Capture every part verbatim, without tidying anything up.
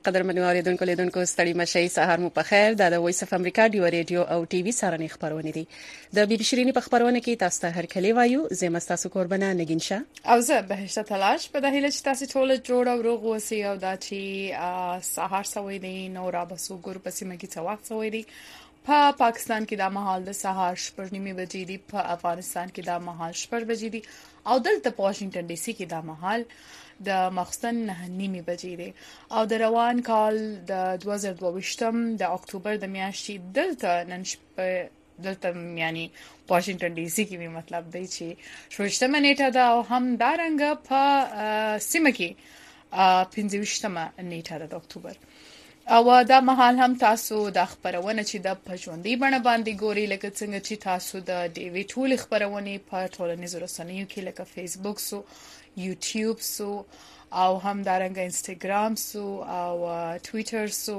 قدرمن اوریدونکو لیدونکو ستړي مشي سهار مو په خیر دا د وایس اف امریکا ډیو ریډیو او ټي وي سارنې خبرونه دي د بي بي شيرینی په خبرونه کې تاسو ته هر کلی وایو زم تاسو قربانه نگینشه او زه بهشته تلاش په دهیله چې تاسو ټول جوړ او روغ اوسئ او دا چې سهار سوي دي نو را بسو ګور پسې مګي څه وخت سوي دي په پا پاکستان کې دا مهال د سهار شپږ نیمه بجې دي په افغانستان کې دا مهال شپږ بجې دي او دلته په واشنگټن ډي سي کې دا مهال د مخستن نیمه بجې دي او د روان کال د دوه زره دوه ویشتم د اکتوبر د میاشتې دلته نن شپه دلته یعنی واشنگټن ډي سي کې می مطلب دی چې شوشتمه نیټه ده او هم دارنګ په سیمه کې پنځه ویشتمه نیټه ده د اکتوبر او دا مهال هم تاسو د خبرونه چې د پښوندې بڼه باندې ګوري لکه څنګه چې تاسو د ډي وی ټول خبرونه په ټولنیزو رسنیو کې لکه فیسبوک سو یوټیوب سو او هم دارنګ انستګرام سو او ټوئیټر سو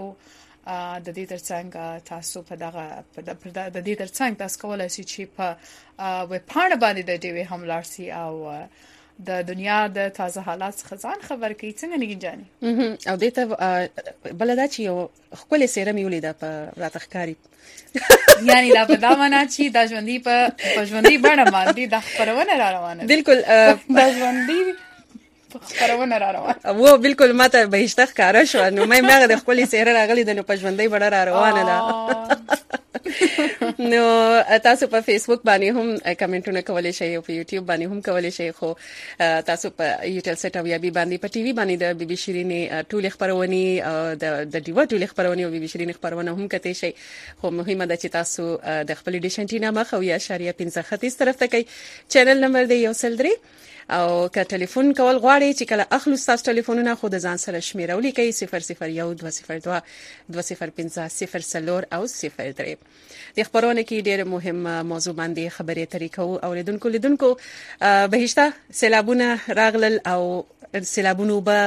د دې ترڅنګ تاسو په دغه د دې ترڅنګ تاسو کولای شئ چې په ویب پاڼه باندې د ډي وی هم لارسي او د دنیا د تازه حالات خزان خبر کوي څنګه نګین جاني او دته بلدا چې یو خپل سیره میولې ده په راتخکاری یعنی دا په دا معنا چې د ژوندۍ په ژوندۍ باندې باندې د خبرونه را روانه بالکل د ژوندۍ خبرونه را روانه وو بالکل ماته به اشتخ کارا شو نو مې مغه د خپل سیره راغلی د په ژوندۍ باندې را روانه ده نو تاسو په فیسبوک باندې هم کمنټونه کولای شئ او په یوټیوب باندې هم کولای شئ خو تاسو په یوټل سټ او یا بي باندې په ټي وي باندې د بي بي شيرینی ټول خبرونه د د ډیو ټول خبرونه او بي بي شيرینی خبرونه هم کته شي خو مهمه ده چې تاسو د خپل ډیشنټینا مخ او یا شریعه پنځه ختیځ طرف ته کوي چینل نمبر دی یو سل درې او که ټلیفون کول غواړئ چې کله اخلو تاسو ټلیفونونه خو د ځان سره شمیره ولیکئ صفر صفر یو دوه صفر دوه دوه صفر پنځه صفر څلور او صفر درې د خبرونه کې ډېر مهم موضوع باندې خبرې ترې کوو او لیدونکو لیدونکو بهشته سیلابونه راغلل او سیلابونو به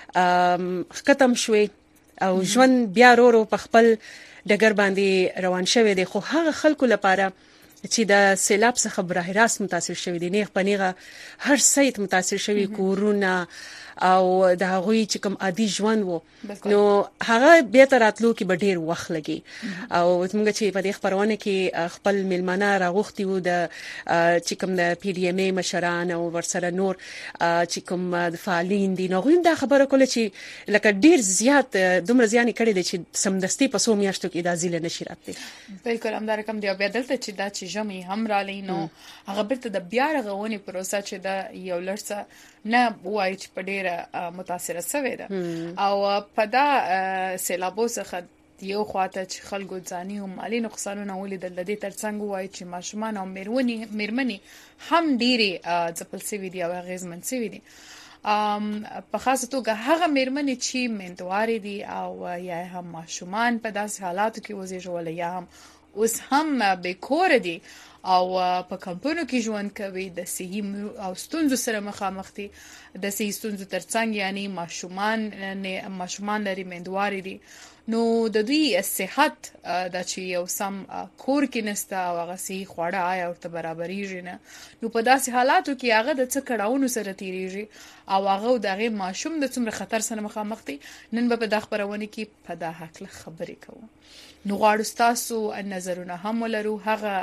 ختم شوي او ژوند بیا ورو په خپل ډګر باندې روان شوی دی خو هغه خلکو لپاره چې د سیلاب څخه بره راست متاثر شوی دي نه خپنیغه هر سایت متاثر شوی کورونه او د هغوی چې کوم عادي ژوند وو نو هغه به تر راتلو کې به ډیر وخت لګي او موږ چې په دې خبرونه کې خپل ملمنه راغوختي وو د چې کوم د پی ډی ایم ای مشران او ورسره نور چې کوم د فعالین دي نو غوښنه د خبره کوله چې لکه ډیر زیات دومره ځانې کړي دي چې سمدستي په سو میاشتو کې د ازیل نشي راته بالکل هم دا رقم دی بیا دلته چې دا چې جمعي هم را لینو هغه برته د بیا رغونې پروسه چې دا یو لړسه نه وای چې په ډیره متاثره شوې ده او په دا سیلابو څخه یو خواته چې خلکو ځاني او مالی نقصانونه ولیدل د دې ترڅنګ وای چې ماشومان او میرونی میرمنی هم ډیره ځپل شوی دي او غیزمن شوی دي ام په خاصه توګه هغه میرمنې چې مندواري دي او یا هم ماشومان په داسې حالاتو کې وزیږول یا هم اوس هم به کور دي او په کمپونو کې ژوند کوي د صحي او ستونزو سره مخامخ دي د صحي ستونزو ترڅنګ یعنی ماشومان نه ماشومان لري مندواري دي نو د دوی صحت د چې یو سم کور کې نسته او هغه صحي خواړه آیا او ته برابرېږي نه نو په داسې حالاتو کې هغه د څه کړهونو سره تیریږي او هغه دغه ماشوم د څومره خطر سره مخامخ دي نن به په د خبرونه کې په دا حق خبرې کوو نو غواړو تاسو نظرونه هم ولرو هغه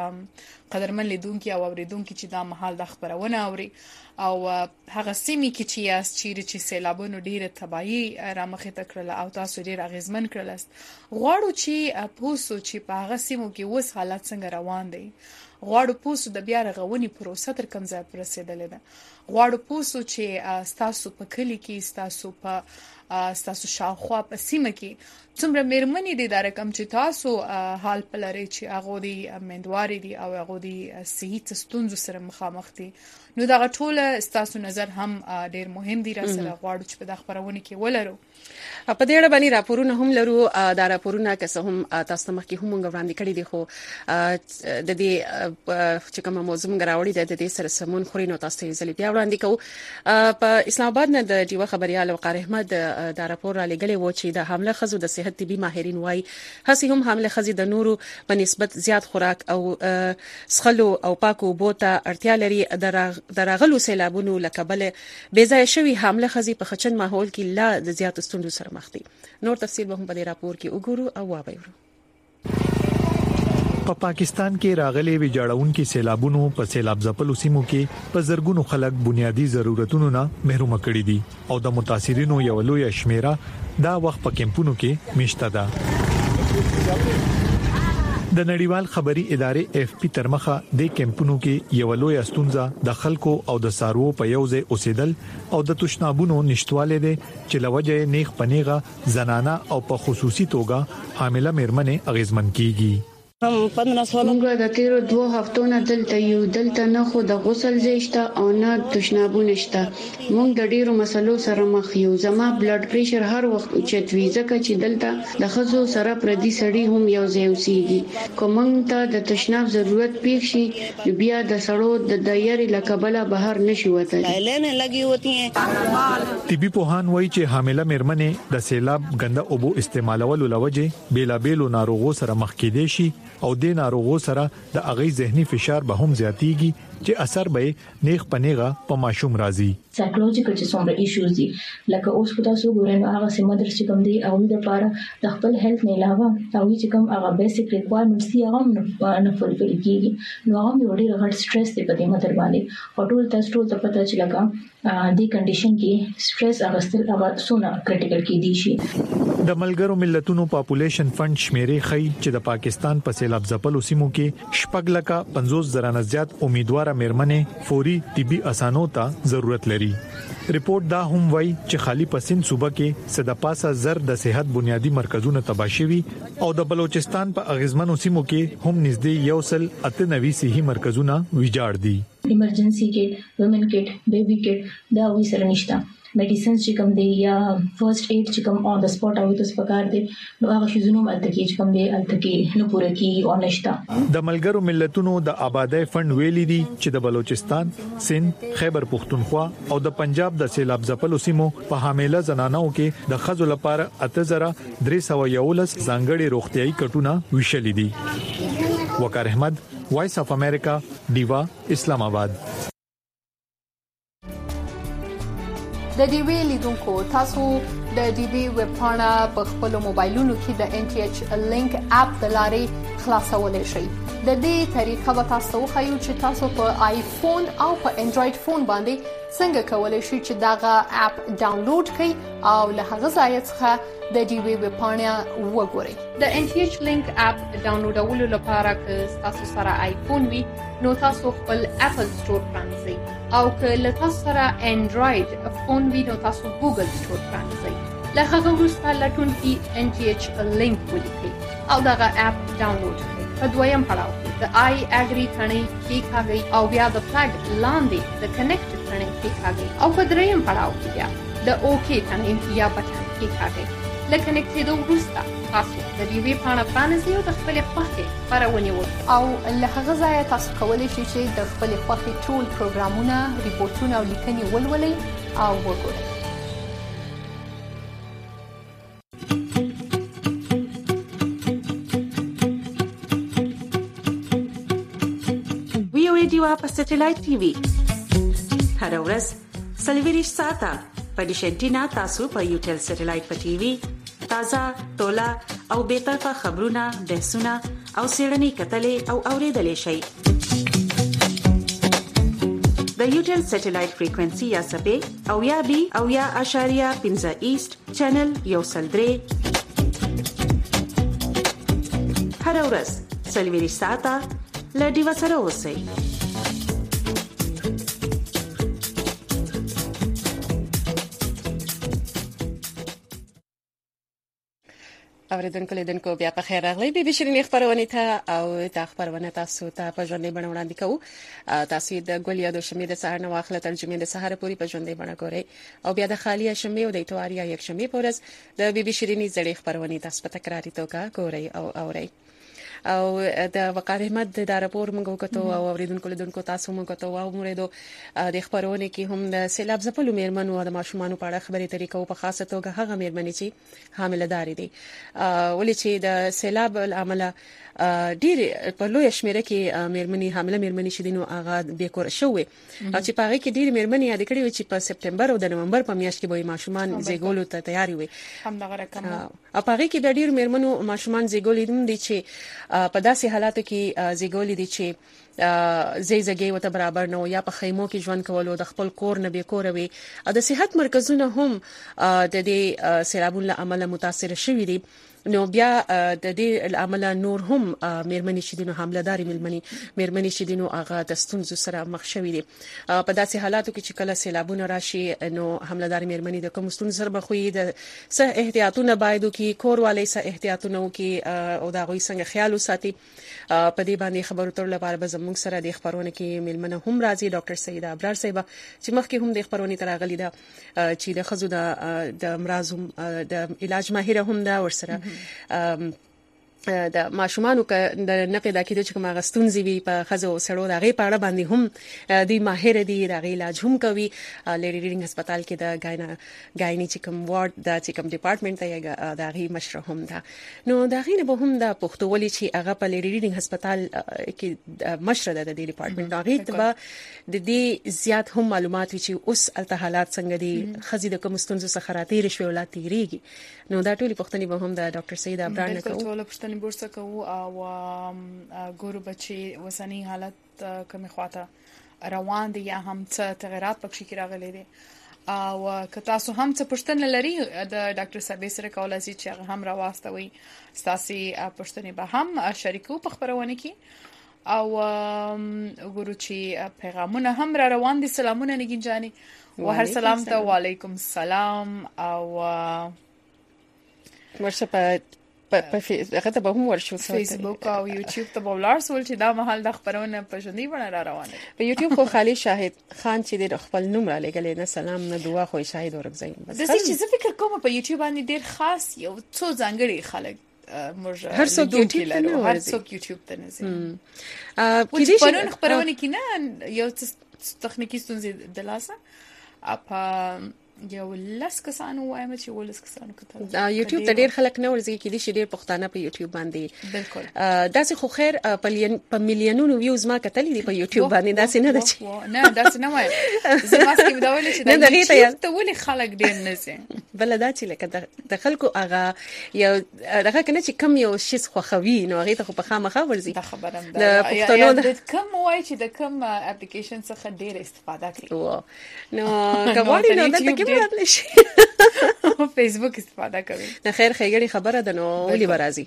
قدرمن لیدونکو او اوریدونکو چې دا محل د خبرونه اوري او هغه سیمې کې چې یاس چیرې چې سیلابونو ډیره تباہي را مخې ته کړل او تاسو ډیر اغیزمن کړل غواړو چې پوسو چې په هغه سیمو کې وس حالات څنګه روان دي غواړو پوسو د بیا رغونې پروسه تر کوم ځای رسیدلې ده غواړو پوسو چې تاسو په کلی کې تاسو په تاسو شاوخوا په سیمه کې څومره میرمنې دي دا رقم چې تاسو حال پلري چې هغه دي مندواري دي او هغه دي صحي ستونزو سره مخامخ دي نو دا ټول تاسو نظر هم ډیر مهم دي را سره غواړو چې په د خبرونه کې ولرو په دې اړه باندې راپورونه هم لرو دا راپورونه که څه هم تاسو مخکې هم وړاندې کړی دي خو د دې چې کوم موضوع غراوړي د دې سره سمون خوري نو تاسو یې ځلې بیا وړاندې کوو. په اسلام آباد نه د ډیوه خبريال وقار احمد دا راپور را لګلې و چې د حمله خزو د صحت طبي ماهرین وایي هسي هم حمله خزي د نورو په نسبت زیات خوراک او سخلو او پاکو بوته اړتیا لري. دراغلو سیلابونو لکبل بې ځای شوی حمله خزي په خچن ماحول کې لا د زیات ستونزو سره مخ دي. نور تفصیل به هم په دې راپور کې وګورو او واورو. په پا پاکستان کې راغلي ویجاړون کې سیلابونو په سیلاب ځپلو سیمو کې په زرګونو خلک بنیادی ضرورتونو نه محروم کړي دي او د متاثرینو یو لوی شمیره دا وخت په کیمپونو کې میشته ده. د نړیوال خبري ادارې اف پی ترمخه د کیمپونو کې یو لوی استونزه د خلکو او د سارو په یوځای اوسېدل او د تشنابونو نشټواله دي چې لوجه نیغ پنیغه زنانه او په خصوصي توګه حامله مېرمنې اغیزمن کیږي. موږ د تیرو دوه هفتو نه دلته یو دلته نه خو د غسل زیشته او نه تشنابونه شته. موږ د ډیرو مسلو سره مخ یو. زما بلډ پریشر هر وخت اوچت وي ځکه چې دلته د خزو سره پردي سړي هم یو ځای اوسېږي. کوم ته د تشناب ضرورت پیښ شي بیا د سړو د دایري لکبله بهر نشي وته. طبي پوهان وایي چې حامله مېرمنې د سیلاب ګنده اوبو استعمالولو لوجه بیلابېلو ناروغو سره مخ کېدې شي او د ناروغو سره د اغي ذهني فشار به هم زیاتیږي چې اثر به نیغ پنیغه په ماشوم راځي. سایکولوژیکل چې څومره ایشوز دي لکه اوس په تاسو ګورئ نو هغه سم درس کوم دي او د لپاره د خپل هیلث نه علاوه او چې کوم هغه بیسیک ریکوایرمنټس دي هغه نه فولفل کیږي نو هغه یو ډیر غټ سټرس دی په دې متر باندې او ټول تاسو ټول ته پته چې لکه د کنډیشن کې سټرس اغستل هغه سونه کریټیکل کې دي شي. د ملګرو ملتونو پاپولیشن فند شمیرې خي چې د پاکستان په سیلاب ځپلو سیمو کې شپږ لکه پنځوس زره نه زیات امیدوار مېرمنې فوري طبي اسانو ته ضرورت لري. ریپورت دا هم وایي چې خالی پسین صوبه کې صد پاسه زر د صحت بنیادی مرکزونه تباشوي او د بلوچستان په اغیزمنو سیمو کې هم نږدې یو سل اته نوي صحي مرکزونه ویجاړ دي. ایمرجنسي کې وومن کټ بیبي کټ دا وې سره نشته. میډیسنز چې کوم دی یا فرست ایډ چې کوم اون د سپاټ او د سپکار دی نو هغه شیزونو ملته کې چې کوم دی الته کې نو پوره کې او نشتا. د ملګرو ملتونو د آبادی فند ویلي دي چې د بلوچستان، سند، خیبر پختونخوا او د پنجاب د سیلاب ځپلو سیمو په حامله زنانو کې د خزو لپاره اته زره درې سوه یولس ځانګړي روغتيایي کټونه ویشل دي. وقار احمد، وایس اف امریکا، ډیوا، اسلام آباد. د ډي وی لیدونکو تاسو د ډي وی ویب پاڼه په خپل موبایلونو کې د ان ټي ایچ لینک اپ د لارې خلاصولای شئ. د دې طریقه به تاسو خو چې تاسو په آیفون او په انډراید فون باندې څنګه کولای شئ چې داغه اپ ډاونلوډ کړئ او له هغه ځای څخه د ډي وی ویب پاڼه وګورئ. د ان ټي ایچ لینک اپ ډاونلوډولو لپاره که تاسو سره آیفون وي نو تاسو خپل اپل سٹور پرانځئ او که له تاسو سره انډراید فون وي نو تاسو ګوګل سٹور پرانځئ. له هغه وروسته لټون کې ان ټي ایچ لینک ولیکئ او دغه اپ ډاونلوډ کړئ. په دویم پړاو کې د آی اګری ثنې کلیک او بیا د فلګ لاندې د کنیکټ ثنې کلیک او په دریم پړاو کې بیا د اوکی ثنې یا بټن کلیک. لکه کنیکټېدو وروسته تاسو د ډي وی پاڼه پرانیزئ او د خپل خوښې خبرونه وکړئ او له هغه ځایه تاسو کولی شئ چې د خپل خوښې ټول پروګرامونه، ریپورتونه او لیکنې ولولئ او وګورئ. وی او ډیوا په سټلایټ ټي وي هر ورځ سلویریش ساته په ډیشنټینا تاسو په یوټل سټلایټ په ټي وي تازه ټولا او بیطرفه خبرونه، بحثونه او سیړنی کتلې او اوریدلې شي. د یوټل سټلایټ فریکوئنسي یا سبې او یا بي او یا اشاریه پنځه ایست چینل یو سل درې هر ورځ سلویریش ساته لډي وسره اوسئ. اوریدونکو لیدونکو بیا په خیر راغلی. بي بي شيرين خبرونه ته او د خبرونه تاسو ته په ژوندۍ بڼه وړاندې کوو. تاسو د ګولیا د شمې د سهار نو واخله ترجمه د سهار پوری په ژوندۍ بڼه ګورئ او بیا د خالیه شمې او د اتواریا یک شمې پورز د بي بي شيرين زړې خبرونه تاسو په تکراری توګه ګورئ او اورئ. او د وقار احمد د راپور موږ وکړو او اوریدونکو لیدونکو تاسو موږ وکړو او موږ د خبرونه کې هم د سیلاب ځپلو میرمنو او د ماشومان په اړه خبرې طریقو په خاصه توګه هغه میرمنې چې حامل داري دي ولې چې د سیلاب العمل ډیر په لوی شمیره کې میرمنې حامله میرمنې چې دینو هغه به کور شوې او چې په هغه کې ډیر میرمنې یاد کړې چې په سپتمبر او د نومبر په میاشت کې به ماشومان زیګولو ته تیاری وي هم دغه رقم او په هغه کې د ډیر میرمنو ماشومان زیګولې دي چې په داسې حالاتو کې زیګولې دي چې زی زګي وته برابر نه یا په خیمو کې ژوند کولو د خپل کور نه به کور وي د صحت مرکزونه هم د دې سیلابونو عمله متاثر شوي دي نو بیا د دې عمله نور هم میرمنې چې دینو حامله داري میرمنې میرمنې چې دینو هغه د ستونزو سره مخ شوي دي په داسې حالاتو کې چې کله سیلابونه راشي نو حامله داري میرمنې د کوم ستونزو سره مخ وي د سه احتیاطونه باید وکړي کور والي سه احتیاطونه وکړي او دا غوي څنګه خیال وساتي په دې باندې خبرو تر لپاره به زموږ سره د خبرونه کې میلمنه هم راځي ډاکټر سیده ابرار صاحب چې مخکې هم د خبرونه تر غلي ده چې د خزو د امراض د علاج ماهر هم ده ورسره د ماشومانو ک د نه پیدا کېدو چې کومه غستونزي وي په خزو سړو دغه پاړه باندې هم د ماهر دي دغه علاج هم کوي لیډي ریډینګ هسپتال کې د غاینا غایني چې کوم وارد د چې کوم ډپارټمنټ ته دغه مشر هم ده نو دغه نه به هم د پښتولي چې هغه په لیډي ریډینګ هسپتال کې مشر ده د دې ډپارټمنټ هغه ته د دې زیات هم معلومات وي چې اوس الته حالات څنګه دي خزي د کوم ستونزو څخه راتېر شوی ولا تیریږي نو دا ټولي پښتني به هم د ډاکټر سید ابرار نه کوي بورسه کوو او ګورو بچي وسنی حالت کومه خواته روان دي یا هم څه تغیرات پکې کې راغلي دي او که تاسو هم څه پوښتنه لري د ډاکټر صاحب سره کولای شئ چې هغه هم راوستوي ستاسو پوښتنې به هم شریکو په خبرونه کې او ګورو چې پیغامونه هم را روان دي سلامونه نگین جاني وهر سلام ته وعلیکم السلام او ورشه په په هغه ته به هم ورشو فیسبوک او یوټیوب ته بولار سول چې دا محل د خبرونه په ژوندۍ بڼه را روانه په یوټیوب خو خالي شاهد خان چې د خپل نوم را لګلې نه سلام نه دعا خو شاهد ورغځي بس د څه چې فکر کوم په یوټیوب باندې ډیر خاص یو څو ځانګړي خلک مرجع هر څوک یوټیوب ته نه هر څوک یوټیوب ته نه ځي ا په دې خبرونه خبرونه کې نه یو تخنیکی ستونزې د لاسه اپ یو لاس کسانو وایم چې ولس کسانو کتل دا یوټیوب ته ډیر خلک نه ورځي کې دي چې ډیر پښتانه په یوټیوب باندې بالکل دا څه خو خیر په میلیونونو ویوز ما کتلې دي په یوټیوب باندې دا څه نه ده چې نه دا څه نه وایم زما څه دا ولې چې دا یوټیوب ته ولې خلک ډیر نه سي بل دا چې لکه د خلکو هغه یو دغه کنه چې کم یو شی خو خوي نو هغه ته خو په خامخا ورځي دا خبره ده د پښتنو د کم وای چې د کم اپلیکیشن څخه ډیر استفاده کوي نو کومه نه د کې راتلی شي فیسبوک استفاده کوي نه خیر خیګړي خبره ده نو ولي برازي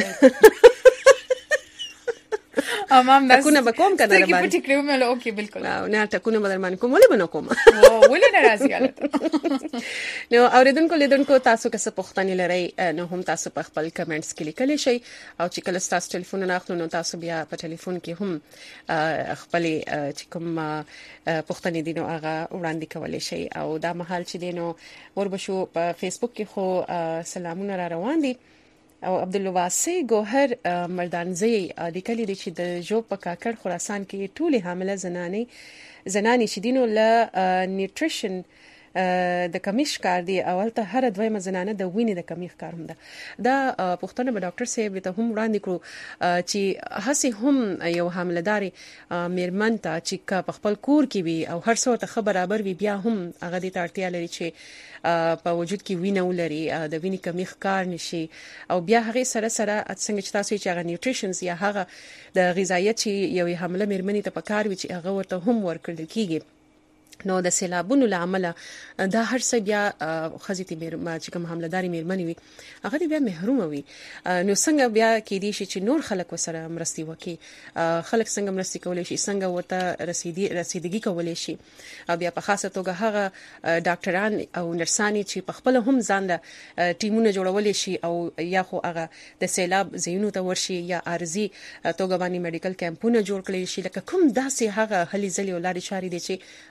امام دا ټکونه به کوم کنه باندې کې پټ کړو مې له اوکې بالکل نه ټکونه بدل باندې کوم ولې بنو کوم ولې ناراضي حالت نو اوریدونکو لیدونکو تاسو که څه پوښتنې لرئ نو هم تاسو په خپل کمنټس کې لیکلی شئ او چې کله تاسو ټلیفون نه اخلو نو تاسو بیا په ټلیفون کې هم خپل چې کوم پوښتنې دي نو هغه وړاندې کولی شئ او دا مهال چې دینو وربشو په فیسبوک کې خو سلامونه را روان دي او عبدالواسی ګوهر مردانزی لیکلي دي چې د جوب په کاکړ خراسان کې ټولي حامله زنانې زنانې چې دینو له نیوټریشن د کمیش کار دی اول ته هر دویمه زنانه د وینې د کمیخ کار هم ده دا پښتنه به ډاکټر صاحب ته هم وړاندې کړو چې هسي هم یو حاملهداري میرمن ته چې په خپل کور کې وي او هر څو ته خبر برابر وي بیا هم هغه د تړتیا لري چې په وجود کې وینه ولري د وینې کمیخ کار نشي او بیا هغه سره سره څنګه چې تاسو چې هغه نیوټریشنز یا هغه د غذایت چې یو حامله میرمنې ته پکار وي چې هغه ورته هم ورکړل کیږي نو د سیلابونو لامل دا هر څه بیا خزيتي میرمن چې کوم حملداري میرمنې وي هغه بیا محروم وي نو څنګه بیا کې دي چې نور خلک وسره مرستي وکي خلک څنګه مرستي کولای شي څنګه ورته رسیدي رسیدګي کولای شي بیا په خاصه توګه هغه ډاکټران او نرسانی چې په خپل هم ځان له ټیمونه جوړول شي او یا خو هغه د سیلاب زینو ته ورشي یا ارزي توګه باندې میډیکل کیمپونه جوړ کړي شي لکه کوم داسې هغه هلي ځلې ولاري چاري دي چې هغه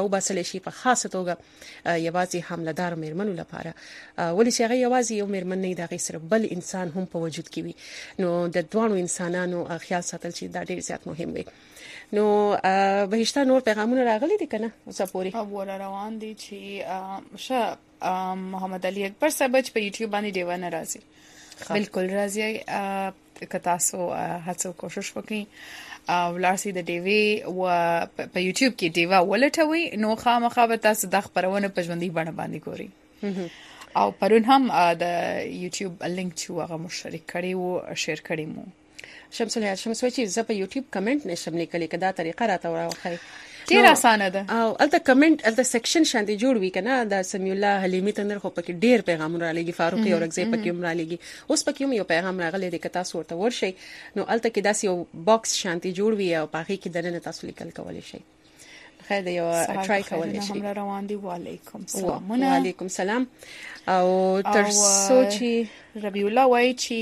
وباسل شي په خاصه توګه یوازې حملدار میرمنو لپاره ولې چې هغه یوازې یو میرمن نه دی سره بل انسان هم په وجود کې وي نو د دوه انسانانو خیال ساتل چې دا ډیر زیات مهم وي نو بهشته نور پیغامونه راغلي دي کنه اوسه پوری او روان دي چې شه محمد علي اکبر صاحب په یوټیوب باندې دیوانه راځي بالکل راځي که تاسو هڅه کوشش وکړئ او لارسي د ډیوی او په یوټیوب کې دیوا ولټوي نو خامخا به تاسو د خبرونه په ژوندۍ بڼه باندې ګورئ او پرون هم د یوټیوب لینک چې هغه مشترک کړی او شیر کړی مو شمس الحیات شمس وچی ز په یوټیوب کمنټ نشم لیکلی کدا طریقه راته وراوخی ډیر اسانه ده او الته کمنټ الته سیکشن شاندي جوړ وی کنه د سمی الله حلیمی تندر خو پکې ډیر پیغامونه را لګي فاروق اورګزی پکې هم را لګي اوس پکې هم یو پیغام راغلی دی کتا صورت ورشي نو الته کې داس یو باکس شاندي جوړ وی او پاخي کې دنه تاسو لیکل کولای شي خیر دی یو ټرای کولای شي هم روان دی وعلیکم السلام وعلیکم السلام او تر سوچي ربیع الله وای چی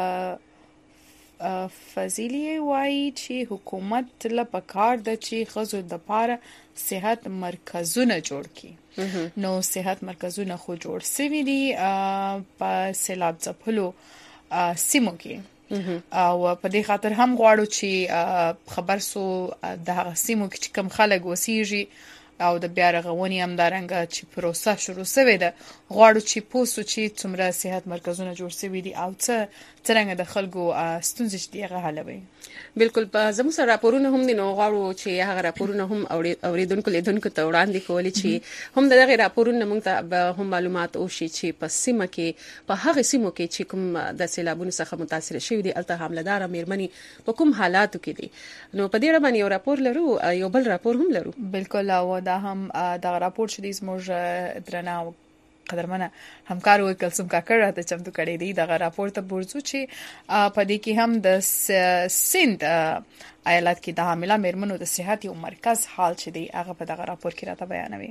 فضیلی وای چې حکومت له پکار د چې خزو د پاره صحت مرکزونه جوړ کړي نو صحت مرکزونه خو جوړ سوي دي په سیلاب ځپلو سیمو کې او په دې خاطر هم غواړو چې خبر سو د هغه سیمو کې کم خلک وسیږي او د بیا رغونې هم دارنګه چې پروسه شروع شوې ده غواړو چې پوسو چې څومره صحت مرکزونه جوړ شوي دي او څه څنګه د خلکو ستونزې چې هغه حلوي بالکل په زموږ سره راپورونه هم دي نو غواړو چې هغه راپورونه هم اوریدونکو لیدونکو ته وړاندې کولی چې هم دغه راپورونه موږ ته هم معلومات او شي چې په سیمه کې په هغه سیمو کې چې کوم د سیلابونو څخه متاثر شوي دي الته حملدار میرمنې په کوم حالاتو کې دي نو په دې اړه باندې یو راپور لرو یو بل راپور هم لرو بالکل او دا هم دا راپور چې د زموږ درنه قدرمنه همکار وي کلسم کاکړ راته چمتو کړی دی دا راپور ته ورزو چې په دې کې هم د سند ایالت کې د حامله میرمنو د صحت یو مرکز حال چې دی هغه په دغه راپور کې راته بیانوي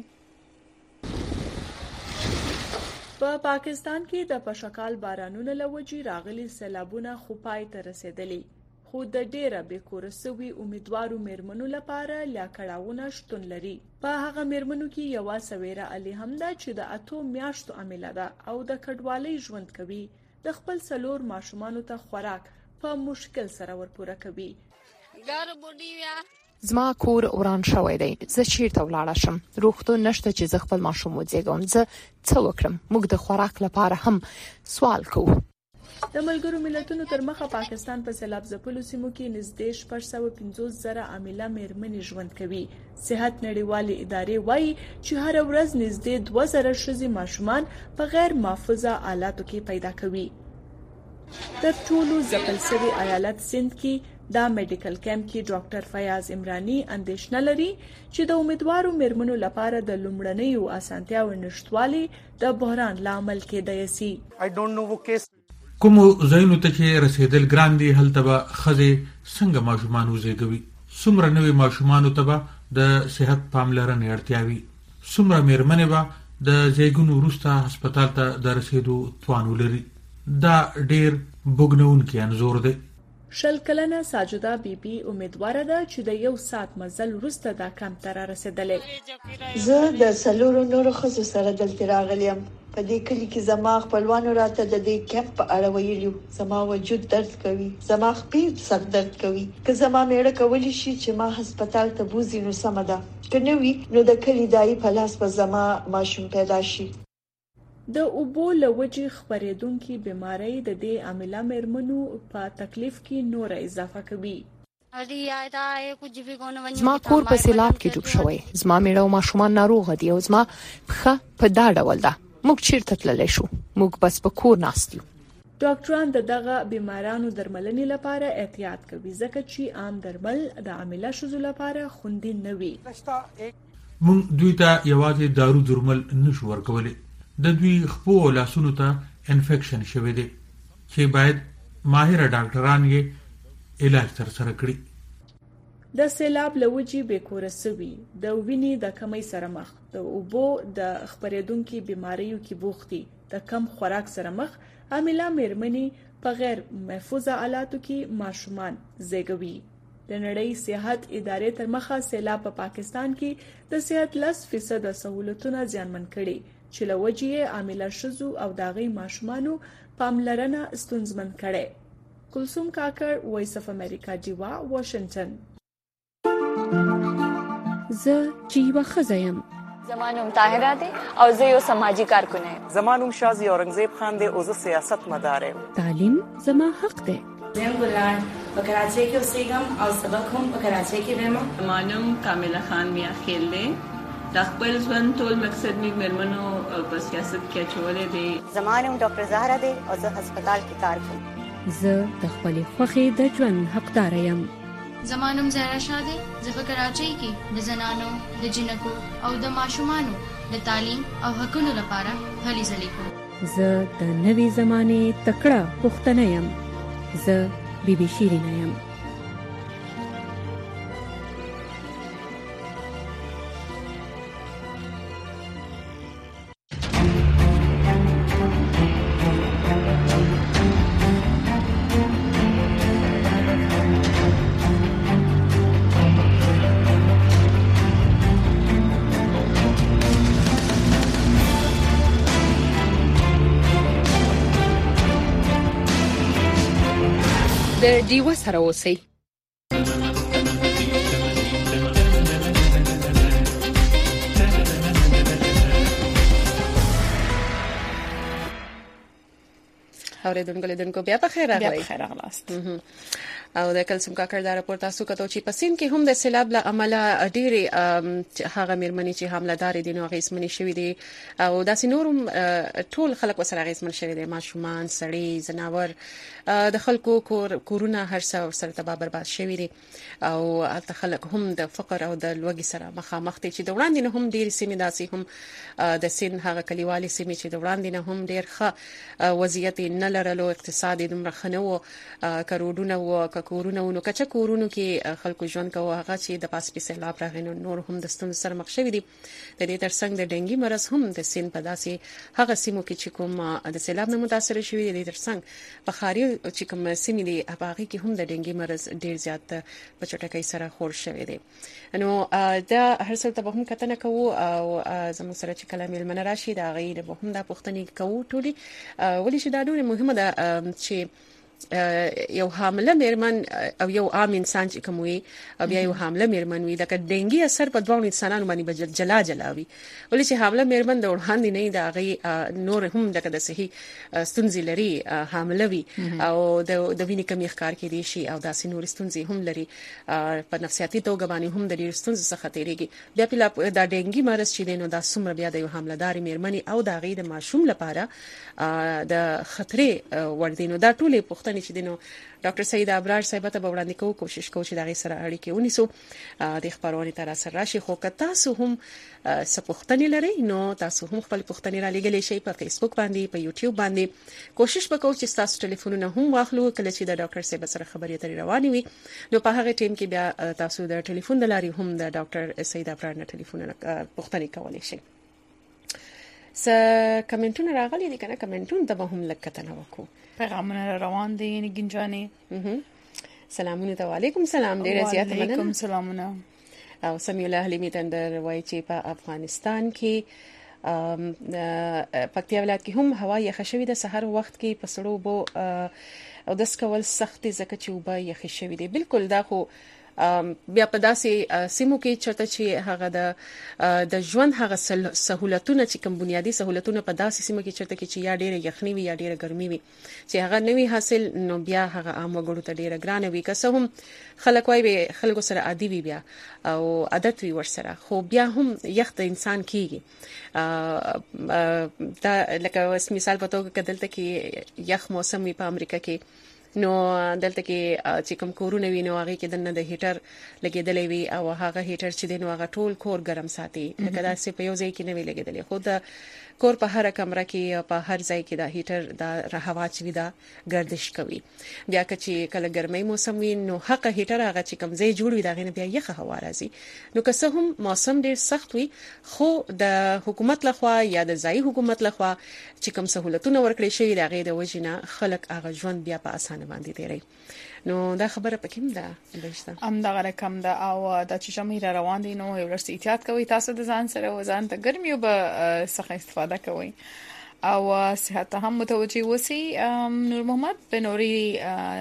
په پاکستان کې د پشکال بارانونو لوجي راغلي سیلابونه خو پای ته رسیدلي خو د ډیره به کورسوي امیدوارو میرمنو لپاره لا کړهونه شتون لري په هغه میرمنو کې یو سویره علي همدا چې د اتو میاشتو عامله ده او د کډوالۍ ژوند کوي د خپل سلور ماشومانو ته خوراک په مشکل سره ورپوره کوي زما کور وران شوی دی زه چیرته ولاړ شم روغتون نشته چې زه خپل ماشوم وځګم زه څه وکړم موږ د خوراک لپاره هم سوال کوو د ملګرو ملتونو تر مخه پاکستان په سیلاب ځپلو سیمو کې نږدې شپږ سوه پنځوس زره عامله میرمنې ژوند کوي صحت نړیوالې ادارې وایي چې هر ورځ نږدې دوه زره ښځې ماشومان په غیر محفوظه حالاتو کې پیدا کوي تر ټولو ځپل شوي ایالت سند کې دا میډیکل کیمپ کې ډاکټر فیاض عمرانی اندېښنه لري چې د امیدوارو میرمنو لپاره د لومړنیو اسانتیاو نشټوالي د بحران لامل کېدای شي I don't know what case کوم زینو ته چې رسیدل ګران دي هلته به خزه څنګه ماشومان وزېږوي څومره نوې ماشومان ته به د صحت پاملرنې اړتیا وي څومره میرمنې به د زیږون وروسته هسپتال ته د رسیدو توان ولري دا ډیر بوګنونکي انزور دی شل کلنه ساجده بیبي امیدواره ده چې د یو سات مزل وروسته دا کم تر رسیدلې زه د سلورو نورو خزو سره دلته راغلم په دې کلی کې زما خپلوانو راته د دې کیمپ په اړه ویلو زما وجود درد کوي زما خپې سر درد کوي که زما میړه کولی شي چې ما هسپتال ته بوزي نو سم ده که نه وي نو د کلی دای په لاس په زما ماشوم پیدا شي د اوبو لوجي خبرېدونکو بيمارۍ د دې عامله میرمنو په تکلیف کې نور اضافه کوي زما کور په سیلاب کې ډوب شوی زما میړه او ماشومان ناروغ دي او زما پخه په دا ډول ده موږ چیرته تللی شو موږ بس په کور ناست یو ډاکټران دغه بیمارانو درملنې لپاره احتیاط کوي ځکه چې عام درمل د عامله شذو لپاره خوندي نه وي موږ دوی ته یوازې دارو درمل نشو ورکولی د دوی خپو لاسونو ته انفیکشن شوی دی چې باید ماهر ډاکټران یې علاج تر سره کړي د سیلاب لوجي بیکورسوي د وینې د کمی سره مخ د اوبو د خبرېدونکو بیماریو کې بوختي د کم خوراک سره مخ عامله میرمنې په غیر محفوظه حالاتو کې ماشومان زیږوي د نړۍ صحت ادارې تر مخه سیلاب په پاکستان کې د صحت لس فیصد سہولتونه زیانمن کړي چې لوجې عامله شذو او داغي ماشومانو پاملرنه ستونزمن کړي. کلثوم کاکر، وایس اف امریکا، ډیوا، واشنگټن. زه چې یو خزایم زمانوم طاهره ده او زه یو سماجی کارکون یم. زمانوم شازی اورنګزیب خان ده او زه سیاست مدار یم. تعلیم زما حق ده. زم ګلان په کراچۍ کې اوسېږم او سبق هم په کراچۍ کې وایم. زمانوم کامله خان میا خیل ده. د خپل ژوند ټول مقصد می مرمنو په سیاست کې چولې دي. زمانوم ډاکټر زهرا ده او زه هسپتال کې کار کوم. زه د خپل خوخي د ژوند حقدار یم. زمانوم زهرا شاده زه په کراچۍ کې د زنانو د جنکو او د ماشومانو د تعلیم او حقوقو لپاره هلې ځلې کوم. زه د نوې زمانه تکړه پښتنه یم. زه بیبي شیرینه یم. د ډیوه سره اوسئ. اوریدونکو لیدونکو بیا په خیر راغلی. بیا په خیر راغلاست. او د کلثوم کاکر دا راپور تاسو کتو چې پسین کې هم د سیلاب له امله ډېری هغه میرمنې چې حامله‌دار دي نو غیسمنې شوې دي او داسې نورم ټول خلک وسره غیسمن شوي دي، ماشومان، سړي، زناور، د خلکو کور کورونه هر څه سره تباہ برباد شوي دي او البته خلک هم د فقر او د لوږې سره مخامخ دي چې د وړاندې نه هم ډېر سیمې داسې هم د سین هغه کلیوالي سیمې چې د وړاندې نه هم ډېر ښه وضعیت نه لرلو، اقتصاد دومره ښه نه و، کروڑونه و کورونه ونو کچا کورونو کې خلکو ژوند کوي هغه چې د پاسپې سیلاب راغی نو نور هم د ستونزو سره مخ شوي دي. د دې ترڅنګ د ډنګي مرض هم د سین په داسې هغه سیمو کې چې کوم د سیلاب نه متاثر شوي دي، د ترڅنګ په خاري چې کوم سیمې دي هغه کې هم د ډنګي مرض ډیر زیات په چټکۍ سره خور شوی دی. نو دا هر څه ته به هم کتنه کوو او زموږ سره چې کلام علم راشي دا غیر به هم د پښتني کوو ټولي ولې چې دا ډېر مهمه ده چې یو حامله میرمن او یو عام انسان چې کوم وي او بیا یو حامله میرمن وي دا که ډنګي اثر په دوه انسانانو باندې جلا جلا وي ولې چې حامله میرمن د وړاندې نه دا غي نور هم د صحیح ستونزې لري، حامله وي او د د وینې کمی ښکار کې دي شي او داسې نور ستونزې هم لري، په نفسیاتي توګه باندې هم د ډېر ستونزې څخه تیریږي. بیا په دا ډنګي مرض چې دینو دا څومره بیا د یو حامله دار میرمن او دا غي د ماشوم لپاره د خطرې وړدینو دا ټولې پوښتنې چې دینو ډاکټر سید ابرار صاحب ته وړاندې کوو، کوشش کوو چې دا غي سره اړیکې ونیسو د خبرونه تر سره راشي. خو که تاسو هم سپوښتنې لرئ نو تاسو هم خپل پوښتنې را لګلې شئ په فیسبوک باندې، په یوټیوب باندې. کوشش وکړو چې تاسو ټلیفونونه هم واخلو کله چې د ډاکټر صاحب سره خبرې اترې روانې وي نو په هغه ټیم کې بیا تاسو د ټلیفون د لارې هم د ډاکټر سید ابرار نه ټلیفونونه پوښتنې کولای شئ. س کمنټونه راغلي دي کنه کمنټونه ته به هم لکتنه وکړو. پیغامونه روان دي نه گنجانه. سلامونه ته وعلیکم سلام، ډیره زیاته مننه. وعلیکم سلامونه. او سمیع الله حلیمی تندر وایي چې په افغانستان کې پکتیا ولایت کې هم هوا یخه شوې ده، سحر وخت کې په سړو بو او د سکول سختي زکه چې وبا یخه شوې ده. بالکل دا خو بیا په داسې سیمو کې چرته چې هغه د د ژوند هغه سہولتونه چې کوم بنیادی سہولتونه په داسې سیمو کې چرته کې چې یا ډېره یخنی وي یا ډېره ګرمي وي چې هغه نوي حاصل نو بیا هغه عام وګړو ته ډېره ګرانه وي. که څه هم خلک وایي خلکو سره عادي وي بیا او عادت وي ورسره، خو بیا هم یخ د انسان کیږي. دا لکه مثال په توګه کدلته کې یخ موسم وي په امریکا کې نو دلته کې چې کوم کورونه وي نو هغه کې دنه د هیټر لګیدلې وي او هغه هیټر چې دنه هغه ټول کور ګرم ساتي، لکه دا چې په یو ځای کې نه وی لګیدلې، خو د کور په هر کمره کې په هر ځای کې دا هیټر دا هوا چې دا گردش کوي. بیا چې کله ګرمۍ موسم وي نو حق هیټر هغه چې کوم ځای جوړ وي دا غنه بیا یخه هوا راځي. نو که څه هم موسم ډیر سخت وي خو د حکومت لخوا یا د ځای حکومت لخوا چې کوم سہولتونه ورکړي شي دا غي د وجنه خلک هغه ژوند بیا په اسانه باندې تیری نو دا خبره پکې هم ده بهشته ام دا غره کم ده او د چې شمیر روان دي نو یو لرسي احتیاط کوي تاسو د ځان سره وزن ته ګرمي او به څخه استفاده کوي او صحت هم متوجي وسی نور محمد بنوري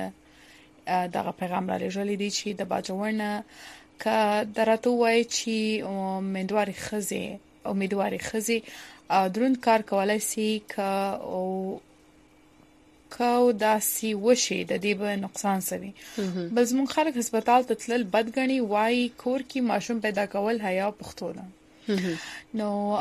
دغه پیغام را لېږلی دی چې د باجوړنه ک درته وای چې امیدواري خزي امیدواري خزي دروند کار کولای شي ک او کو داسي وشي د دې به نقصان سوي بل زمون خلک هسپتال ته تلل بدګنی وای کور کې ماشوم پیدا کول حیا پختونه نو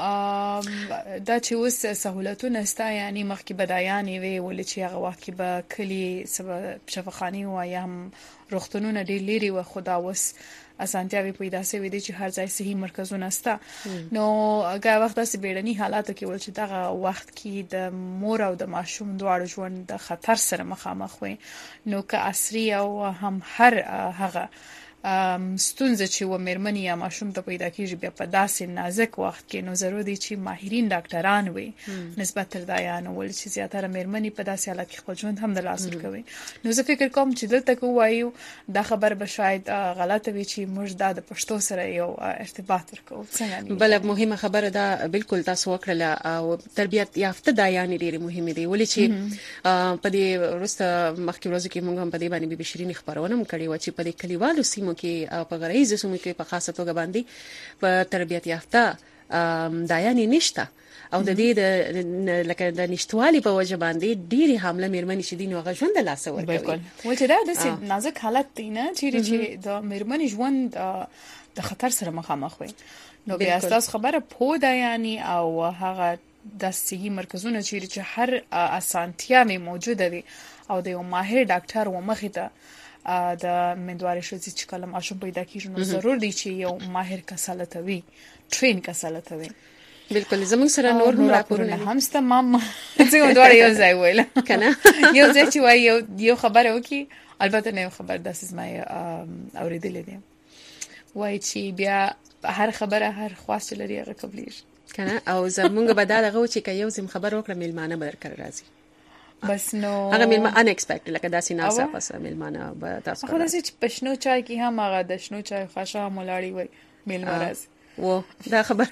دا چې اوس سہولتونه ستا یعنی مخکې بدایانې وي ولې چې هغه وخت کې به کلی سبا شفاخاني و یا هم روغتونونه ډېر لري و خدا اوس اسانتیاوي پیدا شوي دي چې هر ځای صحي مرکزونه ستا نو هغه وخت داسې بیړني حالاتو کې ول چې دغه وخت کې د مور او د ماشوم دواړو ژوند د خطر سره مخامخ وي نو که عصري او هم هر هغه ستونزه چې و مېرمنې یا ماشوم ته پیدا کیږي بیا په داسې نازک وخت کې نو ضروري دي چې ماهرین ډاکټران وي نسبت تر دایانو ول چې زیاتره مېرمنې په داسې حالت کې خپل ژوند هم د لاس ورکوي نو زه فکر کوم چې دلته کوایو دا خبر به شاید غلطه وي چې موږ د پښتو سره یو ارتباط ورکو څنګه بل مهمه خبره ده بالکل تاسو وکړه او تربیت یافته دایانې ډېری مهمه دي ولې چې په دې ورسته مخکې ورځو کې موږ هم په دې باندې به بشرین خبرونه هم کړې و چې په دې کلیوالو سیمو کې په غریزه سیمو کې په خاصه توګه باندې په تربیت یافته دایانې نشته او د دې د لکه د نشټوالي په وجه باندې ډېری حامله مېرمنې چې دین او ژوند له لاسه ورکوي بالکل ول چې دا د نازک حالت دی نه چې د مېرمنې ژوند د خطر سره مخامخ وي نو بیا تاسو خبره پوه ده یعنی او هغه د صحي مرکزونه چې هر اسانتیا می موجوده وي او د یو ماهر ډاکټر و مخې ته د امیدواري شوزي چې کله ماشوم پیدا کیږي نو ضرور دی چې یو ماهر کسالته وي ټرین کسالته وي بالکل زموږ سره نور هم راپورونه هم ست مام څنګه دوړ یو ځای ویل کنه یو ځای چې وای یو یو خبره وکي البته نه خبر داسې ما اوریدلې دي وای چې بیا هر خبره هر خواست لري هغه قبلېږي کنه او زمونږ بداله غو چې یو زم خبر وکړه میلمانه بدر کړ راځي بس نو هغه میلمانه ان ایکسپیکټډ لکه داسې ناسا پس میلمانه به تاسو خو داسې پښنو چای کې هم هغه د شنو چای خاصه مولاړي وای میلمانه راځي و دا خبر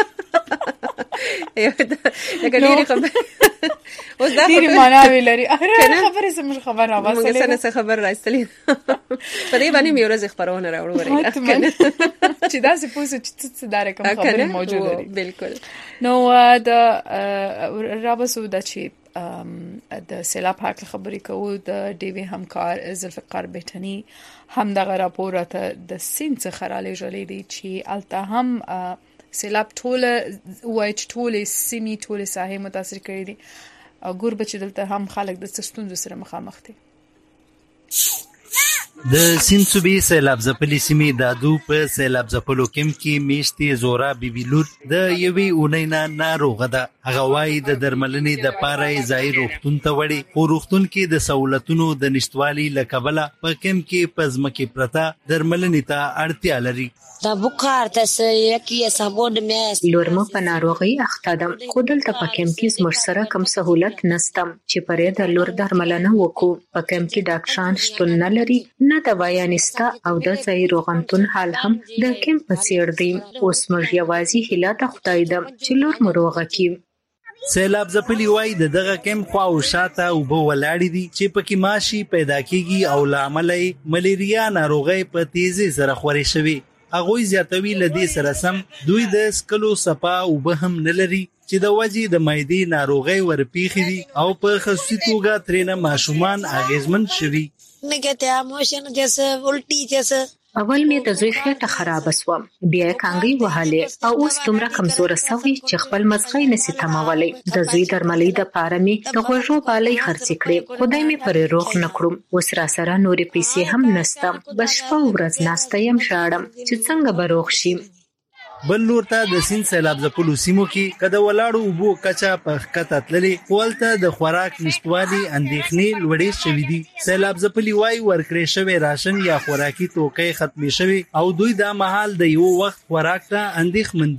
یو دا لکه ډیره خبر اوس دا ډیره معنا ویلري اره خبره سم خبر را واسه موږ څنګه خبر راځلې په دې باندې مې ورځ خبرونه راوړو ورې چې دا څه پوسه چې څه داره کوم خبره موجوده ده بالکل نو دا رابسو د چې د سیلاب حق خبرې کوو د ډي وی همکار ذوالفقار بهټنی هم د راپور ته د سین څخه را لېږلې دي چې الته هم سیلاب ټول وای ټول سیمې ټول ساحې متاثر کړي دي او ګور بچ دلته هم خلک د ستونزو سره مخامخ دي د سینسوبي سیلاب ځپلې سیمې د دو په سیلاب ځپلو کم کې میشتي زورا بیبیلور د یوې اونینا ناروغه ده هغه وايي د درملنې د پاره ځای روغتون ته وړي او روغتون کې د سہولتونو د نشټوالي لکبله په کم کې پزمکه پرتا درملنې ته اړتیا لري دا بخار تاسو یکی صابون مې لورم په ناروغي اخته ده خو دلته په کم کې زموږ سره کم سہولت نشته چې پرې د لور درملنه وکړو په کم کې ډاکټران شتون نه لري نه دوايا نشته او د ځای روغتون حال هم د کم په څیر دی اوس موږ یوازې هیله د خدای ده چې لور مروغه کی سیلاب ځپلي وای د دغه کم خوا او شاته او بو ولاړې دي چې پکې ماشي پیدا کیږي او لاملې ملیریا ناروغي په تیزی سره خوري شوی هغه زیاتوي لدې سره سم دوی د سکلو صفا او به هم نلري چې د وجې د مایدې ناروغي ورپیخي دي او په خصوصي توګه ترنه ماشومان اغیزمن شوي نګته اموشن جیسه الټي جیسه اول می د زوی خېټه خراب شوم بیا کانګي وهاله او اوس دومره کمزور شوی چې خپل مزغې نسی تمولای د زوی درملې د پاره می د غوژو بالای خرڅ کړې خدای می پر روغ نکړم اوس را سره نورې پیسې هم نستم بس په ورځ ناسته يم شاړم چې څنګه بروغ شي بل لور ته د سین سیلاب ځپلو سیمو کې کده ولاړو وبو کچا په خطه تللې ولته د خوراک نشټوالي اندېښنې لوړې شوې دي سیلاب ځپلي وای ورکړې شوی راشن یا خوراکي توکي ختمې شوی او دوی د مهال د یو وخت خوراک ته اندېښمن دي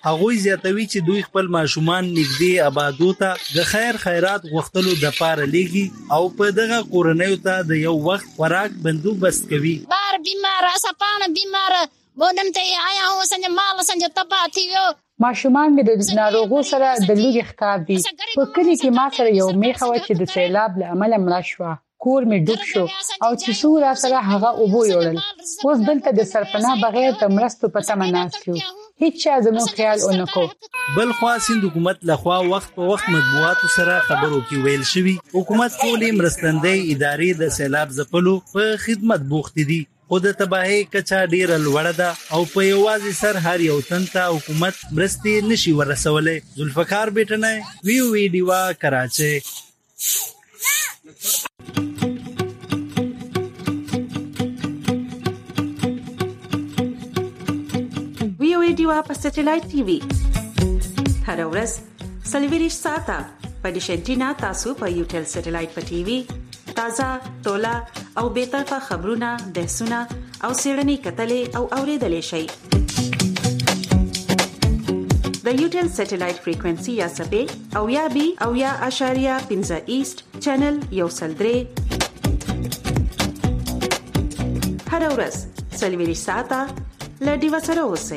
هغه زیاتوي چې دوی خپل ماشومان نږدې آبادو ته د خیر خیرات غوښتلو د پاره لګي او په دغه کورنیو ته د یو وخت خوراک بندوبست کوي. بار بیمار اسپانه بیمار بودم ته آیا وسنج مال سنج تبا تیو ماشومان مې د ناروغو سره د لوګي ښکار دي. په کلی کې ما سره یو میخه و چې د سیلاب له امله مړه شوه. کور مې ډوب شو او چې سورا سره هغه اوبو یوړل. اوس دلته د سرپناه بغیر د مرستو په تمه ناست یو. هیڅ چا زموږ خیال اونکو. بل خوا سیند حکومت لخوا وخت په وخت مطبوعاتو سره خبرو کې ویل شوی حکومت ټولې مرستندې ادارې د سیلاب ځپلو په خدمت بوخت دي. خو د تباہي کچا ډیر لوړه ده او په یوازې سر هر یو تن ته حکومت مرستې نشي ورسولې. ذوالفقار بیٹنه وی وی دیوا کراچي. وی وی دیوا په سټلایټ ټي وي هر ورځ سلویریش ساته په ډیشنټینا تاسو په یوټل سټلایټ په ټي وي تازه ټولا او به طرفه خبرونه بحثونه او سیړنی کتلې او اوریدلې شي. د یوټل سټلایټ فریکوئنسي یا سبې او یا بي او یا اشاریه پنځه ایست چینل یو سلدري هر ورځ سلویریش ساته لدی وسره اوسئ.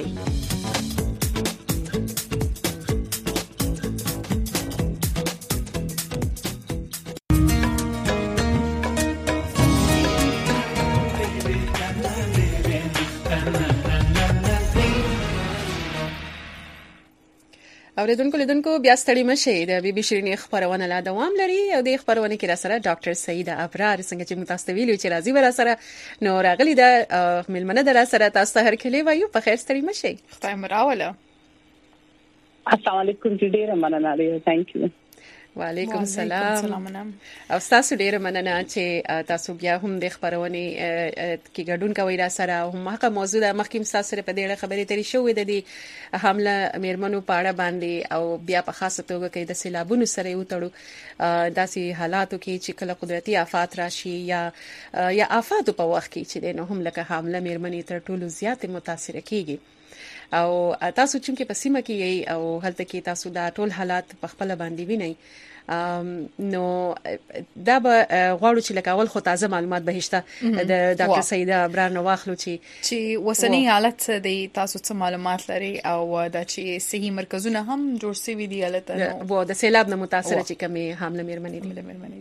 اوریدونکو لیدونکو بیا ستړي مشه د بي بي شيرين خبرونه لا دوام لري او د خبرونه کې را سره ډاکټر سعید ابرار څنګه چې متاسویل چې راځي ور سره نو راغلی د ملمنه در سره تاسو هر کلی وایو په خیر ستړي مشه. خدای مراوله. السلام علیکم ډیره مننه لري. ثانک یو. وعلیکم السلام او تاسو ډیره مننه چې تاسو بیا هم د خبرونه کې ګډون کوي را سره او هغه موضوع د مخکیم تاسو سره په دې خبرې ترې شوې د دې حمله میرمنو پاړه باندې او بیا په خاصه توګه کې د سیلابونو سره یو تړو داسې حالاتو کې چې کله قدرتي آفات راشي یا یا آفات په وخت کې چې نو هم لکه حمله میرمنې تر ټولو زیات متاثر کیږي او تاسو چې په سیمه کې او هلته کې تاسو دا ټول حالات په خپل باندې وینئ نو دا به غواړو چې لکه اول خو تازه معلومات به هشته د ډاکټر سعید ابرار نو واخلو چې چې وسنی حالت د تاسو څه معلومات لري او دا چې صحیح مرکزونه هم جوړ شوي دي البته نو و د سیلاب نه متاثر چې کمی حمله میرمنې دي میرمنې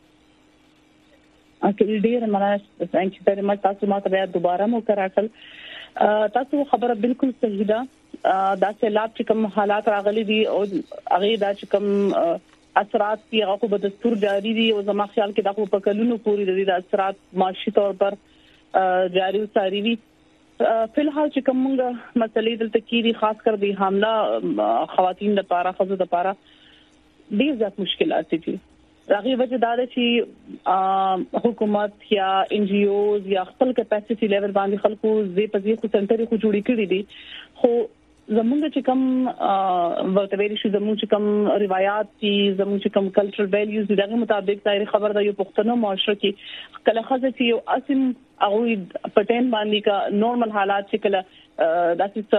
اکه ډیر مننه ثانک یو very much تاسو ماته بیا دوباره مو کراټل تاسو خبره بالکل صحیح ده. دا سیلاب چې کوم حالات راغلي دي او هغه دا چې کوم اثرات دی هغه په دستور جاری دي او زما خیال کې دا په کلونو پورې د اثرات معاشي تور پر جاری وساري وي. فلحال چې کومه مسلې دلته کېږي خاص کر د حامله خواتین لپاره خزو لپاره ډیر زیات مشکلات دي. راغي وجه دا ده چې حکومت یا ان جی اوز یا خپل کیپاسټي لیول باندې خلکو زی په زی خو سنټر خو جوړی کړی دي خو زمونږ چې کوم ورته ویل شو زمونږ چې کوم روایت دي زمونږ چې کوم کلچرل ویلیوز دغه مطابق ظاهر خبر ده یو پښتنو معاشره کې کله خزه چې یو اسیم هغه پټین باندې کا نورمال حالات چې کله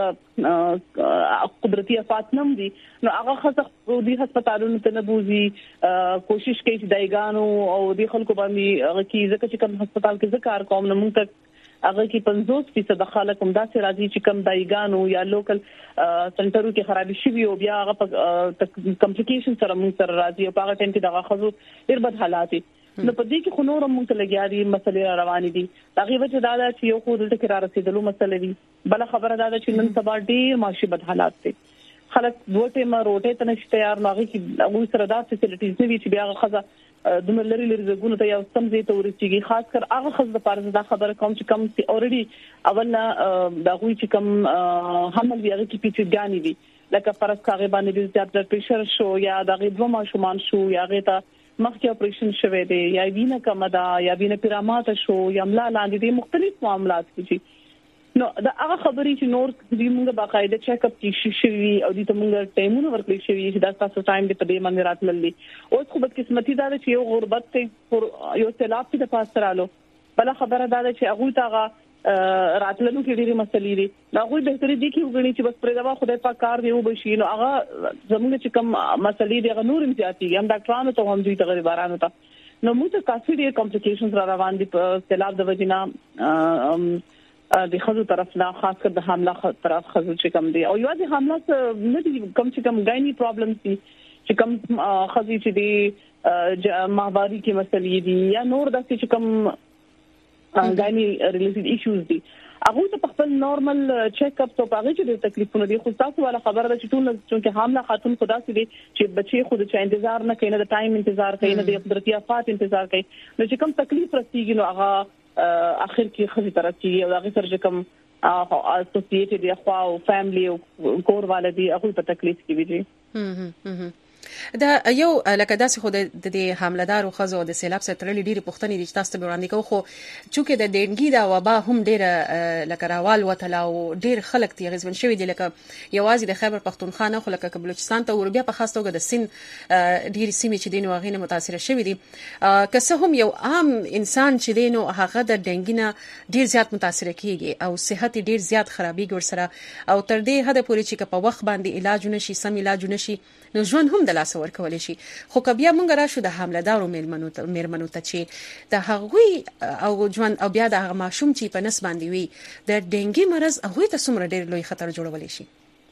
داسې قدرتي افات نم دي نو هغه خزه د هسپتالونو ته نبوزي کوشش کوي چې دایګانو او د خلکو باندې هغه کې ځکه چې کوم هسپتال کې ذکر کوم نو موږ هغه کې پنځوس فیصد خلک هم داسې راځي چې کم دایګانو یا لوکل سنټرو کې خرابې شوي او بیا هغه کمپلیکیشن سره موږ سره راځي او هغه ټیم کې دغه خزو ډېر بد حالات دي. نو په دې کې خو نور موږ ته لګیا دي مسلې روانې دي. هغه وجه دا ده چې یو خو دلته کې را رسیدلو مسلې دي. بل خبره دا ده چې نن سبا ډېر معاشي بد حالات دي. خلک دوه ټیمه روټه ته نشي تیار نه غي هغه سره دا فیسیلیټیز نه وي چې بیا خزه د لری لری زګونه ته یو سم زی ته ورسیږي خاص کر هغه خزه د پاره دا خبره کوم چې کم سي اوريدي اول دا غوي چې کم حمل ویغه کې پیچیدګانی دي لکه فرض کاغه باندې د زیات بلډ پريشر شو یا د غیبو ماشومان شو یا غیته مخکې اپریشن شوه دی یا وینه کم ده یا وینه پیرامات شو یا ملا لاندې دي مختلف معاملات دي. نو دا هغه خبرې چې نور دې موږ باقاعده چیک اپ کې شي او دې ته موږ ټایمونه ورکړي شي چې دا تاسو ټایم دې په دې باندې راتللې اوس خو بدقسمتي دا چې یو غربت ته یو سیلاب ته پاس رالو بل خبره دا چې هغه ته راتلونکو کې ډېری مسلې دي دا غوي بهتري دي چې وګڼي چې بس پرې دا خدای پاک کار دی وبشي نو هغه زموږ چې کوم مسلې دي غنور امتیازي هم ډاکټرانو ته هم دوی ته غریبانو ته نو موږ کافي ډېر کمپلیکیشنز را روان دي په سیلاب د وجینا د خزو طرف نه خاص کر د حمله طرف خزو چې کوم دي او یو د حمله نه دي کم چې کم غایني پرابلمز دي چې کوم خزي چې دي ماهواري کې مسلې دي یا نور د چې کوم غایني ریلیټډ ایشوز دي هغه ته خپل نورمال چیک اپ ته پاږي چې د تکلیفونو دي خو تاسو والا خبره ده چې ټول چې حامله خاتون خدا سي دي چې بچي خود چې انتظار نه کوي نه د ټایم انتظار کوي نه د قدرتي آفات انتظار کوي نو چې کوم تکلیف رسیږي نو هغه اخر کې خزي طرف کې او هغه سره کوم اسوسییټډ یا خو او فیملی او کور والدي هغه په تکلیف کې وي دا یو لکه داسې خو د دې حملدار او خزو د سیلاب سره تړلې ډېری پوښتنې دي چې تاسو ته وړاندې کوو خو چې د ډینګي دا وبا هم ډېر لکه راوال وتلا او ډېر خلک تي غزبن شوی دي لکه یوازې د خیبر پختونخوا نه خو لکه بلوچستان ته وربیا په خاص توګه د سین ډېری سیمې چې دین واغې نه متاثر شوی دي که څه هم یو عام انسان چې دینو هغه د ډینګي نه ډېر زیات متاثر کیږي او صحت ډېر زیات خرابېږي ورسره او تر دې حد پورې چې په وخت باندې علاج نشي سم علاج نشي نو ژوند هم د لاس ورکول شي خو کبیا مونږ راشو د حملدارو میرمنو ته میرمنو ته چې د هغوی او ژوند او بیا د هغه ماشوم چې په نس باندې وي د ډینګي مرز هغه ته څومره ډېر لوی خطر جوړولی شي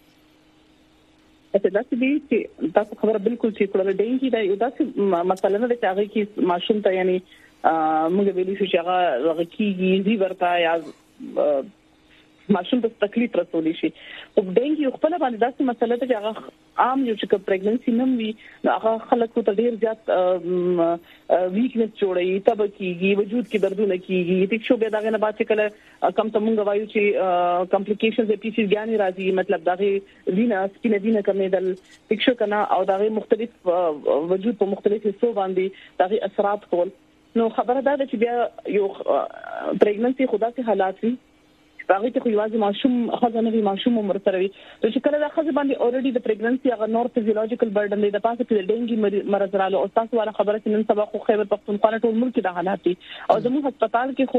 اته دا چې تاسو خبره بالکل چې کړل ډینګي دا یو داسې مسله نه ده چې هغه کې ماشوم ته یعنی موږ ویلي شو چې هغه هغه کیږي زی ورته یا ماشوم ته تکلیف رسولي شي او ډینګي خپل باندې داسې مسله ده چې هغه عام یو چې پریګننسي نم وي هغه خلکو ته ډیر زیات ویکنس جوړي تب کیږي وجود کې دردونه کیږي تک شو به داغه نه بعد چې کله کم ته مونږ وایو چې کمپلیکیشنز په پیسي ګانی راځي مطلب داغه وینا سپینه وینا کمیدل تک شو کنه او داغه مختلف وجود په مختلف حصو باندې داغه اثرات کول نو خبره ده چې بیا یو پریګننسي خدا سي حالات وي هغه ته خو یوازې ماشوم خزانه وی ماشوم عمر سره وي چې کله د خزه باندې اوريدي د پریګننسي هغه نور فزیولوژیکل برډن دی د پاسه کې د ډینګي مرز رااله او تاسو والا خبره چې نن سبا خو خیبر پختونخوا ټول ملک د حالات دي او زموږ هسپتال کې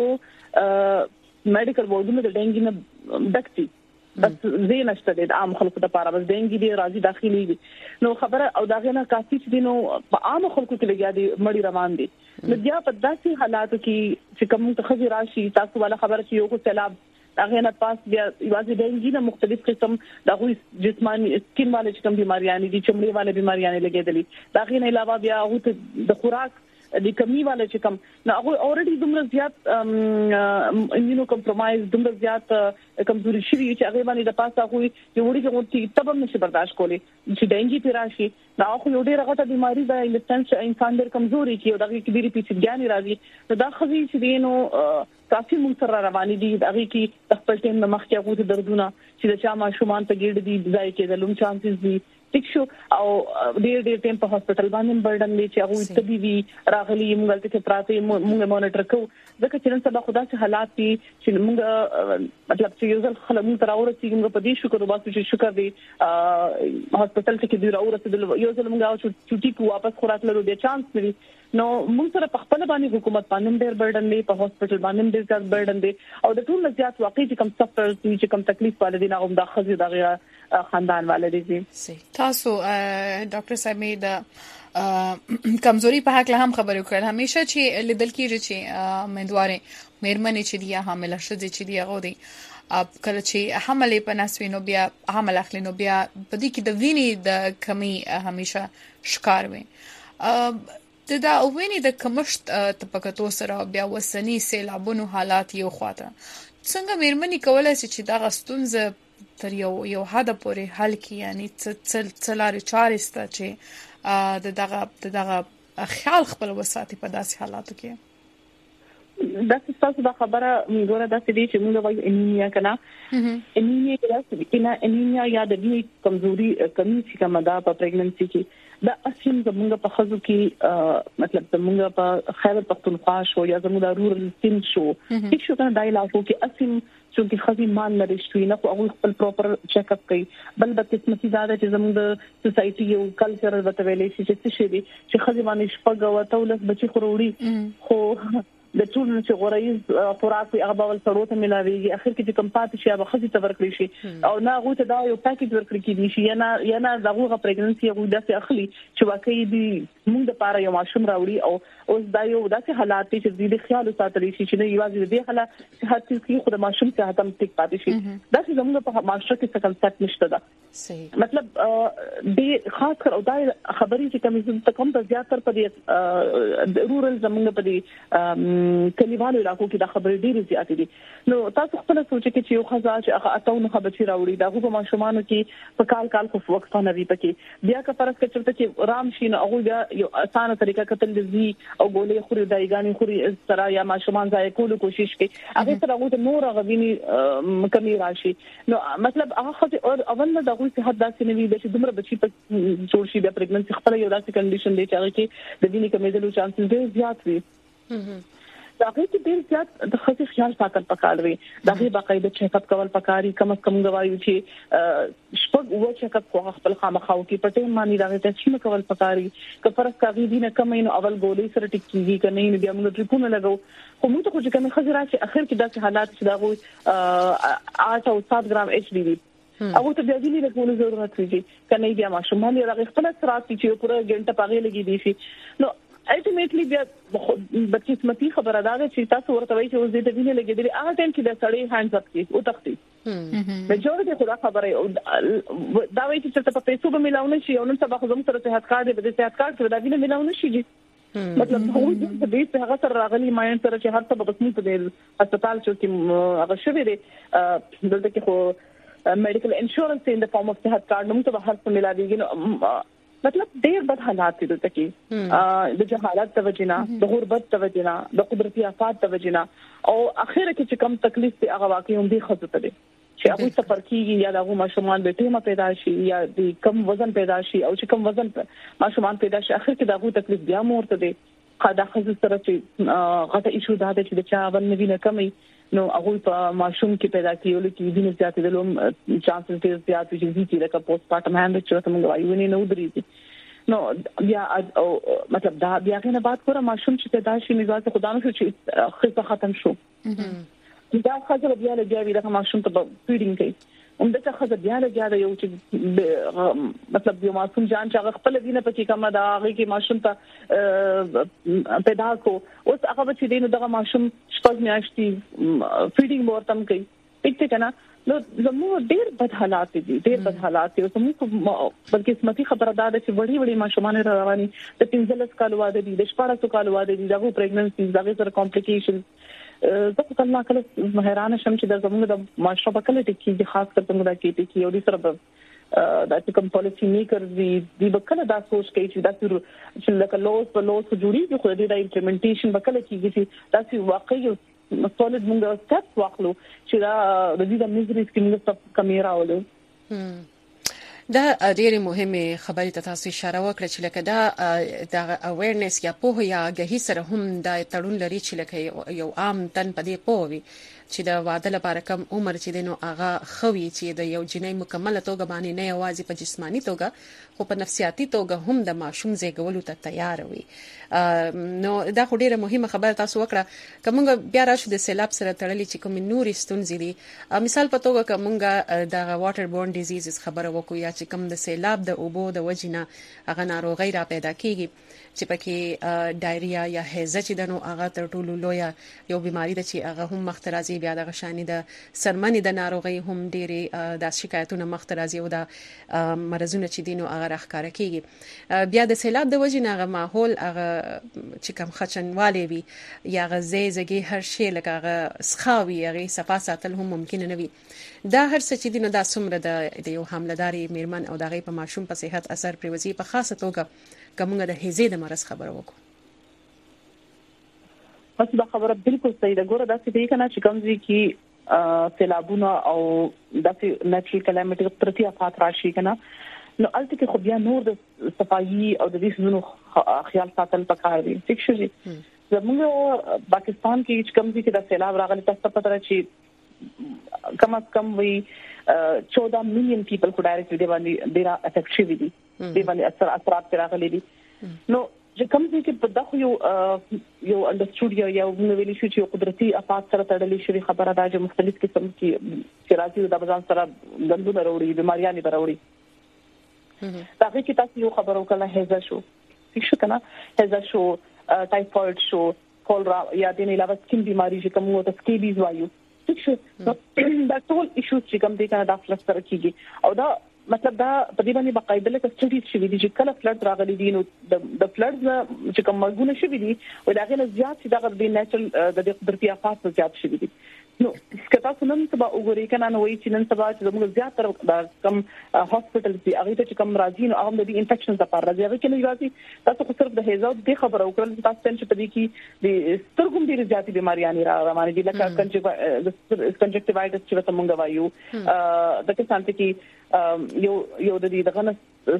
خو میډیکل وارډونه د ډینګي نه ډکتي بس زه نشته د عام خلکو لپاره بس ډینګي دی راځي داخلي دي نو خبره او داغه نه کافي چې نو په عام خلکو کې لګیا دي مړی روان دي نو بیا په داسې حالاتو کې چې کوم ته خزي راشي تاسو والا خبره چې یو کو سیلاب هغه نه پاس بیا یوازې ډینګي نه مختلف قسم دغه جسمانی سکین والے کوم بیماریاں دي چمړي والے بیماریاں لګېدلې دغه نه علاوه بیا هغه د خوراک د کمی والے چې کوم نو هغه اوريدي دومره زیات ایمونو کمپرمایز دومره زیات کمزوري شوی چې هغه باندې د پاسه خو یو وړي چې تبم نشي برداشت کولی چې ډینګي پیراشي دا خو یو ډېر غټه بیماری ده انسان انسان ډېر کمزوري کی او دغه کبيري پیچګانی راځي نو دا خو چې دینو کافي مونږ سره رواني دي هغه کې خپل ټیم مخکې هغه دردونه چې د چا ماشومان ته ګډ دي ځای کې د لوم چانسز دي ټیک شو او ډېر ډېر ټیم په هسپتال باندې برډن دي چې هغه طبيبي راغلي موږ ته پراته موږ مانیټر کوو ځکه چې نن سبا خدا چې حالات دي چې موږ مطلب چې یو ځل خلک موږ راوړل موږ په دې شکر وباسو چې شکر دی هسپتال کې دی راوړل یو ځل موږ چټي کو واپس خوراک لرو د چانس لري نو موږ سره په خپل باندې حکومت باندې ډېر برډن دی په هسپتال باندې ډېر زیات برډن دی او د ټول زیات واقعي چې کم سفر چې کم تکلیف والدین هغه د خزي دغه خاندان والدین تاسو ډاکټر سامي د کمزوري په حق له هم خبرې وکړل همیشه چې لیدل کیږي چې مندواره مېرمنې چې دی حامله شوه چې دی هغه دی اب کله چې حمله په نسوینو بیا حمله اخلي نو بیا په دې کې د وینې د کمی همیشه شکار وي دا ویني د کمشت طبقاتو سره بیا وسنی سیلابونو حالات یو خواته څنګه مېرمنې کولای شي چې دا غستونزه تر یو یو حد پورې حل کی یعنی څلاري چارسته چې د دغه د دغه خیال خپل وساتي په داسې حالاتو کې دا څه څه خبره موږ دا څه دي چې موږ وایو انیمیا کنه انیمیا کې کنه انیمیا یا د دې کمزوري کمی چې کومه ده په پریګننسي کې دا اصل زموږ په خزو کې مطلب زموږ په خیبر پختونخوا شو یا زموږ د رورل سیم شو هیڅ شو کنه دای علاقو کې اصل چې خزي مان لري شوی نه خو هغه خپل پراپر چیک اپ کوي بل د قسمتي زاده چې زموږ د سوسايټي یو کلچر وته ویلې چې څه شي دي چې خزي باندې شپږ او تولس بچي خوروري خو د ټول چې غوړیز خوراک هغه بول سره ته ملاويږي اخر کې چې کم پاتې شي هغه خزي ته ورکړي شي او نه غو ته دا یو پاکیج ورکړي کېږي شي یا نه یا نه دغه پریګننسي هغه داسې اخلي چې واقعي دي موږ د پاره یو ماشوم راوړي او اوس دا یو داسې حالات چې د دې خیال ساتل شي چې نه یوازې دې حالات چې هر څه کې خود ماشوم ته هم ټیک پاتې شي دا چې زموږ په معاشره کې څه کنسپټ نشته دا صحیح مطلب دې خاص کر او دا خبرې چې کوم څه کم د زیاتره په دې رورل زموږ په دې کلیوالو علاقو کې دا خبرې ډېرې زیاتې دي نو تاسو خپل سوچ کې چې یو خزا چې هغه اتاونه خبرې راوړي دا په ماشومانو کې په کال کال خو وخت نه وی پکې بیا که فرض کړئ چې رام شي نو هغه یو اسانه طریقه کتل دي او ګولې خوري دایګانی خوري سره یا ماشومان ځای کولو کوشش کوي هغه سره هغه نور غویني کمی راشي نو مطلب هغه خو اول نه دغه صحت داسې نه وي چې دومره بچي په جوړ شي بیا پریګننسي خپل یو داسې کنډیشن دی چې هغه کې د ویني کمیدلو چانسز ډېر زیات وي دا هغه چې ډېر زیات د خصوصي خیال ساتل پکار وي دا هغه باقاعده چیک اپ کول پکاري کم از کم غواړي چې شپږ و چیک اپ کوه خپل خامخاو کې پټه مانی دا ته چې کول پکاري که فرض کاغي دي نه کم نو اول ګولې سره ټیکيږي کنه نه بیا موږ ټریپونه لګو خو موږ ته چې کوم خزر راشي اخر کې داسې حالات چې دا وو آठ او سات ګرام ایچ ډي وي او ته بیا دې نه کوله ضرورت وي کنه بیا ماشومان یې راغی خپل سرات چې پوره ګنټه پاغي لګي دي شي نو الټیمیټلی بیا بچی سمتی خبره ده چې تاسو ورته وایي چې اوس دې ته ویني لګیدلې هغه ټیم کې د سړی هاندز اپ کې او تختی میجورټي خدا خبره دا وایي چې ته په پیسو به ملاونه شي او نن سبا خو زموږ سره صحت کارت دی د صحت کارت سره دا ویني ملاونه شي مطلب هو د دې څخه هغه سره راغلي ماین سره چې هر څه به قسمي په هسپتال کې هغه شوی دی دلته کې خو میډیکل انشورنس ان د فارم اف صحت کارت نو ته هر څه ملاويږي مطلب ډېر بد حالات دي دلته کې د جهالت توجینا د غربت توجینا د قدرتي آفات توجینا او اخر کې چې کم تکلیف دی هغه واقعي هم دي خطر دي چې هغه سفر کیږي یا د ماشومان به ټیمه پیدا شي یا د کم وزن پیدا شي او چې کم وزن ماشومان پیدا شي اخر کې دغه تکلیف بیا مورته دي خدا خزه سره چې غټه ایشو ده چې د چا باندې نه کمی نو هغه په ماشوم کې پیدا کیول کې دینه زیاتې دلوم چانسز ډیر زیات وي چې د پوسټ پارټم هاند چې تاسو موږ وایو نه ودرېږي نو بیا او مطلب دا بیا غنه بعد کومه ماشوم چې پیدا شي نزاعت خدانو چې خصه ختم شو دا خاطر بیا له بیا ویله ماشوم ته فیډینګ کوي هم د څه خزه بیا له بیا یو چې مطلب یو ماشوم جان چې خپل دینه پکې کومه دا هغه کې ماشوم ته پیدا کو اوس هغه چې دینه دغه ماشوم شپږ میاشتې فیډینګ ورتم کوي پکې کنه نو زموږ ډېر بد حالات دي ډېر بد حالات دي زموږ بلکې سمتي خبره ده چې وړي وړي ماشومان رواني د پنځلس کال واده دي د شپږ کال واده دي دغه پریګننسي دغه سره کمپلیکیشن زه په کله کله حیران شم چې د زموږ د معاشره په کله ټکی خاص کر څنګه دا کېږي چې یو دي سره دا چې کوم پالیسی میکر دي د بکله دا سوچ کوي چې دا چې لکه لوز په لوز جوړیږي خو د امپلیمنټیشن بکله کېږي چې دا چې واقعي سولید موږ سټپ واخلو چې دا د دې د میزري سکینګ کمی راولو دا ډېری مهمه خبرې ته تاسو اشاره وکړه چې لکه دا د اویرنس یا په یا غهي سره هم د تړون لري چې لکه یو عام تن په دې پوي چې د واده لپاره کم عمر چې دینو هغه خوي چې د یو جنۍ مکمله توګه باندې نه یوازې په جسمانی توګه خو په نفسیاتي توګه هم د ماشوم زیږولو ته تیار وي نو دا خو ډیره مهمه خبره تاسو وکړه کومه بیا راشو د سیلاب سره تړلې چې کوم نورې ستونزې دي مثال په توګه کومه د واټر بورن ډیزیز خبره وکړو یا چې کوم د سیلاب د اوبو د وجنه هغه ناروغي را پیدا کیږي چې پکې ډایریا یا هیزه چې دنو هغه تر ټولو لوی یو بیماری ده چې هغه هم مخترازي بیا د غشانې د سرمنې د ناروغي هم ډېری د شکایتونو مخترازي او د مرزونه چې دینو هغه راخکاره کیږي بیا د سیلاب د وجنه هغه ماحول هغه چې کوم خچنواله وي یا غزې زګي هر شی لکه هغه سخاوي هغه صفا ساتل هم ممکن نه وي دا هر څه چې دینو دا څومره د یو حملداري میرمن او دغه په ماشوم په صحت اثر پروزي په خاصه توګه کومه د هزې د مرز خبره وکړو پس دا خبره بالکل صحیح ده ګوره دا چې دی کنه چې کوم ځای کې سیلابونه او داسې نېچرل کلایمیټ پرتی افات راشي کنه نو الته کې خو بیا نور د صفایي او د دې زونو خیال ساتل پکار دي ٹھیک شو جی زموږ پاکستان کې چې کوم ځای کې د سیلاب راغلی تاسو پته راځي کم از کم وی چودہ ملین پیپل کو ډایرکټلی دی باندې ډیره افیکټ شوی دي دی باندې اثر اثرات راغلي دي نو چې کوم ځای کې په دغه یو یو انډستری یو نوې شي چې قدرتي افات سره تړلې شوی خبره ده چې مختلف قسم کې چې راځي د بازار سره دندونه وروړي بیماریاں وروړي دا کې تاسو یو خبرو کله هزا شو څه کنه هزا شو ټایفاید شو کولرا یا د نه علاوه سکین بیماری چې کوم وو ته سکیبیز وایو څه دا ټول ایشوز چې کوم دي کنه دا فلس سره کیږي او دا مطلب دا په دې باندې باقاعده لکه سټډیز شوي دي چې کله فلډ راغلي دي نو د فلډ چې کوم مرګونه شوي دي او دا غنه زیات چې دا د نېچرل د قدرتي افات زیات شوي دي نو کله تاسو نن سبا وګورئ کنه نو وایي چې نن سبا چې موږ زیات تر کم هاسپټل دي هغه ته چې کم راځي نو هغه د انفیکشنز لپاره راځي هغه کې نه راځي تاسو خو صرف د هیزا د خبرو کول تاسو څنګه په دې کې د سترګم ډېر زیات بیماریاں را روانې دي لکه کنجکټیوایټس چې څه مونږ وایو د کې سانتي کې یو یو د دې دغه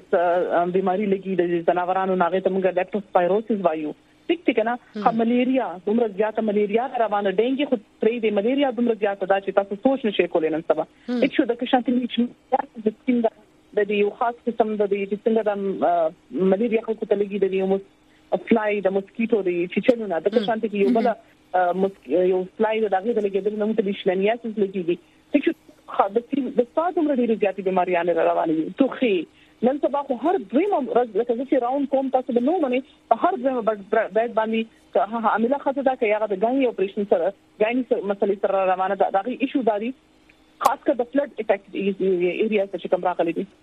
بیماری لګي د جناورانو ناغه ته موږ لیپټوسپایروسس وایو ټیک ټیک نه ملیریا دومره زیاته ملیریا روانه ډینګي خو پرې د ملیریا دومره زیاته دا چې تاسو سوچ نشئ کولای نن سبا هیڅ شو د کشانتي هیڅ د څنګه د دې یو خاص قسم د دې څنګه د ملیریا خو ته لګي د یو فلای د موسکیټو د چیچلونه د کشانتي کې یو بل یو فلای د هغه د لګیدل نو ته بشلنیاسس لګيږي هیڅ د د ساده عمر ډیره زیاتې بیماریاں روانې دي توخي نن سبا خو هر دریم ورځ لکه چې راوند کوم تاسو به نو منی په هر دریم بیت باندې ها عامله خاصه دا کې هغه د غاڼې اپریشن سره غاڼې مسلې سره روانه ده دا غي ایشو داري خاص کر د فلډ افیکټ ایریا چې کوم راغلي دي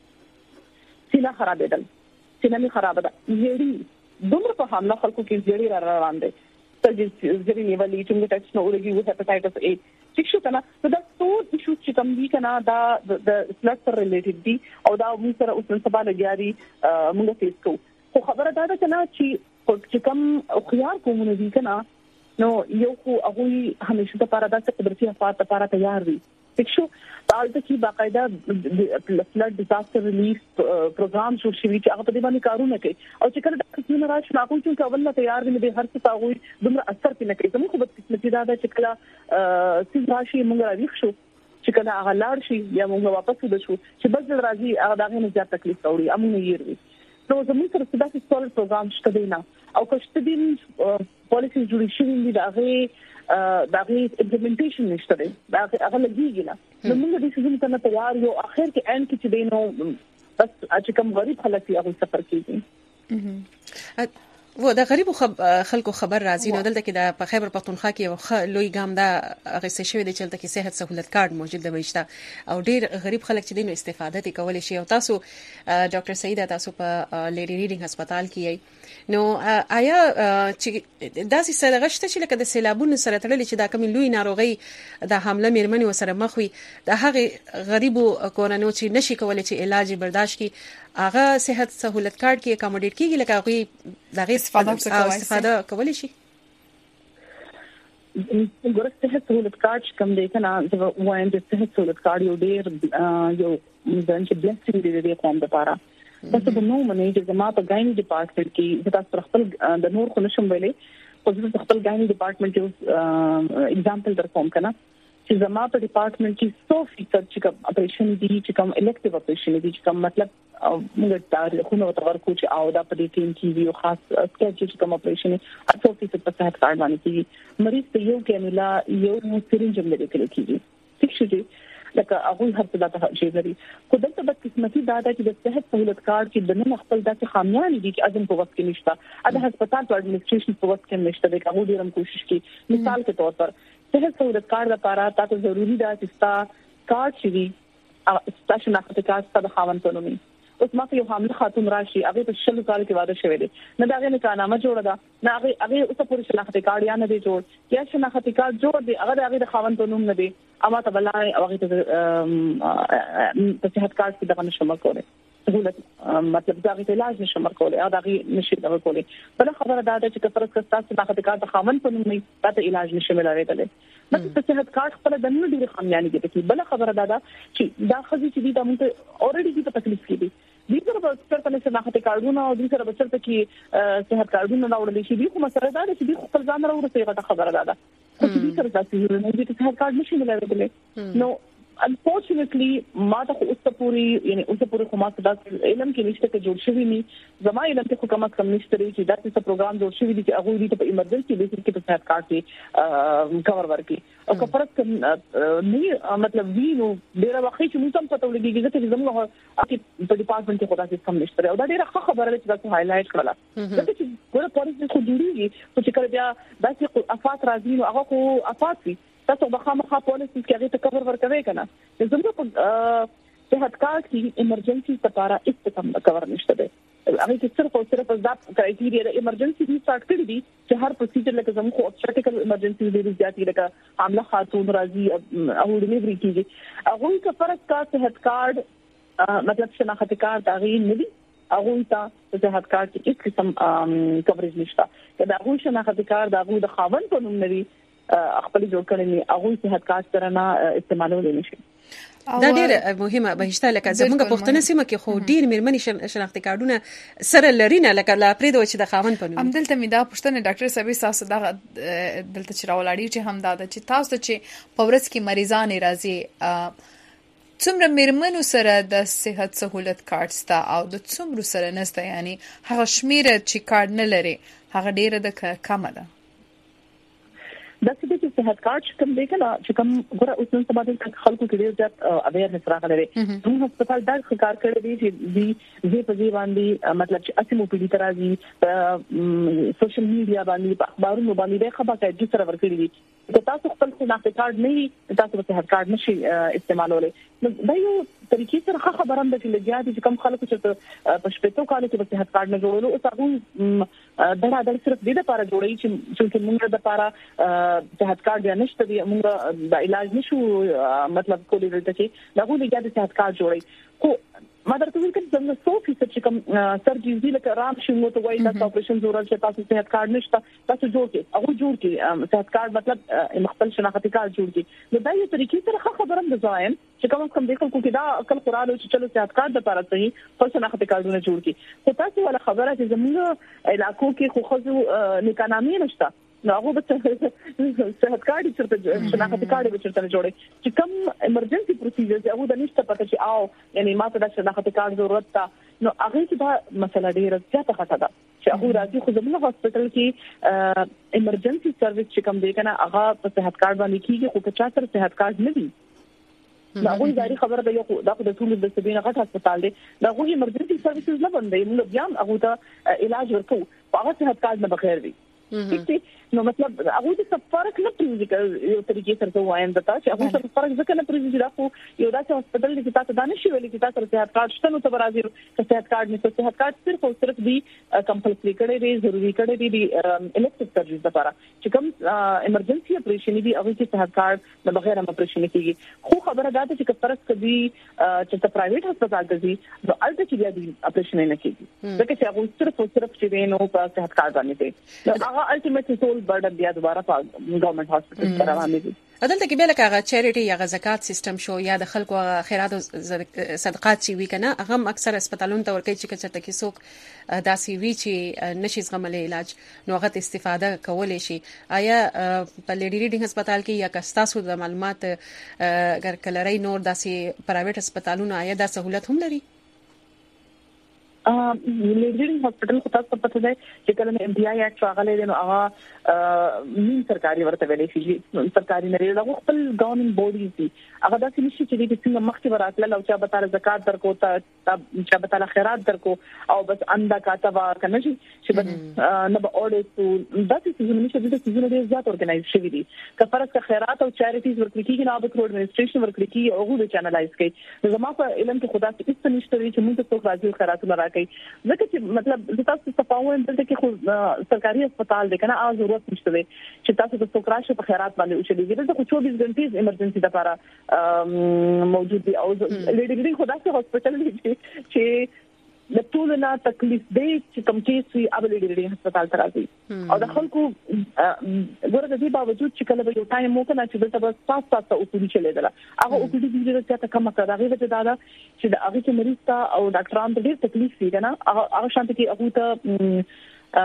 سینه خرابېدل سینه می خراب ده یېړي دومره په حمله خلکو کې یېړي را روان دي سرجری نیولې چې موږ ټیسټ نو ورګي وو هپاتایټس اے څه کنه نو دا ټول ایشو چې کوم دي کنه دا د فلډ سره ریلیټډ دي او دا موږ سره اوس نن سبا لګیاري موږ فیس کوو خو خبره دا ده کنه چې چې کوم خيار کومونه دي کنه نو یو خو هغه همیشه لپاره د قدرتي افات لپاره تیار وي څه تاسو کې باقاعده فلډ ډیزاستر ریلیف پروګرام جوړ شوی چې هغه په دې باندې کارونه کوي او چې کله د قسمه راځي نو کوم چې اول نه تیار دي به هر څه تاغوي دومره اثر پنه کوي زموږ په قسمتي دا چې کله سیس راشي موږ راوښ شو چې کله هغه لاړ شي یا موږ واپس وځو چې بس راځي هغه دغه نه زیات تکلیف اوري امونه یې وي نو زموږ سره څه داسې سولټ پروګرام شته دی نه او کښته دي پالیسي جوړې شوې دي دغه دغه امپلیمنټیشن نشته دی هغه لګیږي نه نو موږ د دې څه نه تیار یو اخر کې اند کې چې دینو بس چې کوم غریب خلک یې هغه سفر کوي و د غریب خلکو خبر راځي نو دلته کې د په خیبر پختونخوا کې یو لوی ګام دا غوښه شوی دی چې دلته کې صحت سہولت کارت موجود دی وشته او ډیر غریب خلک چې دینو استفاده کوي شي او تاسو ډاکټر سعیده تاسو په لیډي ریډینګ هسپتال کې یې نو آیا چې داسې سره غشته چې لکه د سیلابونو سره تړلې چې دا کوم لوی ناروغي د حمله میرمنې وسره مخ وي د هغه غریبو کورانو چې نشي کولای چې علاج برداشت کړي هغه صحت سہولت کارت کې اکاموډیټ کیږي لکه هغه دغه استفاده کولای شي ګورې صحت سہولت کارت کوم دی کنه وایم د صحت سہولت کارت یو ډیر یو ځان چې بلسینګ دی د قوم لپاره تاسو د نو منې چې زما په ګایني ډپارټمنټ کې تاسو خپل د نور خو نشم ویلې خو زه خپل ګایني ډپارټمنټ یو اگزامپل در کوم کنه چې زما په ډپارټمنټ کې سو فیصد چې کوم اپریشن دي چې کوم الیکټیو اپریشن دي چې کوم مطلب موږ تاریخونه ورکو چې او دا په دې ټیم کې یو خاص سکیچ چې کوم اپریشن سو فیصد په صحت کارت باندې کیږي مریض ته یو کینولا یو سرنج لري کېږي ٹھیک شي لکه هغه هر څه د تهجیر لري خو دلته د قسمتي دادا چې د صحت سہولت کارت کې د نن خپل داسې خامیان دي چې اذن په وخت کې نشته اته هسپتال په اډمنستریشن په وخت کې نشته د هغه ډیرم کوشش کوي مثال کے طور پر صحت سہولت کارت لپاره تاسو ضروری ده چې ستا کارت شي ستاسو شناخت کارت ستاسو خاوند پونومي اوس ما یو حامله خاتون راشي هغه په شلو کال کې واده شوی دی نه دا غي نه کارنامه جوړه ده نه هغه هغه اوس پورې شناخت کارت یا نه دی جوړ یا شناخت کارت جوړ دی هغه هغه د خاوند پونوم نه دی اما ته بلای هغه ته په صحت کارت کې دغه نشم کوله سہولت مطلب دا غي علاج نشم کوله او دا غي نشي دغه کوله بل خبره دا ده چې کفرت کستا شناخت کارت خاوند پونوم نه دا علاج نشي ملاره ده مطلب صحت کارت خپل د نن ډیره خامیانه کې بل خبره دا ده چې دا خزي چې دا مونږ اوريډي په تکلیف کې دي دې سره به څرته شناخت کارتونه او دې سره به څرته کې صحت کارتونه راوړل شي دي خو مسله دا ده چې دې خپل ځان راوړل شي غته خبره ده چې دې سره تاسو نه دې صحت کارت نشي ملایدل نو unfortunately ما ته اوس پوری یعنی اوس پوری خو ما ته د علم کې نشته کې جوړ شوی ني زما علم کې خو کومه کم نشته چې دا څه پروګرام جوړ شوی دي چې هغه دې په ایمرجنسي بیسس کې په صحت کارت کې کور ورکړي او که فرق نه مطلب وینو ډیره وخت چې موږ هم پته ولګي چې زموږ په ډپارټمنټ کې خدای څخه کم نشته او دا ډیره ښه خبره ده چې تاسو هایلایټ کړله ځکه چې ګوره پولیس خو جوړیږي چې کله بیا داسې افات راځي نو هغه خو افات وي تاسو به خامخا پولیس کې هغه ته کور ورکوي کنه زموږ په صحت کارت کې ایمرجنسي لپاره هیڅ کم کور نشته ده هغه چې صرف او صرف دا کرایټیریا د ایمرجنسي دي سټارټ کړی دي چې هر پروسیجر لکه زموږ اوبسټیکل ایمرجنسي ډیری زیاتې لکه حامله خاتون راځي او ډیلیوري کیږي هغه کا فرق کا صحت کارت مطلب شناختی کارت هغه نه دي هغه ته صحت کارت کې هیڅ قسم کوریج نشته دا هغه شناختی کارت هغه د خاوند په نوم نه خپل جوړ کړی هغه صحت کارت سره نه استعمالول نشي دا ډېر مهمه بهشته لکه زموږ پښتنه سیمه کې خو ډېر میرمنې شناختی کارډونه سره لرینه لکه لا پرې دوی چې د خاوند په نوم هم دلته می دا پښتنه ډاکټر صاحب تاسو دا دلته چې راولاړی چې هم دا چې تاسو چې په ورځ کې مریضان راځي څومره میرمنو سره د صحت سہولت کارت ستا او د څومره سره نسته یعنی هغه شمیره چې کارت نه لري هغه ډیره د کم ده دا چې صحت کارت کوم دی کنه چې کوم ګوره اوس نن سبا د خلکو کې ډېر زیات اویرنس راغلی دی موږ هسپتال دا کار کړی دی چې دی زی په زی باندې مطلب چې اسمو په دې ترازی سوشل میډیا باندې په اخبارونو باندې د خبرو کې سره ورکړي دي که تاسو خپل صحت کارت نه تاسو په صحت کارت نشي استعمالولای دا یو طریقې سره خبره هم ده چې لګیا دي چې کوم خلکو چې په شپږو کالو کې په صحت کارت نه جوړولو او هغه دا د صرف دې لپاره جوړی چې موږ د لپاره صحت کارت یا نشته دی موږ د علاج نشو مطلب کولی دلته چې دا غوډه د صحت کارت جوړي خو ما درته ویل چې څنګه څو فیصد چې کوم سرجری لکه رام شنو ته وایي تاسو اپریشن ضرورت چې تاسو صحت کارت نشته تاسو جوړ کړئ هغه جوړ کړئ صحت کارت مطلب مختلف شناختی کارت جوړ کړئ نو دا یو طریقې سره خبره هم ځایم چې کوم کوم د خلکو کې دا عقل قرآن چې چلو صحت کارت لپاره صحیح خپل شناختی کارتونه جوړ کړئ خو تاسو ولا خبره چې زموږ علاقو کې خو خو نکانامي نشته نو هغه به صحت کارت چرته شناختی کارت به چرته جوړي چې کوم ایمرجنسي پروسیجر هغه د نشته پته چې او یعنی ما ته د شناختی کارت ضرورت تا نو هغه چې دا مسله ډیره زیاته خطا ده چې هغه راځي خو زموږ هسپتال کې ایمرجنسي سرویس چې کوم دی کنه هغه په صحت کارت باندې کیږي خو که چا سره صحت کارت نه وي دا غوړي ځاری خبره ده یو دا د ټول د سبینه غټ هسپتال دی دا غوړي ایمرجنسي سرویسز نه بندي موږ بیا هغه ته علاج ورکو هغه صحت کارت نه بغیر دی نو مطلب هغه د فرق نه پریږدي یو طریقې سره وایم دا چې هغه څه فرق ځکه نه پریږدي دا خو یو داسې هسپتال کې تاسو دا نشي ویلي چې تاسو صحت کارت شته نو ته راځي چې صحت کارت نه صحت کارت صرف او صرف دی کمپلسري کړي دی ضروري کړي دی الکټیو سرجری لپاره چې کوم ایمرجنسي اپریشن دی هغه کې صحت کارت نه بغیر هم اپریشن کیږي خو خبره ده چې فرق کوي چې ته پرایویټ هسپتال ته ځي نو الته چې بیا دی اپریشن نه کیږي ځکه چې هغه صرف او صرف چې دی نو په صحت کارت باندې دی هغه الټیمیټلی برډن بیا دوباره په ګورنمنت هاسپټل سره باندې دي عدالت کې بل هغه چیریټي یا زکات سیستم شو یا د خلکو خیرات او صدقات چې وی کنه هغه اکثر هسپتالونو ته ورکوي چې کچته کې څوک داسې وی چې نشي زغملې علاج نو هغه استفاده کولای شي آیا په لیډی ریډینګ هسپتال کې یا کستاسو د معلومات اگر کلري نور داسې پرایویټ هسپتالونو آیا دا سہولت هم لري لیډینګ هسپتال خو تاسو پته ده چې کله ایم ډي آی اکټ راغلی دی نو هغه مين سرکاري ورته ویلې شي سرکاري نه لري خپل ګورنمنت بودیز دي هغه داسې نشي چې د څنګه مخکې وراتله او چې به تعالی زکات درکو ته چې به تعالی خیرات درکو او بس انده کاتبه کنه شي چې نه به اورډ تو داسې څه نشي چې د څه ډیر زیات اورګنایز شوی دي کفاره کا خیرات او چاریټیز ورکړي کیږي نه به ایڈمنسټریشن ورکړي کیږي او د چینلایز کوي زما په علم کې خدا څه هیڅ نشته چې موږ ته راځي خیراتونه راکړي ځکه چې مطلب د تاسو صفاوین دلته کې خو سرکاري هسپتال دی کنه اواز ضرورت نشته چې تاسو د سوکراشه په خیرات باندې او چې دغه خو چوبیس غنټې ایمرجنسي لپاره موجود دي او لیډی خدا څخه هسپتال دی چې د ټول نه تکلیف دی چې کوم کیس وي ابل لیډی هسپتال ته راځي او د خلکو ګوره د دې باوجود چې کله به یو ټایم مو کنه چې دلته بس تاسو تاسو او پوری چلیدله هغه او پوری ډیره زیاته کم کړه هغه وجه دا ده چې د هغه چې مریض ته او ډاکټرانو ته ډیر تکلیف وي کنه هغه شانت کې هغه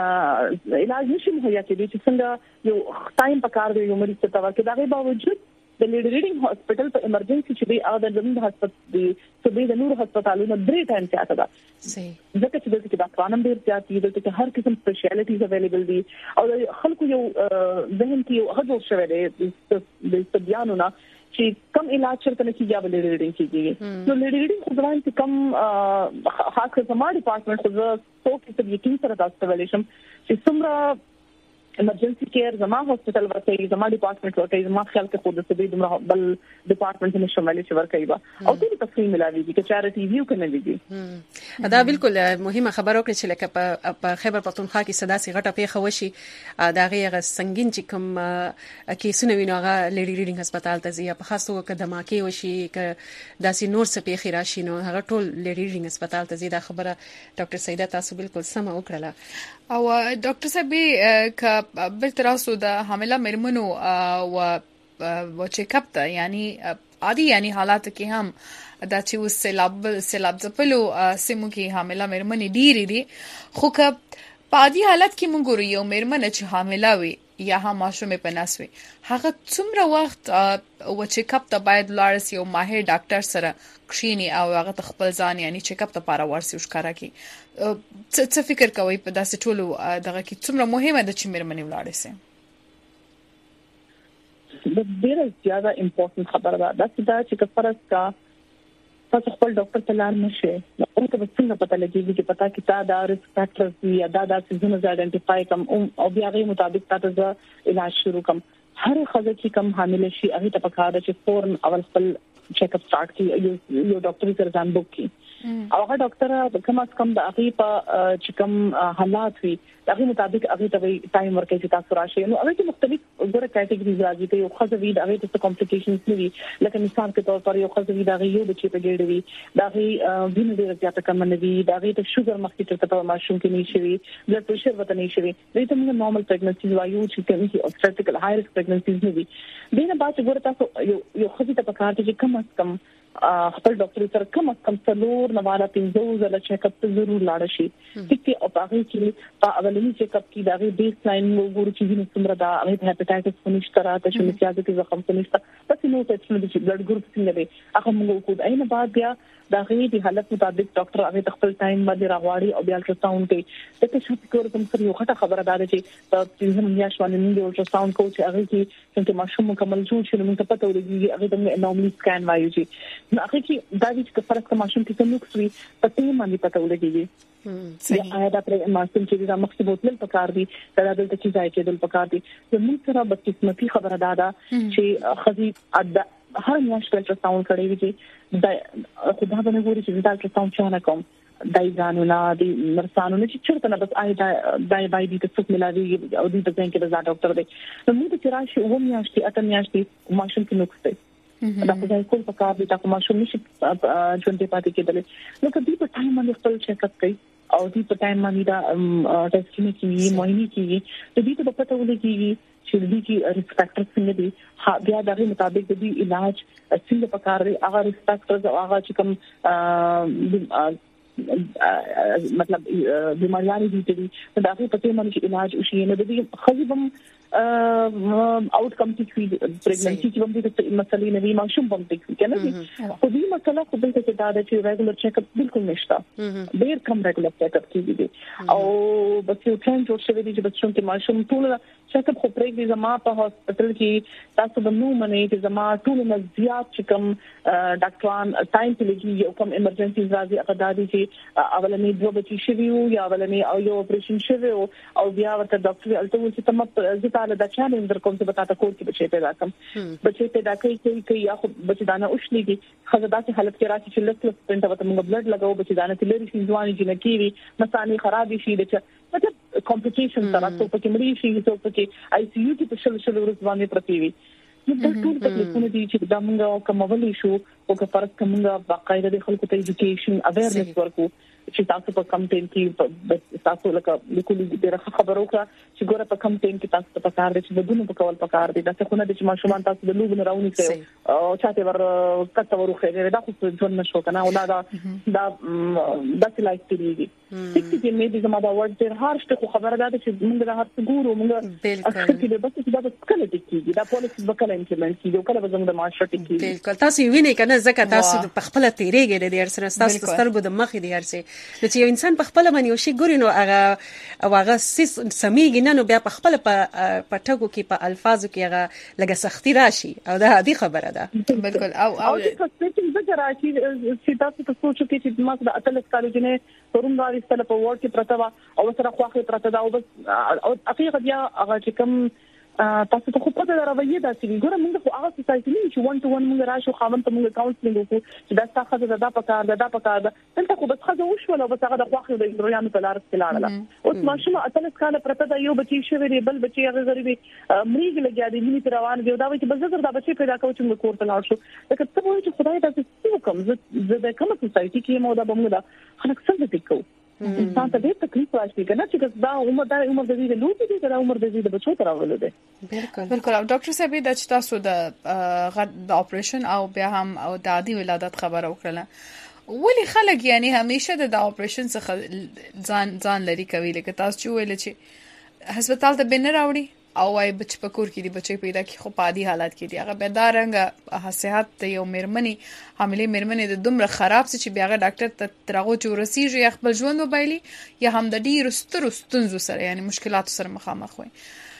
ته علاج نشي مهیا کېدی چې څنګه یو ټایم پکار دی یو مریض ته ورکړي دا به باوجود د لیډي ریډینګ هاسپټل په ایمرجنسي چې دی او د زموږ هسپتال دی چې د نور هسپتالونو درې ټایم زیاته ده صحیح ځکه چې دلته کې ډاکټرانو ډیر زیات دي دلته کې هر قسم سپیشلیټیز اویلیبل دي او خلکو یو ذهن کې یو هڅه شوه دی د استدیانو نه چې کم علاج چرته نه کیږي بل ریډینګ کیږي نو لیډي ریډینګ خو ځوان چې کم خاص زما ډپارټمنټ خو زه څو کې تب یقین سره تاسو ته ویل شم چې څومره ایمرجنسي کیر زما هسپتال ورته زما ډپارټمنټ ورته زما خیال کې خود څه دې بل ډپارټمنټ نه شامل شي ورکوي با او دې تفصیل ملاويږي چې چارټي ویو کنه دي دا بالکل مهمه خبره وکړه چې لکه په خیبر پختونخوا کې صدا سي غټه پیښه وشي دا غیغه سنگین چې کوم کیسونه ویني هغه لیډي ریډینګ هسپتال ته ځي په خاصو کې دماکي وشي ک داسې نور څه پیښه راشي نو هغه ټول لیډي ریډینګ هسپتال ته ځي دا خبره ډاکټر سیده تاسو بالکل سم وکړه او ډاکټر صاحب ک برتراسو د حامله مرمنو او و چیک اپ ته یعنی عادي یعنی حالات کې هم دا چې وس سیلاب سیلاب ځپلو سیمو کې حامله مرمنې ډېری دي خو که په عادي حالت کې موږ ګورو یو مرمنه چې حامله وي یا هم ماشومه په ناس وي هغه څومره وخت و چیک اپ ته باید لاړ شي او ماهر ډاکټر سره کښینی او هغه خپل ځان یعنی چیک اپ ته پاره ورسي وشکارا کی څه فکر کوي په داسې ټولو دغه کې څومره مهمه ده چې مرمنې ولاړ شي د ډیره زیاده امپورټنت خبره ده دا چې فرض کا تاسو خپل ډاکټر ته لاړ نشئ نو ته به څنګه پته لګیږي چې پتا کې تا دا ریسک فیکټرز دي یا دا د سيزونو آئیډنټیفای کوم او بیا غي مطابق تاسو علاج شروع کوم هر خزه چې کم حامل شي هغه ته پکاره چې فورن اول خپل چیک اپ سٹارټ کی یو ډاکټر سره ځان بوک کی او هغه ډاکټر کوم از کم د هغه په چې کوم حالات وي هغه مطابق هغه ته ټایم ورکړي چې تاسو راشي نو هغه کې مختلف ګوره کټګوریز راځي ته یو خزه وی د هغه ته کمپلیکیشنز نه وي لکه مثال کې تور پر یو خزه وی د هغه یو بچی په ګډ وي د هغه وینې ډیره زیاته کم نه وي د هغه ته شوګر مخکې ته په ماشوم کې نه شي بلډ پريشر وته نه شي دوی ته موږ نورمال پریګننسي وایو چې کومي اوبسټریکل هاي ریسک پریګننسي نه وي دینه بعد ګوره تاسو یو یو خزه ته پکار دي چې کم از کم خپل ډاکټر سره کم از کم څلور نه والا پنځه ځله چیک اپ ته ضرور لاړ شي چې او هغه کې په اولنی چیک اپ کې دا غي بیس لاین وګورو چې وینې څومره دا هغه هپاتایټس فنشته راته چې متیازه کې زخم فنشته پس نو ته چې د بلډ ګروپ څنګه دی هغه موږ کو داینه بعد بیا دا غي د حالت مطابق ډاکټر هغه خپل ټایم باندې راغواړي او بیا الټراساوند کوي ته چې کوم کوم سره یو غټه خبره ده چې په پنځه میاشتې باندې موږ الټراساوند کوو چې هغه کې څنګه ماشوم مکمل جوړ شي نو موږ پته ولګي هغه د انوملی سکان وایو چې نو هغه کې دا چې فرق کوم ماشوم کې څه نقص وي پته باندې پته ولګي صحیح آیا دا پر ماشوم چې دا مخکې بوتل پکار دي دا د دې چې ځای کې دل پکار دي نو موږ سره د قسمتي خبره ده چې خزي هر میاشت الټراساوند کړی وي چې دا خدای باندې ګوري چې دا الټراساوند چانه کوم دای ځانونه دي مرسانونه چې چرته نه بس آی دا دای بای دي څه ملایي او دې په ځین کې دا ډاکټر دی نو موږ چې راشي و میاشتې اته میاشتې ماشوم کې نقص دی دا خدای کول پکار دي چې ماشوم نشي ژوند پاتې کېدل نو کله په ټایم باندې خپل چیک اپ کوي او دې په ټایم باندې دا ټیسټونه کوي معاینه کوي د دې په پته ولګي چې دې کې ریسک فیکټر څنګه دي بیا دغه مطابق د دې علاج څنګه پکار دی هغه ریسک فیکټرز او هغه چې کوم مطلب بیماریاں دي چې دا په پته باندې علاج وشي نه د دې خزبم آوټ کم چې پریګننسي چې باندې د مسلې نه وي ماشوم باندې کنه دي خو دې مسله خو دې ته دا د چې ریګولر چیک اپ بالکل نشته ډیر کم ریګولر چیک اپ کیږي او بس یو ټایم جوړ شوی دی چې بچو کې ماشوم ټول چیک اپ خو پرېږدي زما په هسپتال کې تاسو د نو منې چې زما ټول نه زیات چې کوم ډاکټران ټایم په لګي یو کوم ایمرجنسي راځي هغه د دې اولنې دوه بچی شوی یا اولنې او یو اپریشن شوی او بیا ورته ډاکټر الته و چې تم زه دا چانه اندر کوم څه بتاته کول چې بچي پیدا کوم بچي پیدا کوي کوي یا خو بچي دانه اوښليږي خزداتي حالت کې راشي چې لکه پرنټ وته موږ بلډ لګاو بچي دانه تلري شي ځواني جنکيري مثاني خراب شي د مطلب کمپلیکیشن سره څه پکې مړی شي څه پکې آی سی یو کې په شل شل ورځ باندې پرتی وي نو د ټول تکلیفونه دي چې دا موږ کومولې شو او که فرض کومه باقاعده د خلکو ته ایجوکیشن اویرنس ورکو چې تاسو په کم ټیم کې تاسو لکه لیکلي ډیره خبرو کا چې ګوره په کم ټیم کې تاسو په کار دي چې بدونه په کول پکار دي دا څه خونه دي چې ماشومان تاسو د لوګ نه راونی کوي او چاته ور کته ورخه دا خو ځون نشو کنه او دا دا د لایک تیږي چې مې د زما دا ورډ ډېر هارش ته خبره ده چې موږ د هر څه ګورو موږ اخر کې به بس چې دا کله کېږي دا پالیسي به کله امپلیمنټ کیږي کله به زموږ د معاشره کېږي. بالکل تاسو وینئ کنه ځکه تاسو په خپل تیریږي د هر سره تاسو سترګو د مخې د هر څه نو چې یو انسان په خپل باندې یو شی ګوري نو هغه او هغه سیس سمېږي نه نو بیا په خپل په پټکو کې په الفاظو کې هغه لګه سختي راشي او دا عادي خبره ده. بالکل او او چې څنګه راشي چې تاسو ته سوچو کې چې ما د اتلس کالجنه پرونداري ستله په ورډ کې پرته وا او سره خواخې پرته دا او بس او حقیقت بیا هغه چې کوم تاسو ته خو په دا رویه دا چې ګوره موږ خو هغه سوسایټي نه چې ون ټو ون موږ راشو خاوند ته موږ کاونسلینګ وکړو چې دا څه خزه دا پکار دا پکار دا دلته خو بس خزه وشول او بس هغه د خواخې د ګرویانو په لار کې لاړه اوس ماشومه اتلس کاله پرته دا یو بچی شوی دی بل بچی هغه غریبي مریګ لګیا دی مینې روان دی دا وایي چې بس زه دا بچی پیدا کوم چې موږ کور ته لاړ شو لکه څه وایي چې خدای تاسو څه کوم زه د کوم سوسایټي کې مو دا بمو دا خلک څنګه ټیکو انسان ته ډېر تکلیف راشي کنه چې دا عمر دا عمر د دې لوټي دي دا عمر د دې د بچو تر راغله ده. بالکل بالکل او ډاکټر صاحب د تاسو د د اپریشن او بیا هم او د عادي ولادت خبره وکړه ولی خلک یعنی همیشه د اپریشن څخه ځان ځان لري کوي لکه تاسو چې ویل چې هسپتال ته بنه راوړي او وايي بچ پکور کې دي بچي پیدا کی خو پادي حالات کې دي هغه به دا رنګ صحت یو مېرمنی حاملې مېرمنې د دومره خراب څه چې بیا ډاکټر ته ترغو چورسیږي خپل ژوند وبایلی یا هم د ډیرو سترو ستونزو سره یعنی مشکلات سره مخامخ وي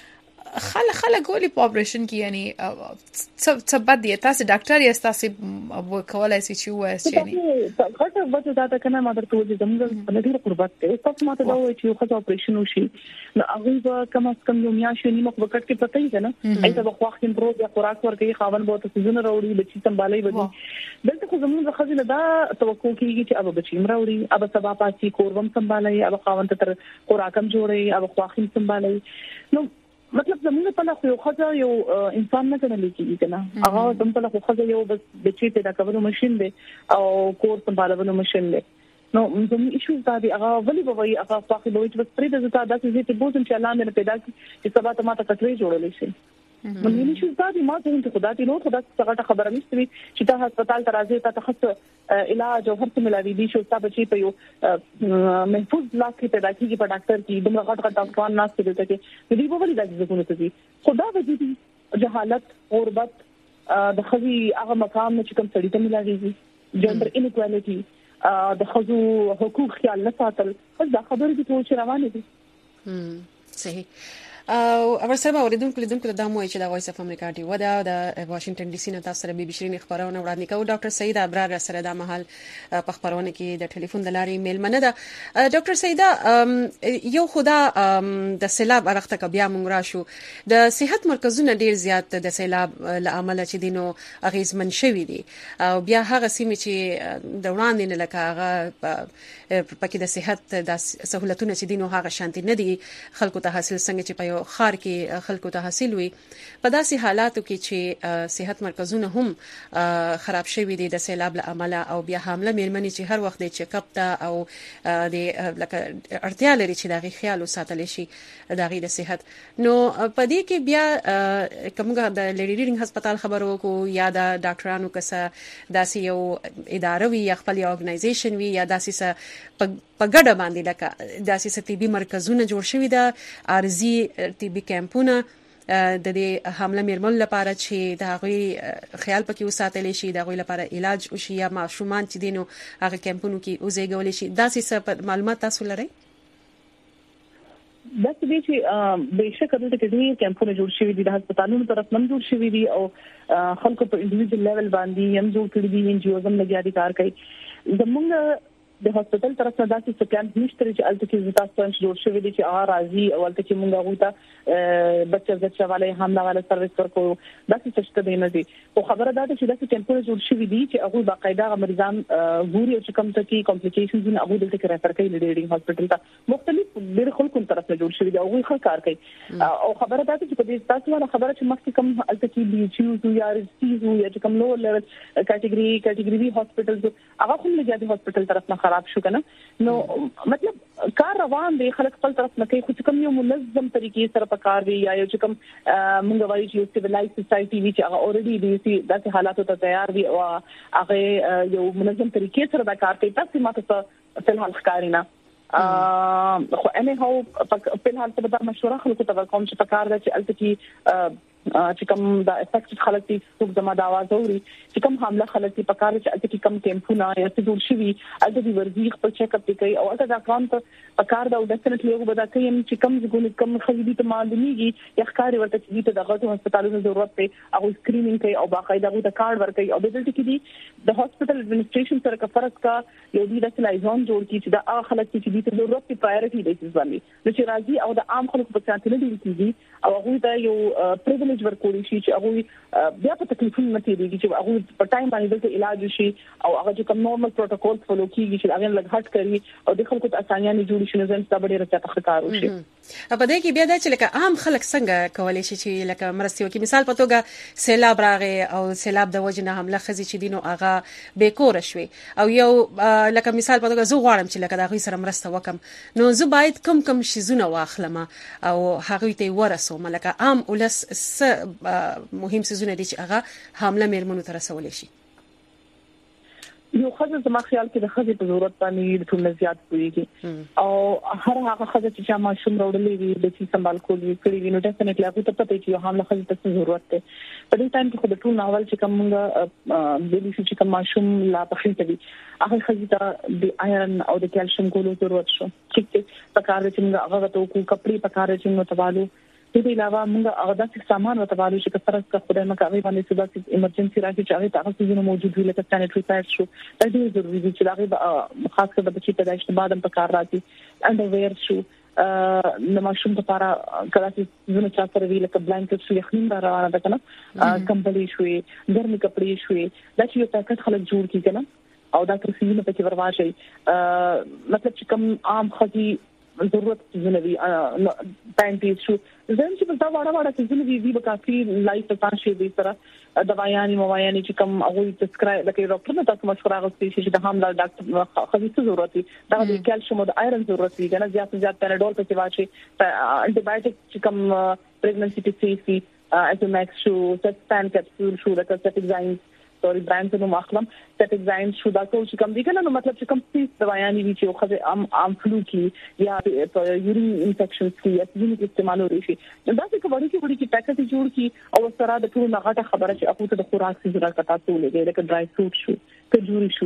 خلک خلک ولې په اپریشن کې یعنی څه څه بد دي تاسو ډاکټر یې تاسو کولای شئ چې وایي یعنی خاطر وته دا کنه ما درته وځي زموږ په ډیره قربت ته تاسو ماته دا وایي چې یو خاطر اپریشن وشي نو هغه به کم از کم یو میاشت نیمه وخت کې پته یې کنه ایته به خو خپل پروګ یا خوراک ورکړي خاون به تاسو زنه راوړي بچی سمبالي ودی دلته خو زموږ خزینه دا توقع کیږي چې اب بچی مراوړي اب سبا پاسي کوربم سمبالي اب خاون ته تر خوراکم جوړي اب خواخیم سمبالي نو مطلب زموږ په لخوا یو خزه یو انسان نه کنه لیکي کنه هغه زموږ په لخوا خزه یو بس بچی پیدا کولو ماشين دی او کور سمبالولو ماشين دی نو زموږ ایشو دا دی هغه ولې به وي هغه فاقي به چې بس پرې د زتا داسې چې بوزم چې الله نه پیدا کی چې سبا ته ماته کټوي جوړولې شي نو مې شو دا دی ما ته خدا دې نو خدا څنګه خبره نشته چې ته هسپتال ته راځي ته تخصص علاج او هر څه ملاوي دي چې تاسو بچي په یو محفوظ لاس کې پیدا کیږي په ډاکټر کې دغه غټ غټ ډاکټران ناس کې دي چې دې په ولې داسې زګونه دي خدا وجې جهالت غربت د خزي هغه مقام چې کوم سړی ته ملاويږي جندر انیکوالټي د خزو حقوق خیال نه ساتل دا خبرې دي چې روانه دي. صحیح او ورسره اوریدونکو لیدونکو ته د موي چې د وایس اف امریکا دی ودا د واشنگټن ډي سي نه تاسو سره بي بي شيرين خبرونه وړاندې کوي ډاکټر سعید ابرار سره د محل په خبرونه کې د ټلیفون د لارې میل منه ده. ډاکټر سعید یو خدا د سیلاب ارخته ک بیا مونږ راشو د صحت مرکزونه ډیر زیات د سیلاب لامل چې دینو اغیزمن شوي دي او بیا هغه سیمه چې د وړاندې نه لکه هغه پکې د صحت د سہولتونو چې دینو هغه شانتي نه دي خلکو ته حاصل څنګه چې یو خار کې خلکو ته حاصل وي په داسې حالاتو کې چې صحت مرکزونه هم خراب شوي دي د سیلاب له امله او بیا حامله مېرمنې چې هر وخت د چیک اپ ته او د لکه اړتیا لري چې دغه خیال وساتل شي دغه د صحت نو په دې کې بیا کومه د لیډي ریډینګ هسپتال خبرو کو یا د ډاکټرانو کسه داسې یو اداره وي یا خپل یو اورګنایزیشن وي یا داسې په ګډه باندې لکه داسې طبي مرکزونه جوړ شوي ده ارزي طبي کیمپونه د دې حامله مېرمنو لپاره چې د هغوی خیال پکې وساتل شي د هغوی لپاره علاج وشي یا ماشومان چې دینو هغه کیمپونو کې وزېږول شي داسې معلومات تاسو لرئ؟ دا چې چې بهشکه د ټیکنیکي کیمپونو جوړ شوي دي د هسپتالونو طرف نن جوړ شوي دي او خلکو په انډیویډوال لیول باندې هم جوړ کړي دي ان جی اوز هم لګیا دي کار کوي زموږ د هسپتال طرف نه داسې څه کیمپ نشته چې الته کې زتا ستاسو جوړ شوی دي چې هغه راځي او الته کې مونږ غوته بچا بچا والے حمله والے سرویس ورکو داسې څه شته نه دي او خبره ده چې داسې کیمپونه جوړ شوی دي چې هغه باقاعده مریضان ګوري او چې کوم څه کې کمپلیکیشنز نه هغه دلته کې ریفر کوي لیډینګ هسپتال ته مختلف ډېر خلکو طرف نه جوړ شوی دي هغه خل کار کوي او خبره ده چې په دې تاسو باندې خبره چې مخکې کوم الته کې بي جی او یا ريسيز یا چې کوم لو لیول کټګوري کټګوري وی هسپتالز هغه هم لګیا دي هسپتال طرف نه خراب شو کنه نو مطلب کار روان دی خلک خپل طرف نه کوي خو کوم یو منظم طریقې سره پکار دی یا یو چې کوم موږ وایو چې سیویلایز سوسایټي وی چې هغه اوريدي دي چې داسې حالاتو ته تیار وي او هغه یو منظم طریقې سره دا کار کوي تاسو ماته په فلحال ښکارینا خو انه هو په حال ته د مشوره خلکو ته کوم چې پکار ده چې الته کې چې کوم د افیکټ خلک دي څوک د ما د आवाज اوري چې کوم حمله خلک دي پکار چې الته کې کم کیمپونه یا څه جوړ شي الته دی ورزي خپل چیک اپ کوي او الته دا اکاونټ پکار دا ډیفینټلی یو بدا کوي چې کم ځګون کم خلک ته معلومیږي یا ښکاری ورته چې ته دغه هسپتالونو ضرورت دی او سکرینینګ کوي او باقاعده د کارت ورکوي او د دې کې دي د هسپتال اډمنستریشن سره کا فرق کا یو دی د سلایزون جوړ کی چې دا هغه خلک چې د ضرورت په پرایورټي بیسس باندې د چې راځي او د عام خلکو په څیر نه دي کیږي او هغه دا یو پریویلیج ورکوي شي چې هغه بیا په تکلیفونو نه تیریږي چې هغه په ټایم باندې د علاج شي او هغه چې کوم نورمال پروتوکول فالو کیږي چې هغه لږ هټ کوي او د خلکو ته اسانیانه جوړ شي نو ځم ستاسو ډیره څه کار وشي په دې کې بیا دا چې لکه عام خلک څنګه کولای شي چې لکه مرستي وکي مثال په توګه سیلاب راغی او سیلاب د وجنه حمله خزي چې دینو هغه بیکور شوي او یو لکه مثال په توګه زه غواړم چې لکه دا غي سره مرسته وکم نو زه باید کم کم شیزونه واخلم او هغه ته ورسوم لکه عام ولس مهم سيزونه دي چې هغه حمله میرمنو ته رسول شي یو خزه زما خیال کې د خزه په ضرورت باندې ټول زیات کويږي او هر هغه خزه چې ما شوم راوړلې وي د چې سمبال کولې کړې وي نو ډیفینټلی هغه ته پته چې حمله خزه ته ضرورت ده په دې ټایم کې خو د ټول ناول چې کومه د دې چې کوم ماشوم لا پخې کوي هغه خزه ته د آیرن او د کیلشیم کولو ضرورت شو چې په کار کې موږ هغه ته کو کپڑے په کار کې موږ تبالو دې علاوه موږ هغه د سامان وتبالو چې کثرت کا خدای مکه هغه باندې څه د ایمرجنسي راځي چې هغه تاسو زینو موجود وي لکه سانیټری پیډ شو دا ډېر ضروري دي چې هغه خاص کر د بچی پیدایښت بعد هم په کار راځي انډرویر شو نو ماشوم لپاره کله چې زونه چا سره وی لکه بلانکټ شو یخنین را روانه ده کنه کمبلې شوې ګرمي کپڑے شوې دا چې یو پاکټ خلک جوړ کړي کنه او دا ترسینه پکې ورواچي مطلب چې کوم عام خدي ضرورت زنوي ټایم پیس شو زم چې په دا وړه وړه چې زنوي وی به کافي لایف ته پانشي دي سره دوايانې موایانې چې کوم هغه تسکرای لکه ډاکټر نه تاسو مشوره غوښتي چې د حامله ډاکټر خو څه ضرورت دي دا د کیلشیم او د آیرن ضرورت دي کنه زیات زیات پیناډول پکې واچي انټي بایوټیک چې کوم پریګننسي ټی سی ایزومکس شو سټان کیپسول شو لکه سټیکزاین سوري برانډ نو مخلم سټیکزاین شو دا ټول چې کوم دي کنه نو مطلب چې کوم څه دوايانې دي چې خو عام عام فلو کې یا یورین انفیکشنز کې یا ځینې استعمال لري شي دا چې کومه کې وړي چې پاکټ جوړ کی او سره د ټول هغه خبره چې اخو ته د خوراک څخه ضرورت پتا ټولې لکه ډرای فروټ شو کجوري شو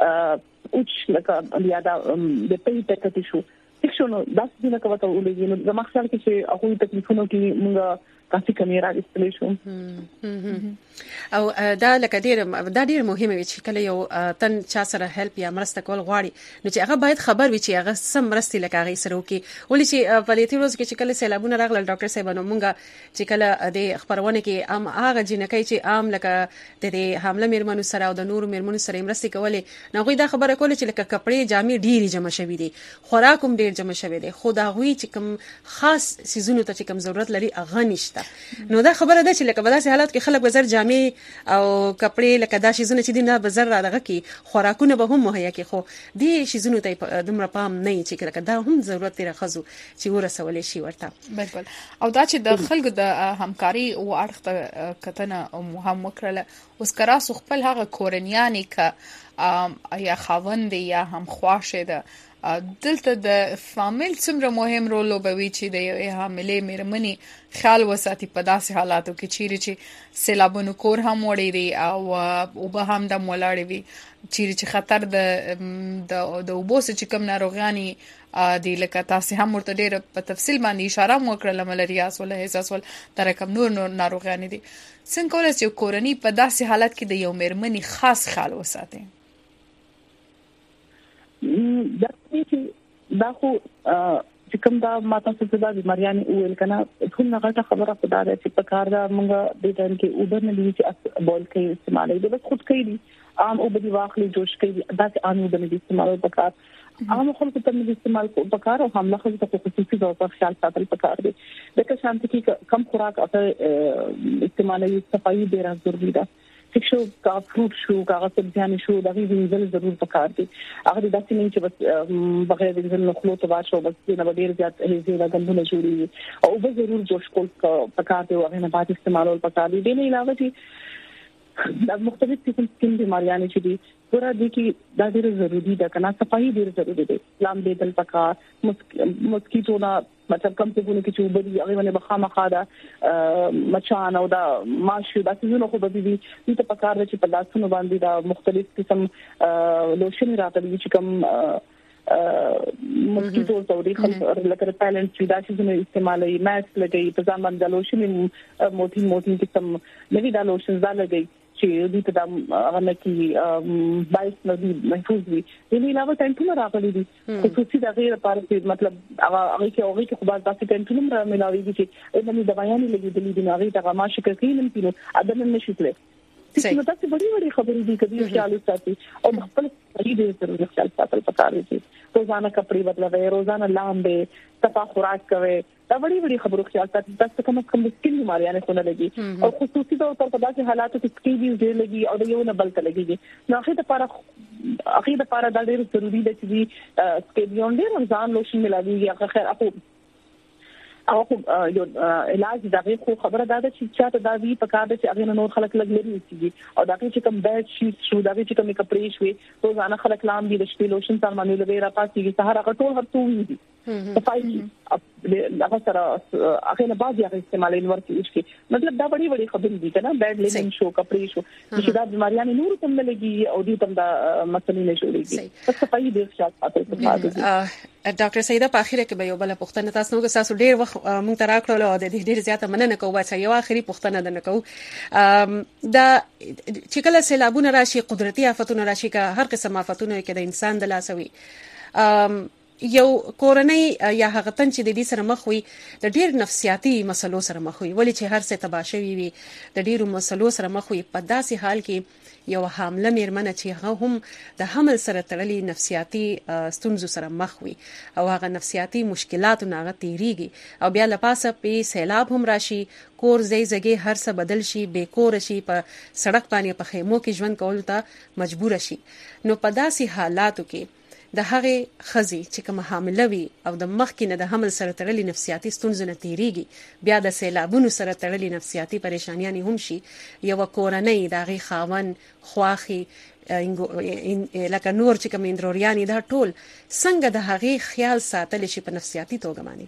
اوچ لکه یا دا د پی پاکټ شو څنګه نو دا څه نه کوي ولې نو زما خیال کې چې اخو تکلیفونو کې موږ کافي کمی راځي شو او دا لکه ډیر دا ډیر مهمه وي چې کله یو تن چا سره هیلپ یا مرسته کول غواړي نو چې هغه باید خبر وي چې هغه سم مرستي لکه هغه سره وکي ولې چې په دې تیروز کې چې کله سیلابونه راغله ډاکټر صاحب نو مونږه چې کله د خبرونه کې ام هغه جنکې چې عام لکه د دې حمله میرمنو سره او د نور میرمنو سره مرستي کولې نو غوي دا خبره کوله چې لکه کپڑے جامې ډیری جمع شوي دي خوراک هم ډیر جمع شوي دي خو دا غوي چې کوم خاص سيزونو ته چې کوم ضرورت لري هغه نشته نو دا خبره ده چې لکه په داسې حالات کې خلک وزر جامې او کپڑے لکه دا شیزونه چې دینه بازار را دغه کې خوراکونه به هم مهیا کې خو دې شیزونه ته دمر پام نه چې لکه دا هم ضرورت لري خزو چې ورسول شي ورته بالکل او دا چې د خلکو د همکاري او اړخ کتنه هم وکړه اوس کرا خپل هغه کورنیانی ک یا خاوند یا هم خواشه ده دلته د فامیل څومره مهم رول لوبوي چې د یو حاملې میرمنې خیال وساتي په داسې حالاتو کې چیرې چې سیلابونو کور هم وړي دي او او به هم د مولاړي وي چیرې چې خطر د د د وبوس چې کوم ناروغاني د لکه تاسو هم ورته ډېر په تفصیل باندې اشاره مو کړل ملریاس ولا هیڅ ول تر کوم نور نور ناروغاني دي څنګه کولای شي کورنۍ په داسې حالت کې د یو میرمنې خاص خیال وساتي دا چې دا خو چې کوم دا ماته څه دا بیماریان ویل کنه ټول هغه خبره خدای دې چې په کار دا موږ د دې کې اوبر نه دي چې بول کوي استعمال دي بس خود کوي عام اوبر دی واخلي جوش کوي دا چې عام اوبر نه استعمال په کار عام خلکو ته نه استعمال په کار او حمله خلکو ته خصوصي طور پر خیال ساتل په کار دي لکه شانتي کې کم خوراک او استعمالي صفائی ډیره ضروری ده شو کا فروټ شو کا سبزیان شو دا غي وینځل ضرور پکار دي هغه داسې نه چې بس بغیر وینځل نو خلو ته واچو بس نه ډیر زیات هیڅ نه غندونه جوړي او به ضرور جوش کول پکار دي او هغه نه بعد استعمالول پکار دي نه علاوه چې د مختلف قسم سکین بیماریاں چې دي ګوره دې کې دا ډېر ضروری ده کنه صفائی ډېر ضروری ده اسلام دې دل پکا مسکیټو نه مطلب کم څه ونه کې چې وبدي هغه باندې بخامه خاده مچان او دا ماشو دا څه نو خو به دي دې ته پکار دي چې په لاسونو باندې دا مختلف قسم لوشن راځي چې کوم مسکیټو توري خلک لکه ریپلنټ چې دا چې استعمالي ماسک لګي په ځان باندې لوشن موټي موټي قسم نوی دا لوشن ځا لګي چې دې ته دا هغه کې بایس نه محفوظ وي دې علاوه ټینټونه راغلي دي خصوصي د غیر لپاره مطلب هغه هغه کې هغه کې خو بعض داسې ټینټونه را ملاويږي چې د دوايانو لګېدلې دي هغه ته ما شکر کینم پینو ادم نشي تل چې نو تاسو ډېری وړي خبرې دي کدي خیال ساتي او خپل صحیح دې ضروري خیال ساتل پکار دي روزانه کپڑے بدلوي روزانه لامبه صفا خوراک کوي دا وړي وړي خبرو خیال ساتي تاسو کوم کوم سکین بیماریاں نه خونه لګي او خصوصي طور پر په داسې حالاتو کې سکین ډېر لګي او یو نه بل ته لګي نو اخی ته لپاره اخی ته لپاره دا ډېر ضروری دی چې سکین ډېر ځان لوشن ملاويږي هغه خیر اپو او یو علاج دا خو خبره ده چې چاته دا وی پکار ده چې هغه نور خلک لګ لري چې او دا چې کوم بیډ شیټ شو دا چې کوم کپڑے شوي روزانه خلک لام دي د شپې لوشن سره باندې لوي را پاتې سهار هغه ټول هرڅو وي دي صفائی هغه سره هغه نه باندې هغه استعمال ورته چې مطلب دا وړي وړي خبرې دي کنه بیډ لینن شو کپڑے شو چې دا بیماریاں نور تم نه لګي او دې تم دا مسلې نه جوړيږي صفائی دې ښه ساتل ډاکټر سیده په اخیره کې به یو بل پوښتنه تاسو نو تاسو ډیر وخت مونږ ته راکړل او د دې ډیر زیاته مننه کوم چې یو اخري پوښتنه ده نکو دا چې کله سیلابونه راشي قدرتي آفتونه راشي که هر قسم آفتونه کې د انسان د لاسوي یو کورنۍ یا هغه تن چې د دې سره مخ وي د ډیر نفسیاتي مسلو سره مخ وي ولې چې هر څه تباشوي وي د ډیرو مسلو سره مخ وي په داسې حال کې یو حامله میرمنه چې هغه هم د حمل سره تړلي نفسیاتي ستونزو سره مخ وي او هغه نفسیاتي مشکلات نه هغه تیریږي او بیا لپاسه په سیلاب هم راشي کور زی زګي هر څه بدل شي بې کور شي په سړک باندې په خیمو کې ژوند کول ته مجبور شي نو په داسې حالاتو کې د هغه خزي چې کوم حامله وي او د مخکې نه د حمل سره تړلي نفسیاتي ستونزې نه تیریږي بیا د سیلابونو سره تړلي نفسیاتي پریشانیاں هم شي یو کورنۍ د هغه خاون خواخي لکه نور چې کوم اندروریاني دا ټول څنګه د هغه خیال ساتل شي په نفسیاتي توګه مانی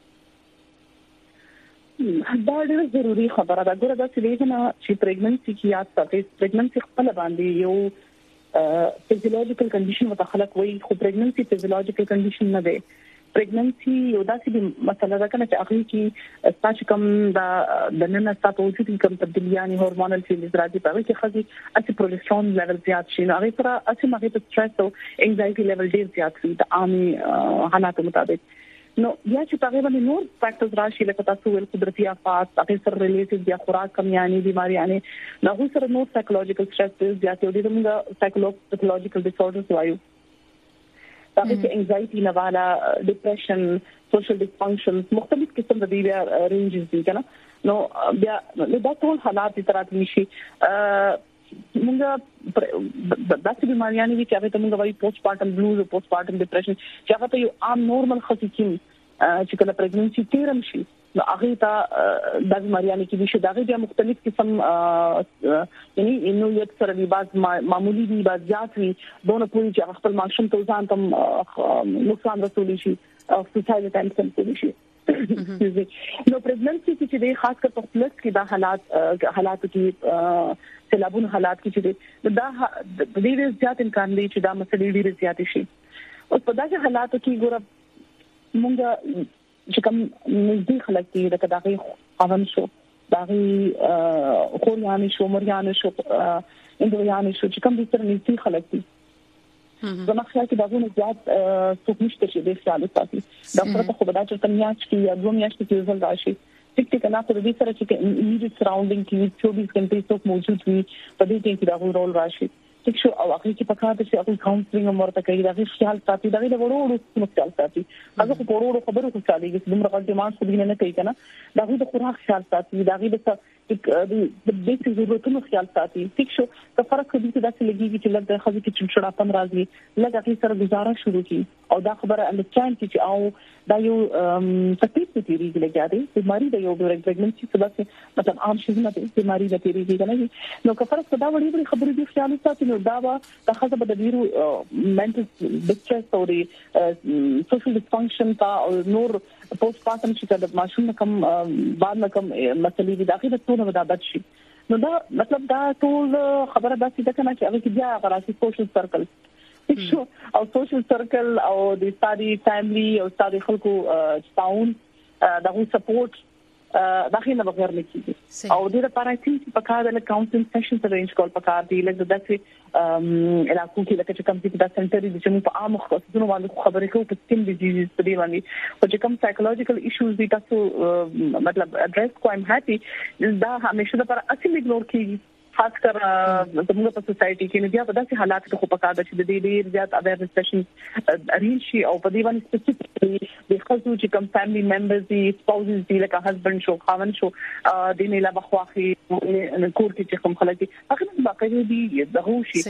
دا ډېر ضروری خبره ده ګوره دا چې نه چې پریګننسي کې یاد ساتي پریګننسي خپل باندې یو فیزیولوژیکل کنډیشن وته خلک وایي خو پریګننسي فیزیولوژیکل کنډیشن نه ده پریګننسي یو داسې مسله ده کنه چې هغه کې تاسو کوم دا د نن تاسو وجود کوم تبدیلیاں هورمونال چینجز راځي په هغه کې خزي اته پروجسترون لیول زیات شي نو هغه سره اته مغه په سټرس او انزایټي لیول ډیر زیات وي د عامي حالاتو مطابق نو بیا چې هغه باندې نور فیکټرز راشي لکه تاسو ول قدرتي آفات هغه سره ریلیټډ یا خوراک کمیاني بیماریاں نه هغه سره نور سایکولوژیکل سټرس زیات دي دغه سایکولوژیکل ډیس اوردرز وایو دا چې انزایټي نه والا ډیپریشن سوشل ډیسفنکشنز مختلف قسم د دې رینجز دي کنه نو بیا دا ټول حالات تر راځي نشي موږ داسې بیماریاں دي چې هغه ته موږ وایي پوسټ پارټم بلوز او پوسټ پارټم ډیپریشن چې هغه ته یو عام نورمال خصيصي چې کله پریګننسي تیرم شي نو هغه ته د بیماریاں کې شي دا غي مختلف قسم یعنی نو یو سره دی بعض معمولی دي بعض زیات وي دونه پوری چې خپل ماشوم ته ځان تم نقصان رسولي شي او سوسایډ ټینشن کوي شي نو پریګننسي چې د خاص کر په پلس کې دا حالات حالات کې سیلابون حالات کې چې دا د دې زیات امکان دی چې دا مسلې ډېرې زیاتې شي او په داسې حالاتو کې ګوره موږ چې کوم نږدې خلک دي لکه دغه خاون شو دغه خوریان شو مریان شو اندوریان شو چې کوم دې سره نږدې خلک دي زما خیال کې دغه زیات څوک نشته چې د خیال ساتي ډاکټر ته خو به دا چې میاشت کې یا دوه میاشتې کې رزلټ راشي ټیک ټیک نه په دې سره چې ایمیډیټ سراوندینګ کې چوبیس غنټې څوک موجود وي په دې کې دا رول راشي ټیک شو او هغه کې پکاره چې هغه کاونسلینګ امورته کوي دا خیال ساتي دا د وړو وړو خیال ساتي هغه په وړو خبرو کې چالي چې دومره غلط ډیمانډ خو نه کوي کنه دا د خوراک خیال ساتي دا د د بیسیک ضرورتونو خیال ساتي. ټیک شو که فرق کوي چې داسې لګيږي چې لږ د خځې کې چنچړا پن راځي لږ هغه سره گزاره شروع کی او دا خبره انډرسټاند کی چې او دا یو تکلیف دی ریږي لګیاري بیماری د یو ډیرکټ پریګننسي سبب مطلب عام شي نه دی بیماری د ریږي کنه نو که فرق دا وړي وړي خبرې دی خیال ساتي نو دا وا د خځه په ډیرو منټل ډسټرس او سوشل ډسفنکشن تا او نور پوسټ پارټم چې د ماشوم کم بعد نه کم مسلې دي داخله ټول ودا بد شي نو دا مطلب دا ټول خبره داسې ده کنه چې هغه کې بیا غراسي سوشل سرکل شو او سوشل سرکل او د ستادي فیملی او ستادي خلکو تعاون دغه سپورټ داخله بغیر نه کیږي او د لپاره چې په کار د کاونسلینګ سیشنز ارینج کول پکار دي لکه داسې علاقو کې لکه چې کوم چې د سنټر دي چې په عام خصوصونو باندې خبرې کوو په سکین ډیزیز په دی باندې او چې کوم سایکولوژیکل ایشوز دي تاسو مطلب اډریس کوم هاتي دا همیشه لپاره اصلي اګنور کیږي خاص کر زموږ په سوسايټي کې نه بیا په داسې حالات کې خو پکار ده چې د دې ډیر زیات اویرنس سیشن ارینج شي او په دې باندې سپیسیفیکلی د خلکو چې کوم فیملی ممبرز دي سپاوزز دي لکه هسبند شو خاوند شو د نه لا بخواخي کور کې چې کوم خلک دي هغه باقي دي دغه شي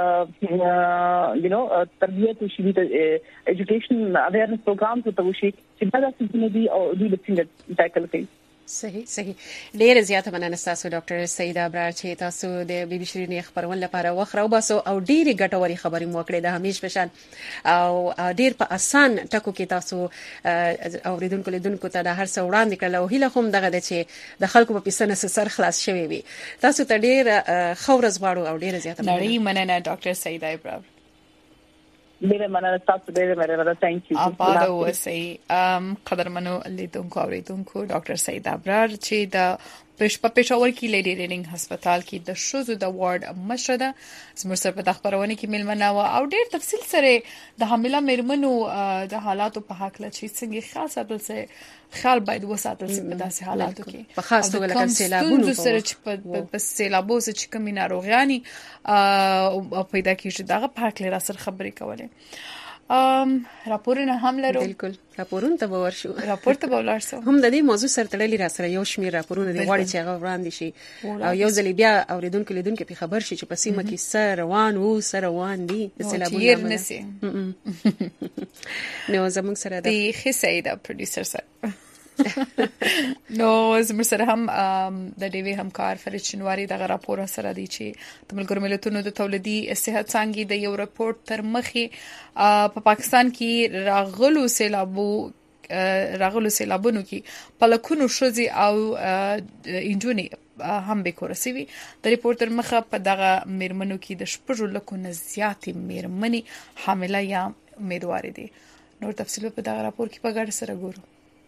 یو نو تربیت شي د ایجوکیشن اویرنس پروګرام ته وشي چې دا څه دي او د څنګه ټاکل کوي. صحیح صحیح ډیر زیاته مننه تاسو ډاکټر سیده ابرار چې تاسو د بي بي شيرینې خبرون لپاره وخره وباسو او ډیره ګټوري خبرې مو کړې د همیش پشان او ډیر په اسان ټکو کې تاسو اوریدونکو لیدونکو ته د هر څه وړاندې کړل او هیله هم دغه د چې د خلکو په پیسنه سر خلاص شوي وي تاسو ته ډیر خورز غواړو او ډیر زیاته مننه مننه ډاکټر سیده ابرار ډیره مننه تاسو ډیره مننه ثانک یو آباد اوسئ ام قدرمنو لیدونکو اوریدونکو ډاکټر سید ابرار چې د پښ په پېښور کې لیډي ریډینګ هسپتال کې د شوزو د وارډ مشره ده زموږ سره په خبرونه کې ملمنه و او ډیر تفصیل سره د حامله مېرمنو د حالاتو په حق لچې څنګه خاصه بل څه خیال باید وساتل شي په داسې حالاتو کې په خاص توګه لکه سیلابونو سره چې په سیلابو سره چې کوم ناروغیاني او پیدا کیږي دغه په حق لري سره خبرې کولې ام راپورونه هم لرو بالکل راپورونه ته ورشو راپور ته ولرسو هم د دې موضوع سره تړلې را سره یو شمیر راپورونه دي غواړي چې هغه وړاندې شي او یو ځل بیا اوریدونکو لیدونکو په خبر شي چې په سیمه کې سره روان وو سره روان دي د سیلابونو نسی نو زموږ سره د خسیده پروډوسر سره نو زموږ سره هم د ډیوی همکار فرید شنواری دغه راپور سره دی چې د ملګرو ملتونو د تولیدي صحت څنګه د یو راپورټ تر مخې په پاکستان کې راغلو سیلابو راغلو سیلابونو کې په لکونو شوزي او انجونی هم به کورسوي د ریپورټر مخه په دغه میرمنو کې د شپږو لکو نه زیاتې میرمنې حامله یا امیدوارې دي. نور تفصیل په دغه راپور کې په ګډه سره ګورو.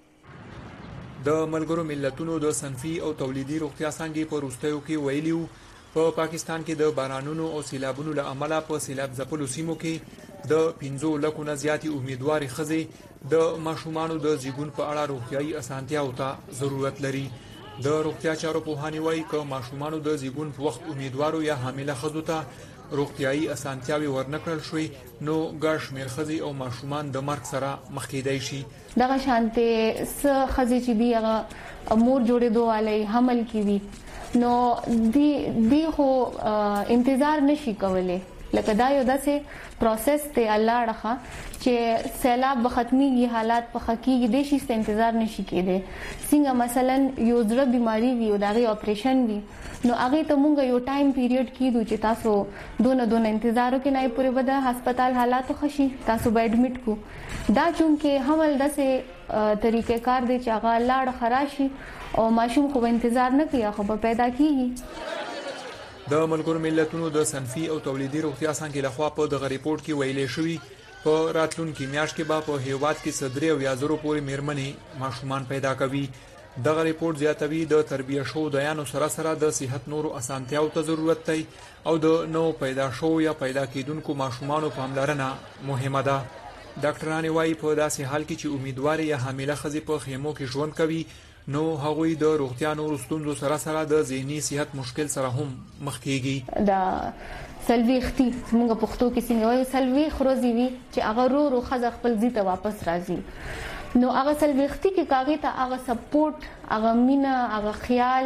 د ملګرو ملتونو د صنفي او تولیدي روغتیا څنګه په روستیو کې ویلیو په پاکستان کې د بارانونو او سیلابونو له امله په سیلاب ځپلو سیمو کې د پنځو لکو نه زیاتې امیدوارې ښځې د ماشومانو د زیږون په اړه روغتیايي اسانتیاو ته ضرورت لري. د روغتیا چارو پوهانی وایي چې ماشومانو د زیږون په وخت امیدوارو یا حامله ښځو ته روغتیايي اسانتیاوي ورنکړل شوي نو ګڼ شمېر ښځې او ماشومان د مرګ سره مخ کېدای شي. دغه شانته س خزي چې دی هغه مور جوړېدو علي حمل کیوي نو دی دی خو انتظار نشي کولای لکه دا یو داسې پروسس ته الله راخه چې سیلاب بختميږي حالات په حقيقي د شي انتظار نشي کېده څنګه مثلا یو ځړ بيماري وي او دغه اپریشن وي نو هغه ته مونږ یو ټایم پیریډ کیدو چې تاسو دونه دونه انتظارو کې نه پوره بده هسپتال حالات خشي تاسو به اډمیټ کو دا چونکه حمل داسې طریقې کار دی چې هغه لاړ خراشي او ماشوم خو انتظار نه کوي خو پیدا کیږي. د ملګرو ملتونو د صنفي او تولیدي روغتیا څنګه لخوا په دغه ریپورت کې ویلي شوی په راتلونکي میاشت کې به په هیواد کې صدري او یازرو پورې میرمنې ماشومان پیدا کوي. دغه ریپورت زیاتوي د تربیه شو د یانو سره سره د صحت نورو اسانتیاو ته ضرورت دی او د نو پیدا شو یا پیدا کیدونکو ماشومانو پاملرنه مهمه ده. ډاکټرانو وايي په داسې حال کې چې امیدواري یا حامله ښځې په خیمو کې ژوند کوي نو هغوی د روغتیا نورو ستونزو سره سره د ذهني صحت مشکل سره هم مخ کیږي. دا سلوي اختي موږ پښتو کې څنګه وایو سلوي خروزي وي چې هغه رو رو خزه خپل ځي ته واپس راځي نو هغه سلوي اختي کې کاغی ته هغه سپورټ هغه مینا هغه خیال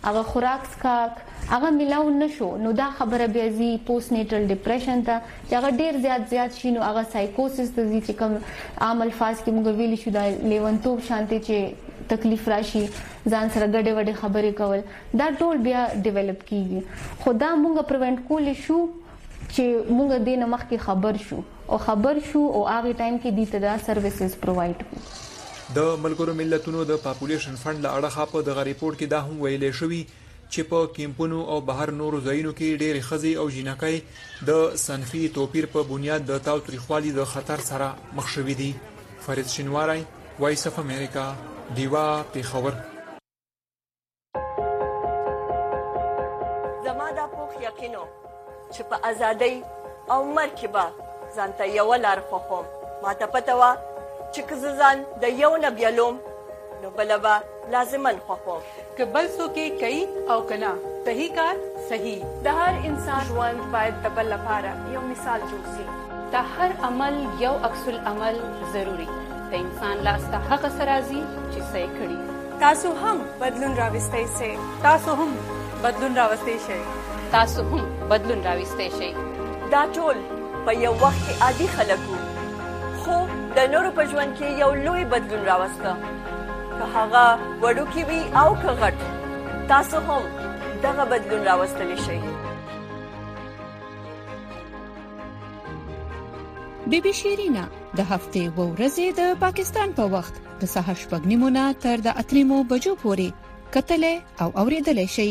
هغه خوراک سکاک هغه ملاو نشو نو دا خبره بیا زی پوست نیټل ډیپریشن ته چې هغه ډیر زیات زیات شي نو هغه سایکوسس ته زی چې کوم عام الفاظ کې موږ ویل شو دا لیونتوب شانتي چې تکلیف راشي ځان سره ګډه وډه خبرې کول دا ټول بیا ډیولپ کیږي خدا موږ پریونټ کول شو چې موږ دینه مخکې خبر شو او خبر شو او هغه ټایم کې د تدا سرویسز پرووایډ کړو د ملګرو ملتونو د پاپولیشن فند له اړخه په دغه ریپورت کې دا هم ویلې شوی چې په کیمپونو او بهر نورو ځایونو کې ډېرې ښځې او جینکۍ د صنفي توپیر په بنیاد د تاوتریخوالي د خطر سره مخ شوي دي. فرید شینواری، وایس اف امریکا، دیوا، پیښور. زما دا پوخ یقینو چې په ازادۍ او مرګ کې به ځان ته یوه لار خوښوم. ماته پته وه چې که زه ځان د یو نه بیلوم نو بله به لازمن خوښوم. که بل څوک یې کوي او که نه صحیح کار صحیح. د هر انسان ژوند باید د بل لپاره یو مثال جوړ شي. د هر عمل یو عکس العمل ضروري. د انسان لاس ته هغه څه راځي چې څه یې کړي. تاسو هم بدلون راوستی شئ. تاسو هم بدلون راوستی شئ. تاسو هم بدلون راوستی شئ. دا ټول په یو وخت کې عادي خلک وو خو د نورو په ژوند کې یو لوی بدلون راوسته. که هغه وړوکی وي او که غټ تاسو هم دغه بدلون راوستلی شئ. بی بی شیرینا د هفتې و ورځې د پاکستان په وخت د سهار شپږ نیمو نه تر د اته نیمو بجو پورې کتلې او اوریدلې شئ.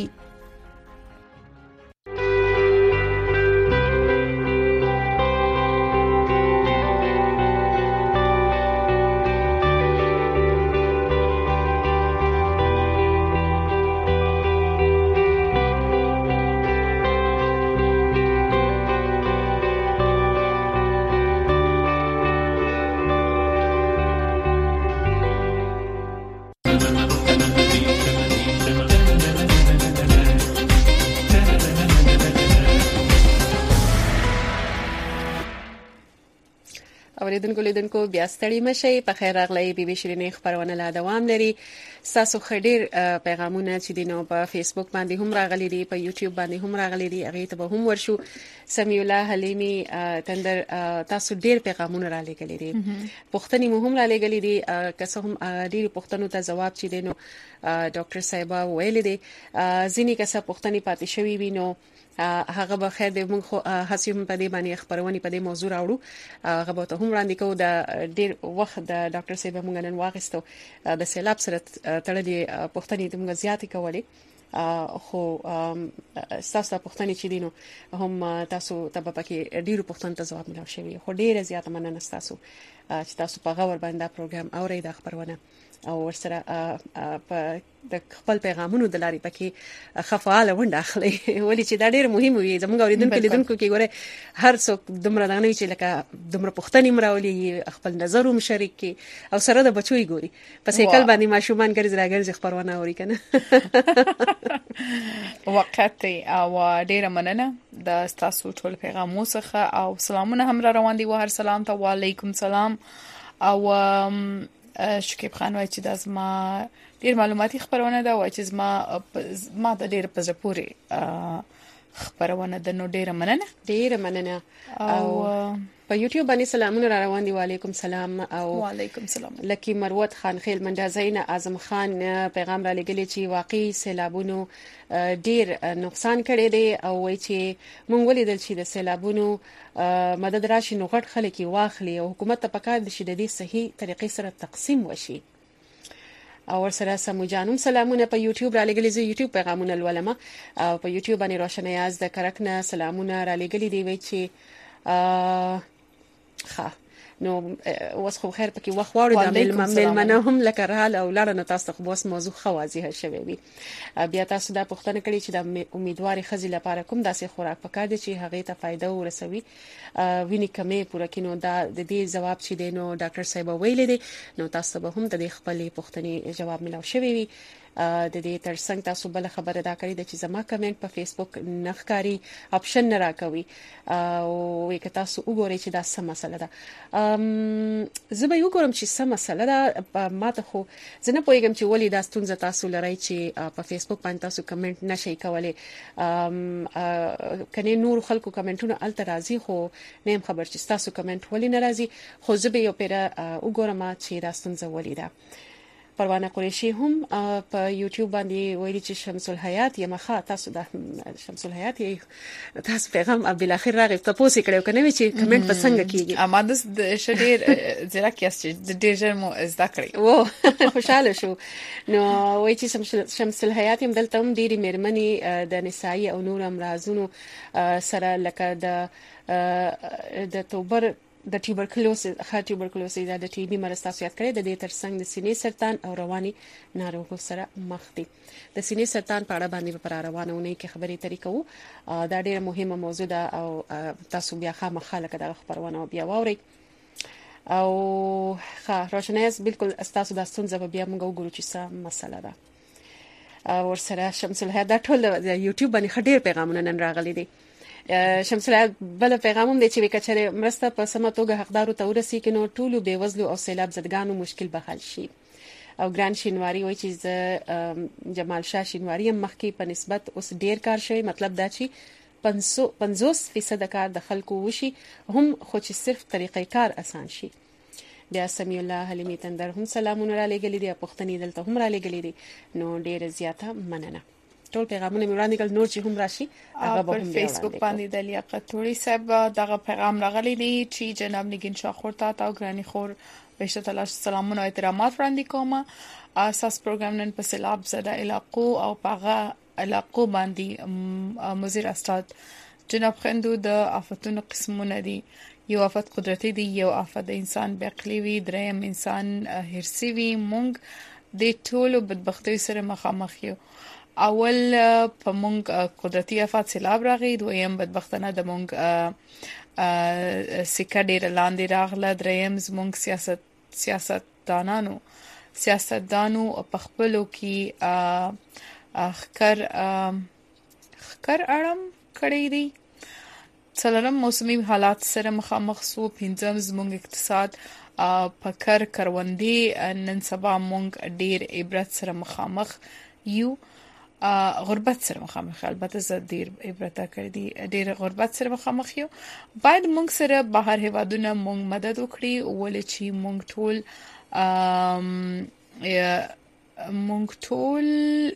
اوریدونکو لیدونکو بیا ستړي مشئ. په خیر راغلی. بي بي شیرینې خبرونه لا دوام لري. تاسو خډیر پیغامونه چې دینو په فیسبوک باندې هم راغلي دي، په یوټیوب باندې هم راغلي دي، هغه ته به هم ورشو. سمیع الله حلیمی تندر تاسو ډیر پیغامونه را لګلې دي، پوښتنې مو هم را لګلې دي. که څه هم ډیر پوښتنو ته جواب چې دینو ډاکټر صاحب ویل دي، ځینې کسه پوښتنې پاتې شوي وي نو هغه به خیر د موږ هڅه په دې باندې خبرونه په دې موضوع راوړو. هغه به ته هم وړاندې کوو. د ډیر وخت د ډاکټر صاحب موږ نن واغستو د سیلاب سره تړلې پوښتنې د موږ زیاتې کولې، خو تاسو پوښتنې چې دینو هم تاسو ته په کې ډیرو پوښتنو ته جواب ملو شوی. خو ډیره زیاته مننه تاسو چې تاسو په غوړ باندې پروګرام اورئ د خبرونه او ورسره په د خپل پیغامونو د لارې پکې خفاله ونډه اخلي. ولې چې دا ډېر مهم وي. زموږ اوریدونکو لیدونکو کې ګوره هر څوک دومره دغه نه چې لکه دومره پوښتنې مراولي، خپل نظر هم شریک کی او سره د بچوي ګوري په سیکل باندې ماشومان ګرځي راګرځي خبرونه اوري کنه. وقت او ډېر مننه د تاسو ټول پیغامونو څخه او سلامونه هم را روان دي. وهر سلام ته وعلیکم سلام. او شکیب خان وایي چې د زما ډیر معلوماتي خبرونه ده، وایي چې زما ما د ډیر په پورې خبرونه ده. نو ډیر مننه ډیر مننه. او په یوټیوب باندې سلامونه را روان دي. وعلیکم سلام. او وعلیکم سلام. لکی مروت خان خیل مندازین اعظم خان پیغام را لګلی چې واقعي سیلابونو ډیر نقصان کړی دی او وایي چې مونږ ولیدل چې د سیلابونو مدد راشي نو غټ خلک واخلي او حکومت ته پکار دي چې د دې صحیح طریقې سره تقسیم وشي. او سره سمو جانم سلامونه په یوټیوب را لګلی. زه یوټیوب پیغامونه لولم او په یوټیوب باندې روشنیاز د کرکنه سلامونه را لګلی دی. وایي چې ښه نو اوس خو خیر پکې وخت واړو د مېلمنه هم لکه رحال او لړنه تاسو خو اوس موضوع خوازیه شوی وي. بیا تاسو دا پوښتنه کړې چې د امیدواري خزي لپاره کوم داسې خوراک پکار دي چې هغه ته فائدہ ورسوي، ویني کمې پوره کینو. دا د دې جواب چې دینو ډاکټر صاحب ویل دي نو تاسو به هم د خپل پوښتنې جواب ملو شوی وي. د دې ترڅنګ تاسو بل خبره دا کړی د چې زما کمنټ په فیسبوک نخکاری اپشن نه راکوي او وی که تاسو وګورئ چې دا څه مسله ده. ام زه به یو ګورم چې څه مسله ده. ماته خو زه نه پوهیږم چې ولې دا ستونزه تاسو لرئ چې په فیسبوک باندې تاسو کمنټ نشئ کولای. ام کني نور خلکو کمنټونه الته راځي خو نه خبر چې تاسو کمنټ ولې ناراضي. خو زه به یو پیره وګورم چې دا ستونزه ولې ده. پروانه قریشی هم په یوټیوب باندې ویلي چې شمس الحیات یې مخه تاسو د شمس الحیات یې تاسو پیغام اب بالاخره راغی تاسو کړو کنه چې کمنټ پسند کیږي. اماده د شډیر ځکه چې د ډیر مو زده کړی و خوشاله شو. نو وایي چې شمس الحیات هم دلته هم ډیری مېرمنې د نسایي او نور امراضونو سره لکه د د توبر د ټیوبرکلوسیس خا ټیوبرکلوسیس د ټي بي مرض تاسو یاد کړئ د دې ترڅنګ د سینې سرطان او رواني ناروغیو سره مخ دي. د سینې سرطان په اړه باندې پر روانونه کې خبرې ترې کوو. دا ډېره مهمه موضوع ده او تاسو بیا خامخا لکه د خبرونه بیا واورئ او ښه روشنایز بالکل تاسو د ستونزې په بیا موږ وګورو چې څه مسله ده. او سره شمس الحیات د ټول د یوټیوب باندې خډیر پیغامونه نن راغلي دي. شمس الحیات بل پیغام هم دی چې وکړه مرسته په سمه توګه حقدارو ته ورسي کې نو ټولو بیوزلو او سیلاب زدګانو مشکل به حل شي. او ګران شینواری وایي چې جمال شاه شینواری هم مخکې په نسبت اوس ډیر کار شوی. مطلب دا چې پنځوس فیصد کار د خلکو وشي هم خو چې صرف طریقې کار آسان شي. بیا سمیع الله حلیمی تندر هم سلامونه را لګلې دي پښتني دلته هم را لګلې دي. نو ډیر زیاته مننه. ټول پیغامونه مې وړاندې کړل نور چې هم راشي هغه به هم فیسبوک باندې د لیاقت توري صاحب دغه پیغام راغلی دی چې جناب نگین شاه خور ته او ګرانی خور بهشته تعالی سلامونه او احترامات وړاندې کوم. اساس پروګرام نن په سیلاب زده علاقو او پاغه علاقو باندې مزیر استاد جناب خندو د آفتونو قسمونه دي. یو آفت قدرتي دی، یو آفت انسان بعقلی وی، دریم انسان هرسی وی. مونږ د ټولو بدبختۍ سره مخامخ یو. اول په مونږ قدرتي آفات سیلاب راغی، دویم بدبختانه د مونږ سکه ډیر لاندې راغله، دریم زمونږ سیاست سیاستدانانو سیاستدانو په خپلو کې خکر خکر اړم کړی دی. څلورم موسمي حالات سره مخامخ سو. پنځم زمونږ اقتصاد په کر کروندې نن سبا مونږ ډیر عبرت سره مخامخ یو. غربت سره مخامخ، البته زه ډیر عبرت کړی دی، ډیر غربت سره مخامخ یو. باید مونږ سره بهر هیوادونه مونږ مدد وکړي ولې چې مونږ ټول مونږ ټول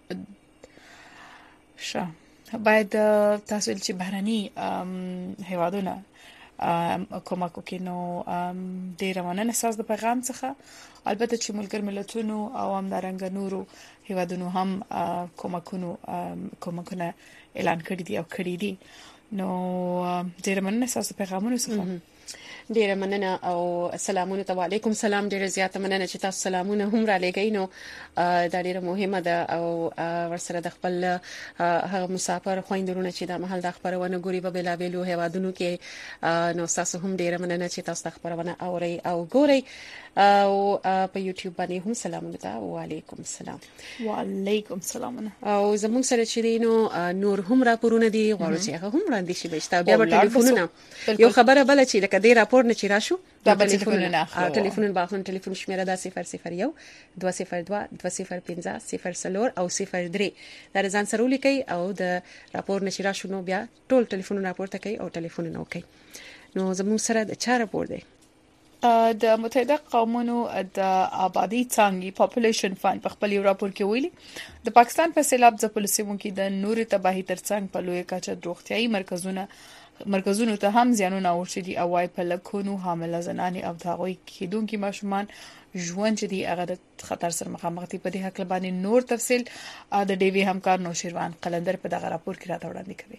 شه باید تاسو چې بهرني هیوادونه کومک وکړي. نو ډیر مننه تاسو د پیغام څخه. البته چې ملګر ملتونو او همدارنګه نورو هیوادونو هم کومکونو کومکونه اعلان کړی دي او کړی دي. نو ډیر مننه تاسو پیغامونو څخه. ډیر مننه او سلامونه ته وعلیکم سلام. ډیر زیاته مننه چې تاسو سلامونه هم را لګی. نو دا ډیره مهمه ده او ورسره د خپل هغه مسافر خويندرونه چې د محل د خبرونه ګوري په بلا بیلو هوادونو کې. نو تاسو هم ډیر مننه چې تاسو د خبرونه اوري او ګوري او په یوټیوب باندې هم سلامونه ته وعلیکم سلام. وعلیکم سلام. او زموږ سره چې نو نور هم راپورونه دي غواړو چې هغه هم وړاندې شي. بهشته بیا په ټلیفونونه یو خبره بل چې لکه ډیر راپور نه چې راشو دا په ټلیفونونه ټلیفون باخون ټلیفون شمیره دا صفر صفر یو دوه صفر دوه دوه صفر پنځه صفر صفر او صفر درې دا ځان سره ولیکي او د راپور نشي راشو نو بیا ټول ټلیفونونه راپورته کوي او ټلیفونونه وکي. نو زموږ سره د چا راپور دی؟ د متحده قومونو د آبادی څانګې پاپولیشن فند په خپل راپور کې ویلي د پاکستان په سیلاب ځپلو سیمو کې د نوري تباہی ترڅنګ په لوی کچه د روغتيایي مرکزونو مرکزونو ته هم زیانونه اوښتي دي او وايي په لکونو حامله زنانې او دغوی کېدونکو ماشومان ژوند چې دی هغه د خطر سره مخامخ دي. په دې حق باندې نور تفصيل د ډي وي همکار نوشیروان قلندر په دغه راپور کې راته وړاندې کوي.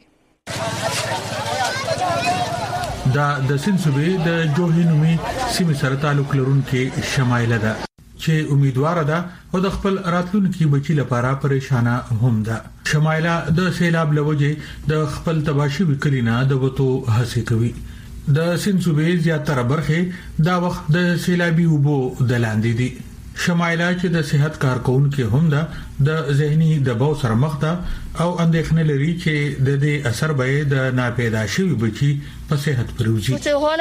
دا د سنسوبې د جوهینومي سیمې سره تعلق لرونکي شمایله ده چې امیدوار ده او د خپل راتلونکي بچی لپاره پریشانه هم ده. شمایله د سیلاب لوجه د خپل تباشي وکړینا د وته هڅه کوي. د سنسوبې زیاتره برخه دا وخت د سیلابي وبو د لاندې دي. شمایله چې د صحت کارکونکو هم ده د ذهني دباو سره مخ ده او اندېښنه لري چې د دې اثر به د ناپیدا شوی بچي په صحت پروزي.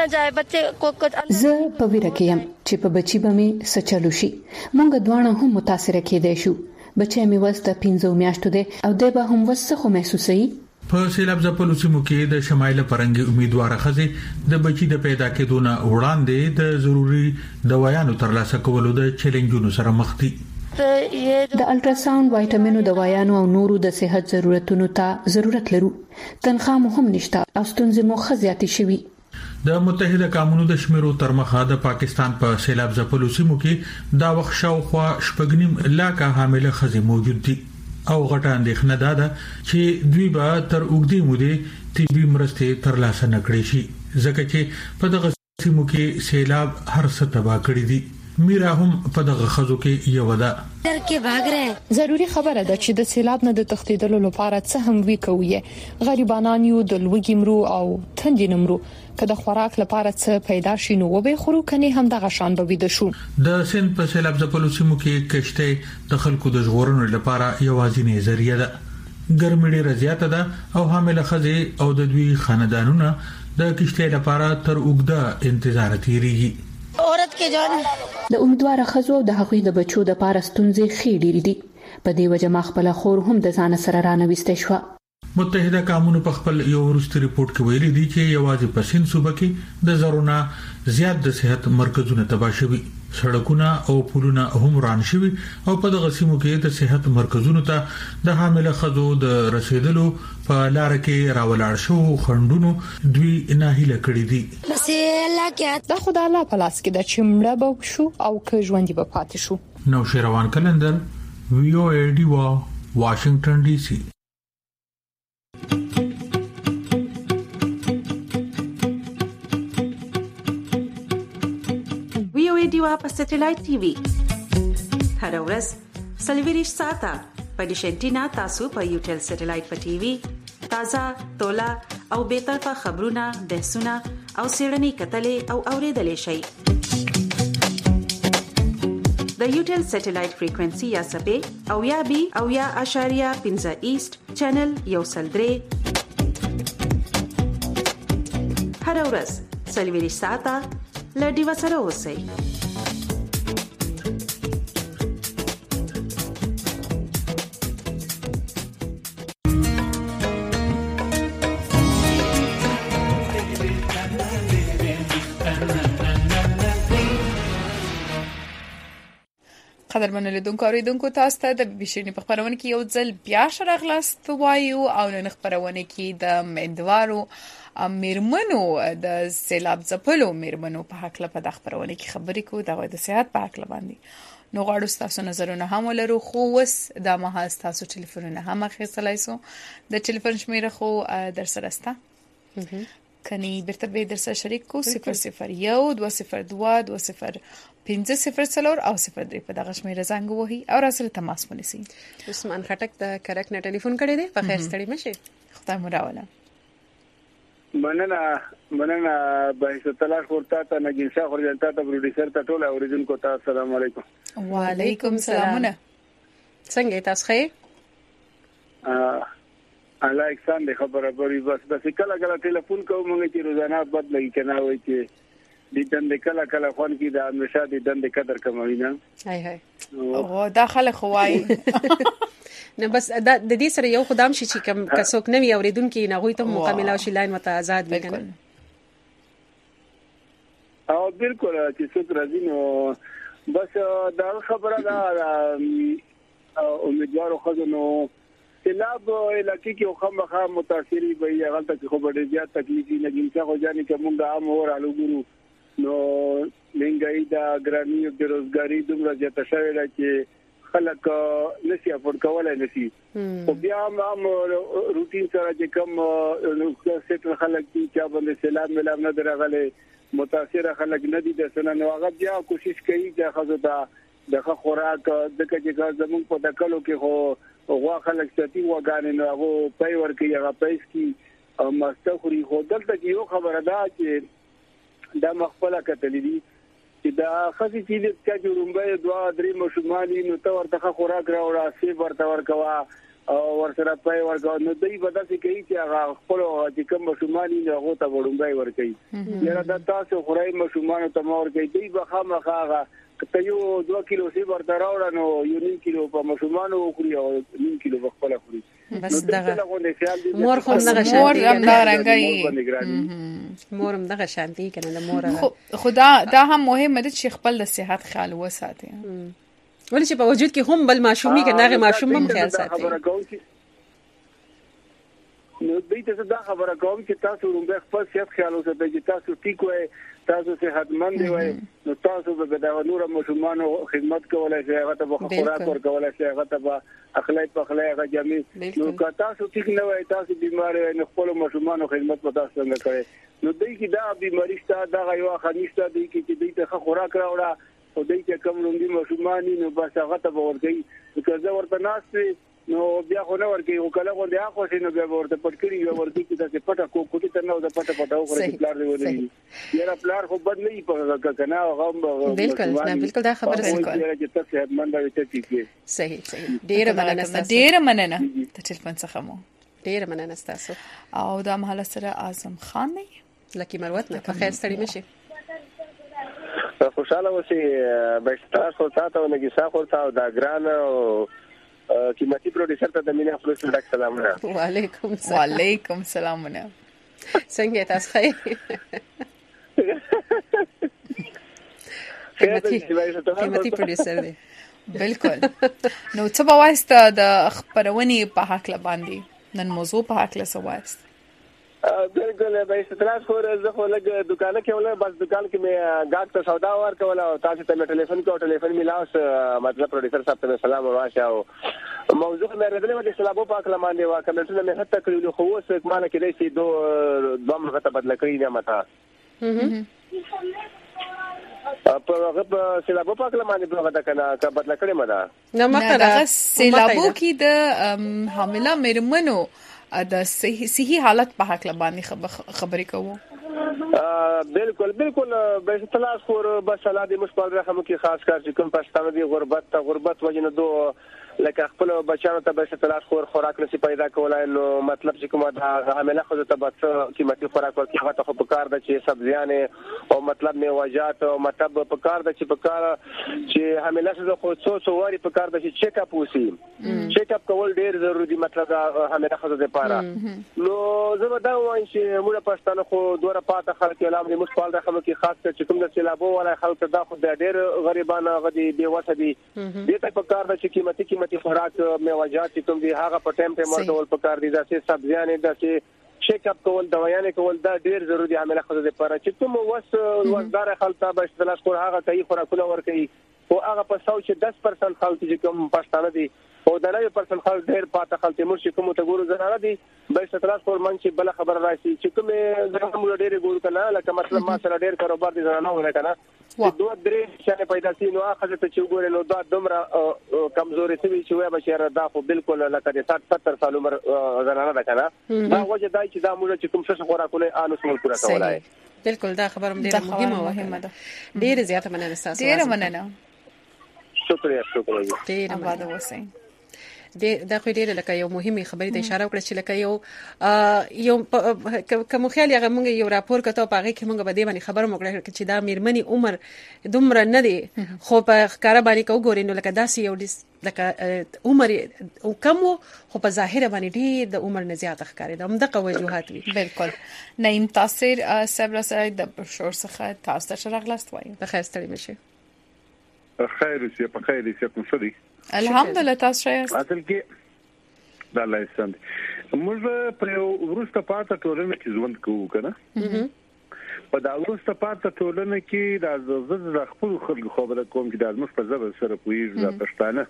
زه په ویره کې يم چې په بچي به مې سچلو شي. مونږ دوانه هم متاثر کېدای شو. بچي مې وسته پنځه میاشتو ده او د به هم وسخه محسوسي. په سیلاب ځپلو سیمو کې د شمایله پرنګي امیدوار خزي د بچي د پیدا کېدو نه وړاندې د ضروري دوايانو ترلاسه کولو د چیلنجونو سره مخ دي. د الټراساوند وایټامینو دوايانو او نورو د صحت ضرورتونو ته ضرورت لرو. تنخواه مو هم نشته او ستونزې مو خزياتي شوي. د متحده قومونو د شمیرو تر مخه د پاکستان په پا سیلاب ځپلو سیمو کې دا وخت شاوخوا شپږنیم لاکه حامله خزي موجود دي او غټه اندېښنه ده چې دوی به تر اوږدې مودې طبي مرستې ترلاسه نکړي شي ځکه چې په دغه سیمو کې سیلاب هر څه تباہ کړی دي. میرا هم په دغه خزو کې یو ده. ضروری خبره ده چې د سیلاب نه د تخته لپاره څه هم وی کوي. غریبانان یو د لوګي مرو او تندې نمرو کله خوراک لپاره څه پیدا شي نو وبې خورو کني هم دغه شان به ویده شو. د سند په سیلاب ځپلو سیمو کې کشته د خلکو د ژغورنې لپاره یوازینی ذریعہ ده. ګرمي ډیره زیاته ده او حامله خزي او د دوی خاندانونه د کشته لپاره تر اوږده انتظار تیریږي. عورت کې جان د امیدوار خزو د هغوی د بچو د پارستونځي خېډيري دي. په دې وجه ما خپل خور هم د ځان سره رانويسته شو. متحده قومونو په خپل یو ورستي رپورت کې ویلي دي چې یوازې په سین صوبه کې د زرونه زیات د صحت مرکزونه تباه شوي. سړکونه او پلونه هم وران شوي او په دغه سیمو کې د صحت مرکزونو ته د حامله خزو د رسیدلو په لار کې راولاړ شو خندونو دوی ناهیله کړی دي. بس الله کې دا خدای الله په لاس کې د چمړه به شو او که ژوندۍ به پاتې شو. نو شیروان کلندر وی او ای ډی وا واشنگټن ډي سي. دیوا په سټلایټ ټي وي هر ورځ سلویریش ساته په ډیشنټینا تاسو په یوټل سټلایټ په ټي وي تازه تولا او به طرفه خبرونه بحثونه او سیړنی کتلې او اوریدلې شي. د یوټل سټلایټ فریکوئنسي یا سبې او یا بي او یا اشاریه پنځه ایست چینل یو سلدري هر ورځ سلویریش ساته لډي وسره اوسئ. قدرمن لیدونکو اوریدونکو تاسو ته د بشرنی په خبرونه کې یو ځل بیا شرغلاست وایو او نن خبرونه کې د مندوارو میرمنو د سیلاب ځپلو میرمنو په حق له په خبرونه کې خبرې کو د د صحت په حق باندې نو غواړو تاسو نظرونه هم ولرو خو وس د مها تاسو ټلیفونونه هم اخیستلای سو د ټلیفون شمیره خو در سره ستا کني برته به در سره شریک کو صفر صفر یو دو صفر دو دو صفر پنځه صفر څلور او صفر درې په دغه شمیره زنګ وهي او راسره تماس ونیسي. عثمان خټک د کرک نه ټلیفون کړی دی په خیر ستړي مشه خدای مو راوله. مننه مننه به تلاش ورته ته نګین شاه خورجنتا ته پروډوسر ته ټول اوریدونکو ته السلام علیکم. وعلیکم السلام. څنګه تاسو ښه؟ ا الله احسان دې خبره بری بس بس کله کله ټلیفون کوم موږ چې روزانه بد لګی کنه وای چې د دند کله کله خون کې د همیشه د دند قدر کموي نه. هاي هاي او داخله خوای نه بس د دې سره یو خدام شي چې کم کڅوک نوي اوریدونکو نه غوي ته مکمل او شي لاین مت آزاد وکنه. او بالکل چې څوک راځي نو بس دا خبره دا امیدوارو خزنو سیلاب علاقې کې خامخا متاثرې وي هغه ته خو ډېر زیات تکلیفي لګین څه خو ځانې کومه عام اور الو ګورو نو لنګای دا ګرامي او بیروزګاری دومره زیاته شوې ده چې خلک نشي افورد کولای نشي او بیا هم روټین سره چې کوم نو سیټر خلک چې باندې سیلاب ملاب نه درغله متاثر خلک نه دي د سنن نو هغه بیا کوشش کوي چې خزو ته دغه خوراک دغه چې زمون په دکلو کې هو غوا خلک ستي وګانې نو هغه پای ورکي هغه پیس کی او مستخري خو دلته یو خبره ده چې دا مخفله کتلې دي چې دا خاصي چې د کاجورمبه دوا درې مشمالي نو ته ورته خوراک راوړه سی ورته ورکوا او ورسره پای ورکوا نو دوی به داسې کوي چې هغه خپل چې کوم مشمالي هغه ته وړومبای ورکوي یاره دا تاسو خورای مشمانو ته مور کوي دوی به خامخا هغه ته یو دوه کیلو سی ورته راوړه نو یو نیم کیلو په مشمانو خوري او نیم کیلو په خپل خوري بس دغه مور خو دغه شانتي مور هم دا رنګي مور هم دغه شانتي کنه د مور خدا دا هم مهمه ده چې خپل د صحت خیال وساتي ولې چې په وجود کې هم بل ماشومي کنه هغه ماشوم هم خیال ساتي نو دې ته دا خبره کوم چې تاسو رومبه خپل صحت خیال وساتئ چې تاسو ټیک وای تاسو صحتمند وای نو تاسو به د نور مشمانو خدمت کولای شئ هغه ته خوراک ورکولای شئ هغه ته اخلاق په اخلاق جامع نو که تاسو ټیک نه وای تاسو بیمار وای نو خپل مشمانو خدمت په تاسو څنګه کوي نو دې کې دا بیماری شته دا یو خنيشته دې کې چې دې ته خوراک راوړه او دې چې کوم لوندي مشماني نو بس هغه ته ورګي که زه ورته ناس نو بیا خو نه ورګي او کله غو د اخو شنو بیا ورته پټکړي یو ورګي چې دا پټه کو کوټی ته نو د پټه پټه او خوري پلار دی ودی یاره پلار خو بد نه په کنه هغه بالکل نه بالکل دا خبره صحیح کوي چې تاسو صحتمند او ټیک صحیح صحیح ډیر مننه تاسو ډیر مننه ته ټلیفون څخه مو ډیر مننه تاسو او دا مهال سره اعظم خان نه لکه مروت نه په خیر ستړي مشي خوشاله اوسئ بشتا خو تاسو نه کیسه خو تاسو دا ګران او قیمتي پروډوسر ته د مینا خپل ډک سلامونه وعلیکم السلام وعلیکم السلامونه څنګه تاسو ښه قیمتي قیمتي پروډوسر دی بالکل نو څه به وایست د خبرونې په حق باندې نن موضوع په حق له سوایست بالکل به استراحت خو زه خو لګ دکان کې ولا بس دکان کې مې گاګ ته سودا ورکول او تاسو ته ټلیفون کو ټلیفون میلاوس مطلب پروډوسر صاحب ته سلام واشه او موضوع مې راځلې د سلامو پاک لمانډي وا کمنټونه مې حتی کړو خو اوس کمانه کې دی چې دو دوه مرغه بدل کړی نه متا په هغه سلامو پاک لمانډي په هغه کنه کا بدل کړی مدا نه مکه سلامو کې د حامله مېرمنو د صحیح صحیح حالت په حق باندې خبرې کوو بالکل بالکل به تلاش خور بس الله دې مشپال رحم کې خاص کار چې کوم پښتانه دي غربت ته غربت وجنه دو لکه خپل بچانو ته به تلاش خور خوراک نشي پیدا کولای نو مطلب چې کومه د عامله خو ته بس قیمتي خوراک ورکړي هغه ته په کار د چې سبزیان او مطلب میوه‌جات او مطلب په کار د چې په کار چې عامله څه خو څو څو واري په کار د چې چیک اپ وسی چیک اپ کول ډیر ضروری دي مطلب عامله خو د پاره نو زه به دا وایم چې موږ پښتانه خو دوره پاته خلک اعلان دي مشپال رحم کې خاص کر چې کوم د سیلابو ولا خلک دا خو د ډیر غریبانه غدي بي وسه دي دې ته په کار د چې قیمتي قیمتي خوراک میوه‌جات چې کوم دي هغه په ټیم ټیم ورکول په کار دي دا چې سبزیان دي چې چیک اپ کول دوايان کول دا ډیر ضروري دي عامله خو د لپاره چې کوم وس وزدار خلک به استلاش کول هغه کوي خوراکونه ورکوي او هغه په څو چې دس پرسنټ خلک چې کوم پښتانه دي او د نوي پرسنټ خلک ډیر پاته خلک چې کوم ته ګورو زنانه دي به استلاش کول من چې بل خبر راشي چې کوم زنانه ډیر ګورو کنه لکه مثلا ما سره ډیر کاروبار دي زنانه ونه کنه دوه درې شانه پیدا سي نو هغه ته چې ګورې نو دا دومره کمزوري سوي چې وای بشیر دا خو بالکل لکه د سات ستر سال عمر زنانه ده کنه دا وجه دای چې دا موږ چې کوم څه خوراکونه انو سمول پورا کولای بالکل دا خبره ډیره مهمه ده ډیره زیاته مننه تاسو ډیره مننه شکریہ شکریہ ډیره آباد اوسئ دا خو ډیره لکه یو مهمه خبرې ته اشاره وکړه چې لکه یو یو کوم خیال هغه موږ یو راپور کته په هغه کې موږ به دې باندې خبر موکړه چې دا میرمنې عمر دومره نه دی خو په ښکارا باندې کو ګورې نو لکه داسې یو لکه عمر او کم خو په ظاهر باندې ډیر د عمر نه زیات ښکاري دا هم د وجوهات وي بالکل نیم تاثیر صبر سره د بشور څخه تاسو ته راغلاست وایي په خیر ستړي مشه خیر سي په خیر سي کوم څه دي الحمدلله تاسو ښه اصل کې د الله ستند موږ په ورسته پاته ټولنه کې ژوند کوو کنه په دا ورسته پاته ټولنه کې د زړه خپل خلک خبره کوم چې د موږ په ځبر سره پویږي د پښتانه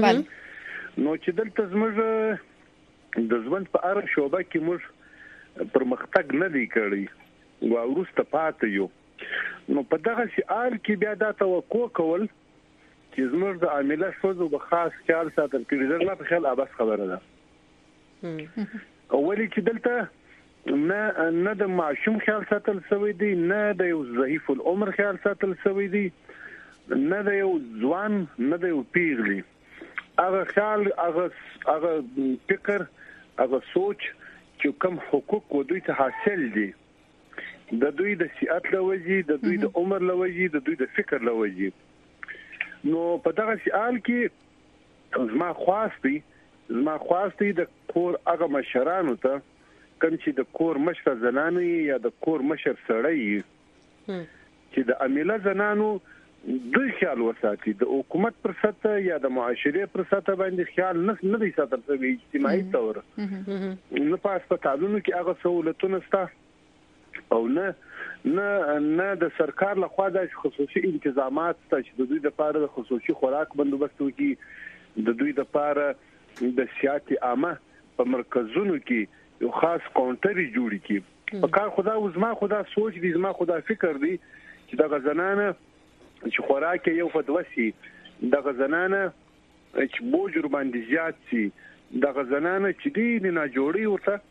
نو چې دلته زموږ د ژوند په اړه شوبه کې موږ پرمختګ نه دی کړی او ورسته پاته یو نو په دغه شعار کې بیا دا توقع کول چې زموږ د عامله شوزو به خاص خیال ساتل کېږي زما په خیال ابس خبره ده اولی چې دلته نه نه د معشوم خیال ساتل سوی دی، نه د یو ضعیف العمر خیال ساتل سوی دی، نه د یو ځوان، نه د یو پیغلی. هغه خیال، هغه هغه فکر، هغه سوچ چې کوم حقوق و دوی ته حاصل دي، د دوی د سیاحت لوجي، د دوی د عمر لوجي، د دوی د فکر لوجي. نو په دغه سیال کې زما خواستي زما خواستي د کور هغه مشرانو ته، کوم چې د کور مشر زنانه یا د کور مشر سړی چې د عامله زنانو د خیال وساتي، د حکومت پر سطح یا د معاشره پر سطح باندې خیال نه نه دی ساتل شوی اجتماعي تور. نو په هسپتالونو کې هغه سہولتونه شته او نه نه نه د سرکار لخوا د خصوصي انتظامات شته چې د دوی لپاره د خصوصي خوراک بندوبست وکړي، د دوی لپاره د سیاحت عامه په مرکزونو کې یو خاص کاونټر جوړ کړي. په کار خدا زما خدا سوچ دي، زما خدا فکر دی چې د غزنانه چې خوراک یو فدوسی، د غزنانه چې بوجر باندې زیات سي، د غزنانه چې دی نه جوړي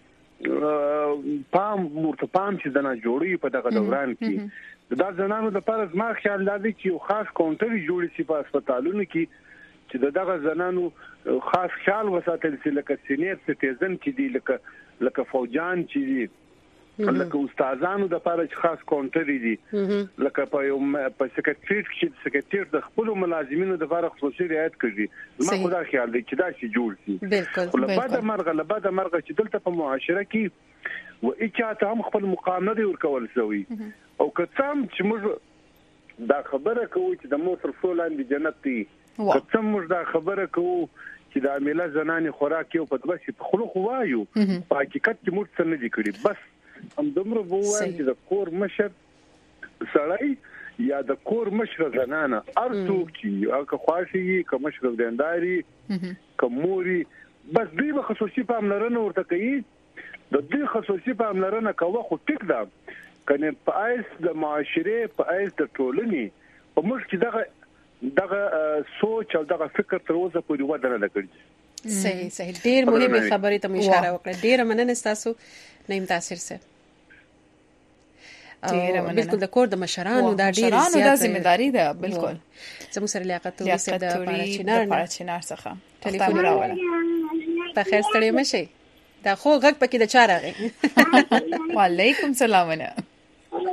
ورته پام ورته پام چې د نه جوړي په دغه دوران کې د غزنانو د پر زما خیال دی چې یو خاص کاونټر جوړ شي په هسپتالونو کې چې دغه زنانو خاص خیال وساتل شي، لکه سینیر سټیزن چې دی، لکه لکه فوجان چې دي، لکه استادانو د لپاره چې خاص کاونټر دي، لکه په یو په سکرټریټ کې سکرټری د خپل ملازمینو د لپاره خصوصي رعایت کوي. زما خدا خیال دی چې دا شي جوړ شي. بالکل لباده مرغه لباده مرغه چې دلته په معاشره کې و اچاته هم خپل مقام نه دی ورکول شوی، او کڅم چې موږ دا خبره کوو چې د مو تر څولاندې جنت دی، کڅم موږ دا خبره کوو چې د عامله زنانې خوراک یو په بس په خلو خو وایو، په حقیقت کې موږ څه نه دي کړی. بس هم دومره وایي چې د کور مشر سړی یا د کور مشر زنانه هر څوک چې هغه خواشي که مشر دینداري که موري، بس دوی به خصوصي پاملرنه ورته کوي. د دوی خصوصي پاملرنه کوه خو ټیک ده، کنه په ایس د معاشره په ایس د ټولنې په موږ کې دغه دغه سوچ او دغه فکر تر اوسه پورې وده نه کړی. صحیح صحیح ډیر مهمه خبره ته اشاره وکړه. ډیر مننه تاسو نیم تاثیر سره. او بالکل د کور د مشرانو دا ډیر زیاته ځمېداري ده. بالکل زموږ سره لیاقت ورسې د پارچینار نه پارچینار څخه ټلیفون راوړل. په خیر ستړي مشي. دا خو غږ پکې د چا راغی؟ وعلیکم سلام. نه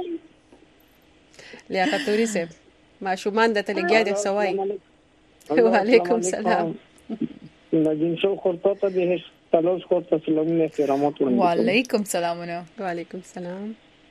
لیاقت ورسې ماشومان د تلګیا د سوای. وعلیکم سلام. نجین شو خورته ته به تلوس خورته سلام نه احترامات ورنه. وعلیکم سلام. وعلیکم سلام.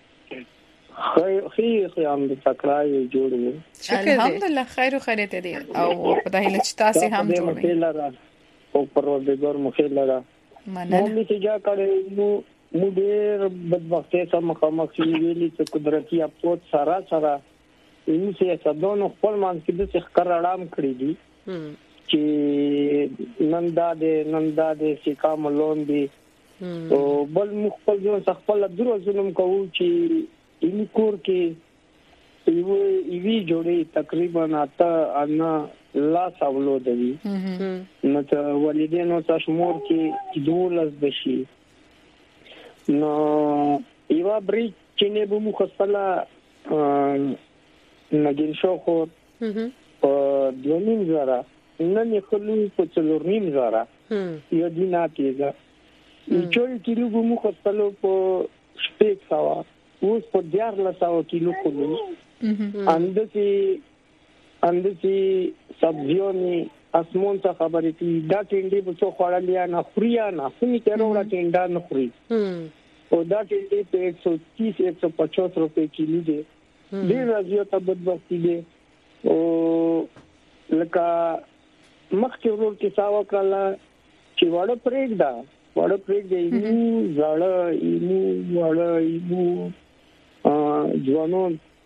خیر خیر خیام د تکرای جوړو. الحمدلله خیر او خیرت دی او خدای له چتا سي هم جوړي او پروردګار مخه لرا. مو می چې جا کړي نو مو ډېر بدبختي سره مخامخ ویلي چې قدرتي اپوت سارا سارا یو څه صدونو خپل مان کې د څخه کړهړام کړی دي چې نندا دې نندا دې سکا ملون دي او بل مخفل جو خپل درو ظلم کوو چې ان کور کې یو ایوی جوړي تقریبا اته انا لا ساولو دی نو ته والدینو تاسو مور کې دولس بشي نو ایوا بری چې نه به مخفل نګین شو خو په دونیم زرا نن یې خلو په څلورنیم زرا یو دینا کېږي چې کیلو به مخ خپلو په شپږ سوا اوس په دیار لا سوا کیلو خلو اندسي اندسي سبزیونی اسمون څخه خبرې دي دا ټینډي په څو خړلیا نه خوریا نه سمي کېروړه ټینډا نه خوري او دا ټینډي په ایک سو تیس ایک سو پچاس روپے کیلو دی ډیر راځي ته بدبختی دي او لکه مخکې ورور کې ساوا کړل چې وړه پرېږدا وړه پرېږدي نو زړه نو وړه نو ځوانو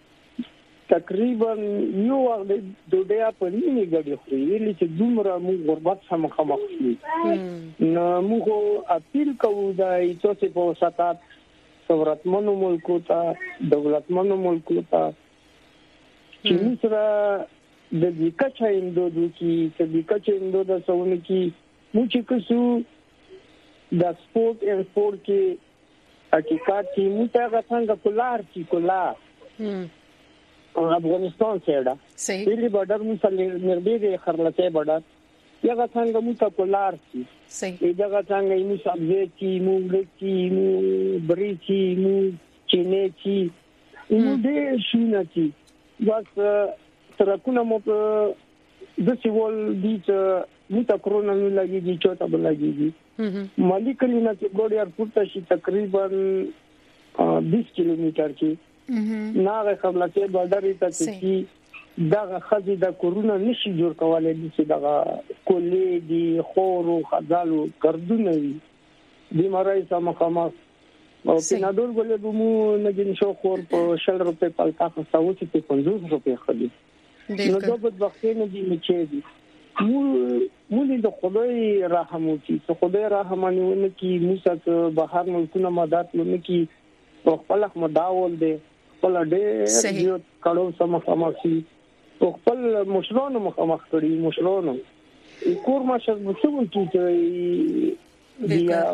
تقریبا یو وخت د ډوډۍ په نیمه غړي خوري ویلي چې دومره موږ غربت سره مخامخ شو نو موږ اپیل کوو دا ایتوسه په ساتات دولتمنو ملکو ته دولتمنو ملکو ته چې مصر د دې اندو د کی د دې اندو د سونه کی مو چې کسو د سپورت ان سپورت کې حقیقت چې موږ هغه څنګه کولار چې کولار افغانستان سره صحیح دلی بارډر موږ سره نږدې خرلته بارډر یغه څنګه موږ کولار چې صحیح یغه څنګه موږ سبزی چې موږ چې موږ بری چې موږ چینه چې موږ دې شونه چې بس ترکونه مو په د سیول دي چې موږ کرونا نه لګيږي چې تا بل لګيږي مالی کلینا چې ګوډ ایرپورټ ته شي تقریبا بیس کیلومتر کې ناغه خپلته بارډر ته چې دغه خزي د کورونا نشي جوړ کولای چې دغه کولې دي خورو خزالو ګردونه وي بیماری سره مخامخ او پینادول ګولې به مو نه جن شو خور په شل روپے پالتا خو چې په پنځوس روپے خدي نو د په وخت نه دي چې دي مو مولې د خدای رحم وکي چې خدای رحم ونه کی موږ بهر ملکونو مدد ونه کی په خپل مداول دي خپل ډېر یو کړو سم مخامخ خپل مشرانو مخامخ کړي مشرانو کور مشر مسوول چې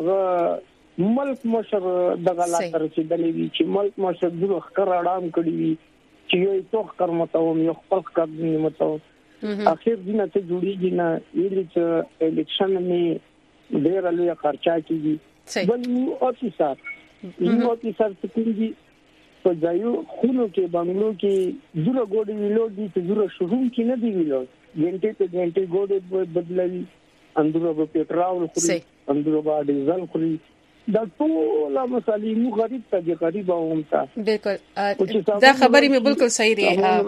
دی ملک مشر دغه لا تر چې دلې وی چې ملک مشر دغه خر اړام کړي وي چې یو توخ کرمتاوم یو خپل کار نه متاو اخر دینه ته جوړیږي نه ویل چې الیکشن نه ډیر لوی خرچا کیږي بل نو افیسر نو افیسر څنګه په ځایو خونو کې بنگلو کې زوره ګوډي ویلو دي چې زوره شروع کې نه دی ویلو ګنټه ته ګنټه ګوډي بدلوي اندرو په پېټراول خوري اندرو په ډیزل خوري دا ټول مسالې مو غریب ته غریب اوم تا بالکل دا خبرې مې بالکل صحیح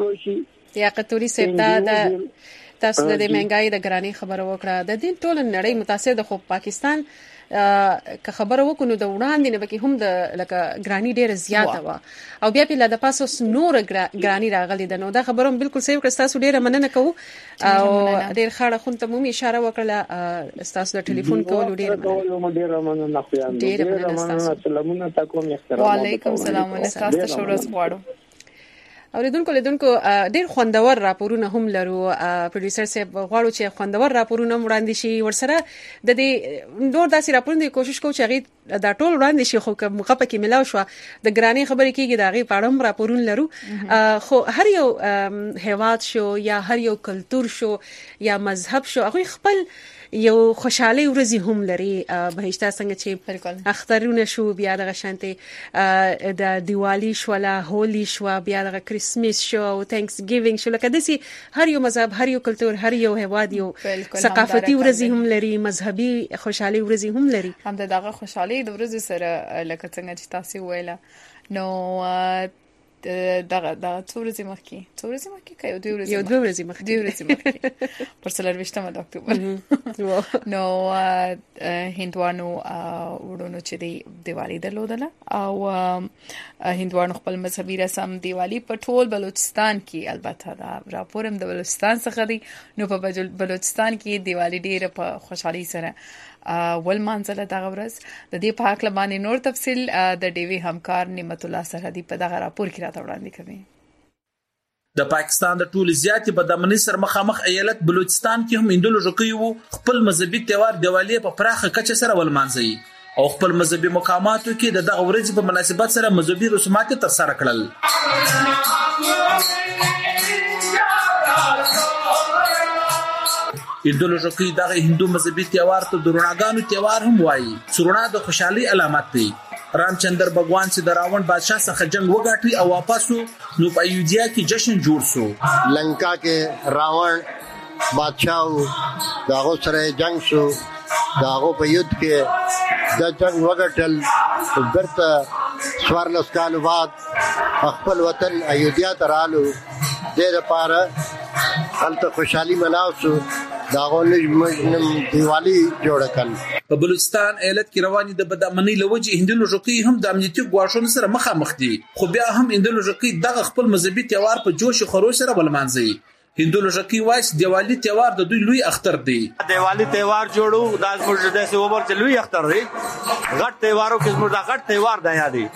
دی یا قطوري سپدا دا تاسو د مهنګای د ګرانی خبره وکړه د دې ټول نړۍ متاثر د خو پاکستان که خبره وکړو د وړاندې نه بکی هم د لکه ګرانی ډیره زیاته و او بیا په لاده پاسو نور ګرانی راغلی د نو دا خبره بالکل صحیح کړه تاسو ډیره مننه کوو او ډیر خاړه خون ته مو اشاره وکړه تاسو د ټلیفون کول ډیره ډیره مننه خو ډیره مننه سلامونه تاسو محترم وعلیکم السلام تاسو ته شورس غواړو اوریدونکو لیدونکو ډیر خوندور راپورونه هم لرو پروډوسر صاحب غواړو چې خوندور راپورونه وړاندې شي ورسره د دې نور داسې راپورونه کوشش کوو چې هغه دا ټول وړاندې شي خو کوم موقع پکې ملاو شو د ګرانی خبرې کیږي دا غي پاړم راپورونه لرو خو هر یو هیواد شو یا هر یو کلچر شو یا مذهب شو هغه خپل یو خوشحالي ورځي هم لري بهشته څنګه چې اخترونه شو بیا د غشانته د دیوالی شو لا هولي شو بیا د کریسمس شو او تھینکس گیوینګ شو لکه دسی هر یو مذهب هر یو کلچر هر یو هواد یو ثقافتي ورځي هم لري مذهبي خوشحالي ورځي هم لري هم دغه خوشحالي د ورځي سره لکه څنګه چې تاسو ویله نو دغه دا څورځي مخکي څورځي مخکي کایو دوی ورځي یو دوی ورځي مخکي دوی ورځي مخکي پر څلور وشتمه د اکتوبر نو هندوانو وړونو چې دی دیوالی درلودله او هندوانو خپل مذهبي رسم دیوالی په ټول بلوچستان کې البته دا راپورم د بلوچستان څخه دی نو په بلوچستان کې دیوالی ډیره په خوشحالي سره ول منځله دغه ورځ د دې په حق لبانې نور تفصیل د ډیوی همکار نعمت الله سرحدي په دغه راپور کې راته وړاندې کوي د پاکستان د ټول زیاتې بدامنۍ سره مخامخ ایالت بلوچستان کې هم اندلو ژوکیو خپل مذهبي تیوار دیوالی په پراخه کچه سره ول منځي او خپل مذهبي مقاماتو کې د دغه ورځې په مناسبت سره مذهبي رسومات ترسره کړل اندلو ژوکي دغه هندو مذهبي تیوار ته د روناګانو تیوار هم وایي سرونا د خوشحالي علامت دی رامچندر بھگوان چې د راون بادشاہ څخه جنگ وګاټي او واپس نو په ایودھیا کې جشن جوړ شو لنکا کې راون بادشاہ داغو سره جنگ شو داغو په یود کې د جنگ وګټل برته سوارلس کال بعد خپل وطن ایودھیا ته رالو د لپاره هلته خوشحالي مناو شو داغو نجم دیوالی جوړ کړل په بلوچستان ایالت کې رواني د بدامنۍ لوجه هندلو ژوکي هم د امنیتي ګواښونو سره مخامخ دي خو بیا هم هندلو ژوکي دغه خپل مذهبي تیوار په جوش او خروش سره ولمانځي هندلو ژوکي وایي دیوالی تیوار د دوی لوی اختر دی دیوالی تیوار جوړو د زموږ د سوبر چې لوی اختر دی غټ تیوارو کې زموږ د غټ تیوار دی یادي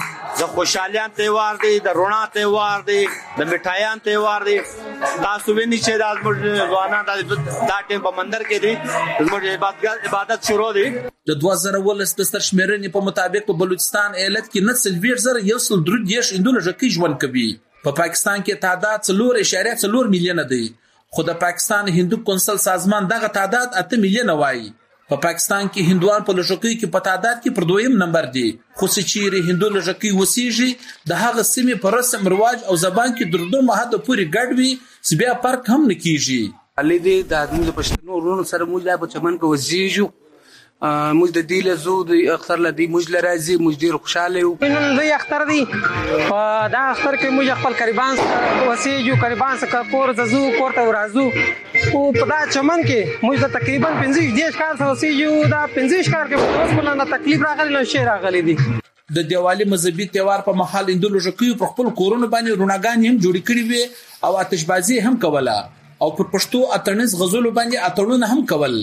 د خوشحالیان تهوار دی، د رڼا تهوار دی، د مټایان تهوار دی. تاسو وینئ چې دا زموږ ځوانان دا ټیم په مندر کې دي، زموږ عبادت شروع دی. د دوه زره ولس د سرشمېرنې په مطابق په بلوچستان ایالت کې نه څلوېښت زره یو سل درې دېرش هندولوژکي ژوند کوي. په پاکستان کې تعداد څلور اعشاریه څلور میلیونه دی، خو د پاکستان هندو کونسل سازمان دغه تعداد اته میلیونه وایي. په پاکستان کې هندوان په لږکۍ کې په تعداد کې پر دویم نمبر دي، خو چې چیرې هندو لږکۍ وسیږي د هغه سیمې په رسم رواج او زبان کې تر دومره حده پورې ګډ وي چې بیا فرق هم نه کیږي. علي دې د ادمو د پښتنو ورونو سره موږ لا په چمن کې وزیږو، موږ د دې له زو د اختر له دې موږ له راځي، موږ ډېر خوشاله یو. نن د اختر دی په دا اختر کې موږ خپل قریبان وسیږو، قریبان سره کور ته ځو، کور ته ورځو. او په دا چمن کې موږ د تقریبا پنځه دېرش کال سره وسیږو. دا پنځه کال کې اوس په نن تکلیف راغلی نه شي راغلی دي. د دیوالي مذهبي تهوار په مهال هندولوژکي په خپل کورونو باندې روناګانې هم جوړې کړې وي او آتشبازي هم کوله او پر پښتو اتڼیز غزلو باندې اتڼونه هم کول.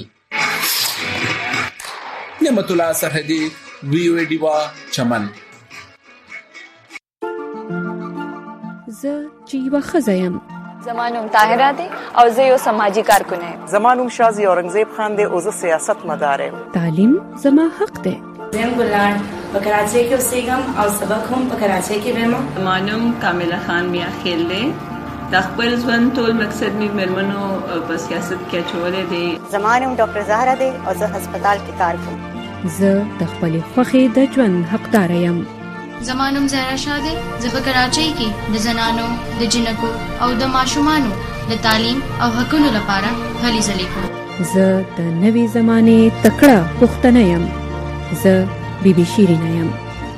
نعمت الله سرحدي، وی او ډیوا، چمن. زه چې یوه ښځه یم، زمانوم طاهره دی او زه یو سماجی کارکن یم. زمانوم شازي اورنګزیب خان دی او زه سیاست مدار یم. تعلیم زما حق دی. زم ګلان په کراچۍ کې اوسېږم او سبق هم په کراچۍ کې وایم. زمانوم کامله خان میا خیل دی. د خپل ژوند ټول مقصد می مرمنو په سیاست کې اچولې دی. زمانوم ډاکټر زهرا دی او زه هسپتال کې کار کوم. زه د خپلې خوښې د ژوند حقدار یم. زمانوم زهرا شاه دی. زه په کراچۍ کې د زنانو، د جنکو او د ماشومانو د تعلیم او حقونو لپاره هلې ځلې کوم. زه د نوې زمانې تکړه پښتنه یم. زه بیبي شیرینه یم.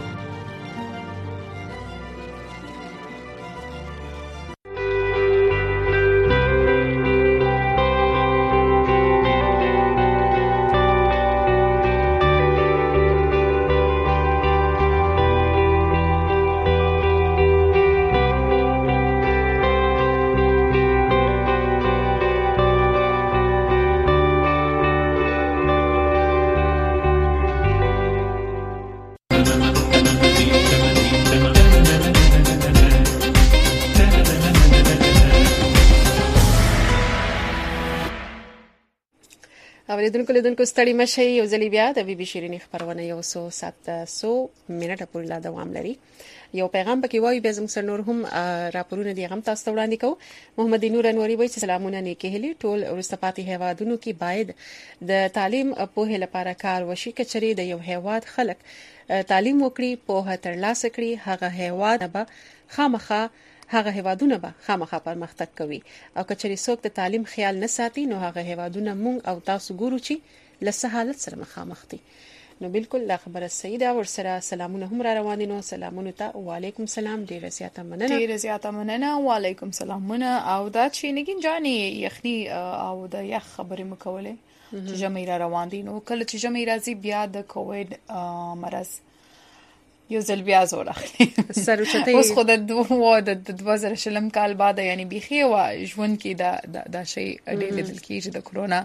اوریدونکو لیدونکو ستړي مشي، یو ځلې بیا د بي بي شيرينې خبرونه یو څو سات سو منټه پورې لا دوام لري. یو پیغام پکې وایي به زموږ سره نور هم راپورونه دي هم تاسو ته وړاندې کوو. محمد نور انوري وایي چې سلامونه نیکه هلي ټول ورسته پاتې هیوادونو کې باید د تعلیم په لپاره کار وشي. کچري د یو هیواد خلک تعلیم وکړي، په ترلاسه کړي، هغه هیواد به خامخا هغه هیوادونه به خامخا پرمختګ کوي. او کچري څوک د تعلیم خیال نه ساتي نو هغه هیوادونه مونږ او تاسو ګورو چې لسه حالت سره مخامخ دي. نو بالکل لا خبره سیده ورسره سلامونه هم را روان دي. نو سلامونه ته وعلیکم سلام، ډیره زیاته مننه. ډیره زیاته مننه، وعلیکم سلامونه. او دا چې نګین جاني یخني او د یخ خبرې مکولې چې جمعې را روان دي. نو کله چې جمعې راځي بیا د کووډ مرز یو ځل بیا زور اخلي. سروچته اوس خو د دوه د دوه زره شلم کال بعد یعنی بيخي او ژوند کې دا دا شی ډېر لیدل کیږي د کورونا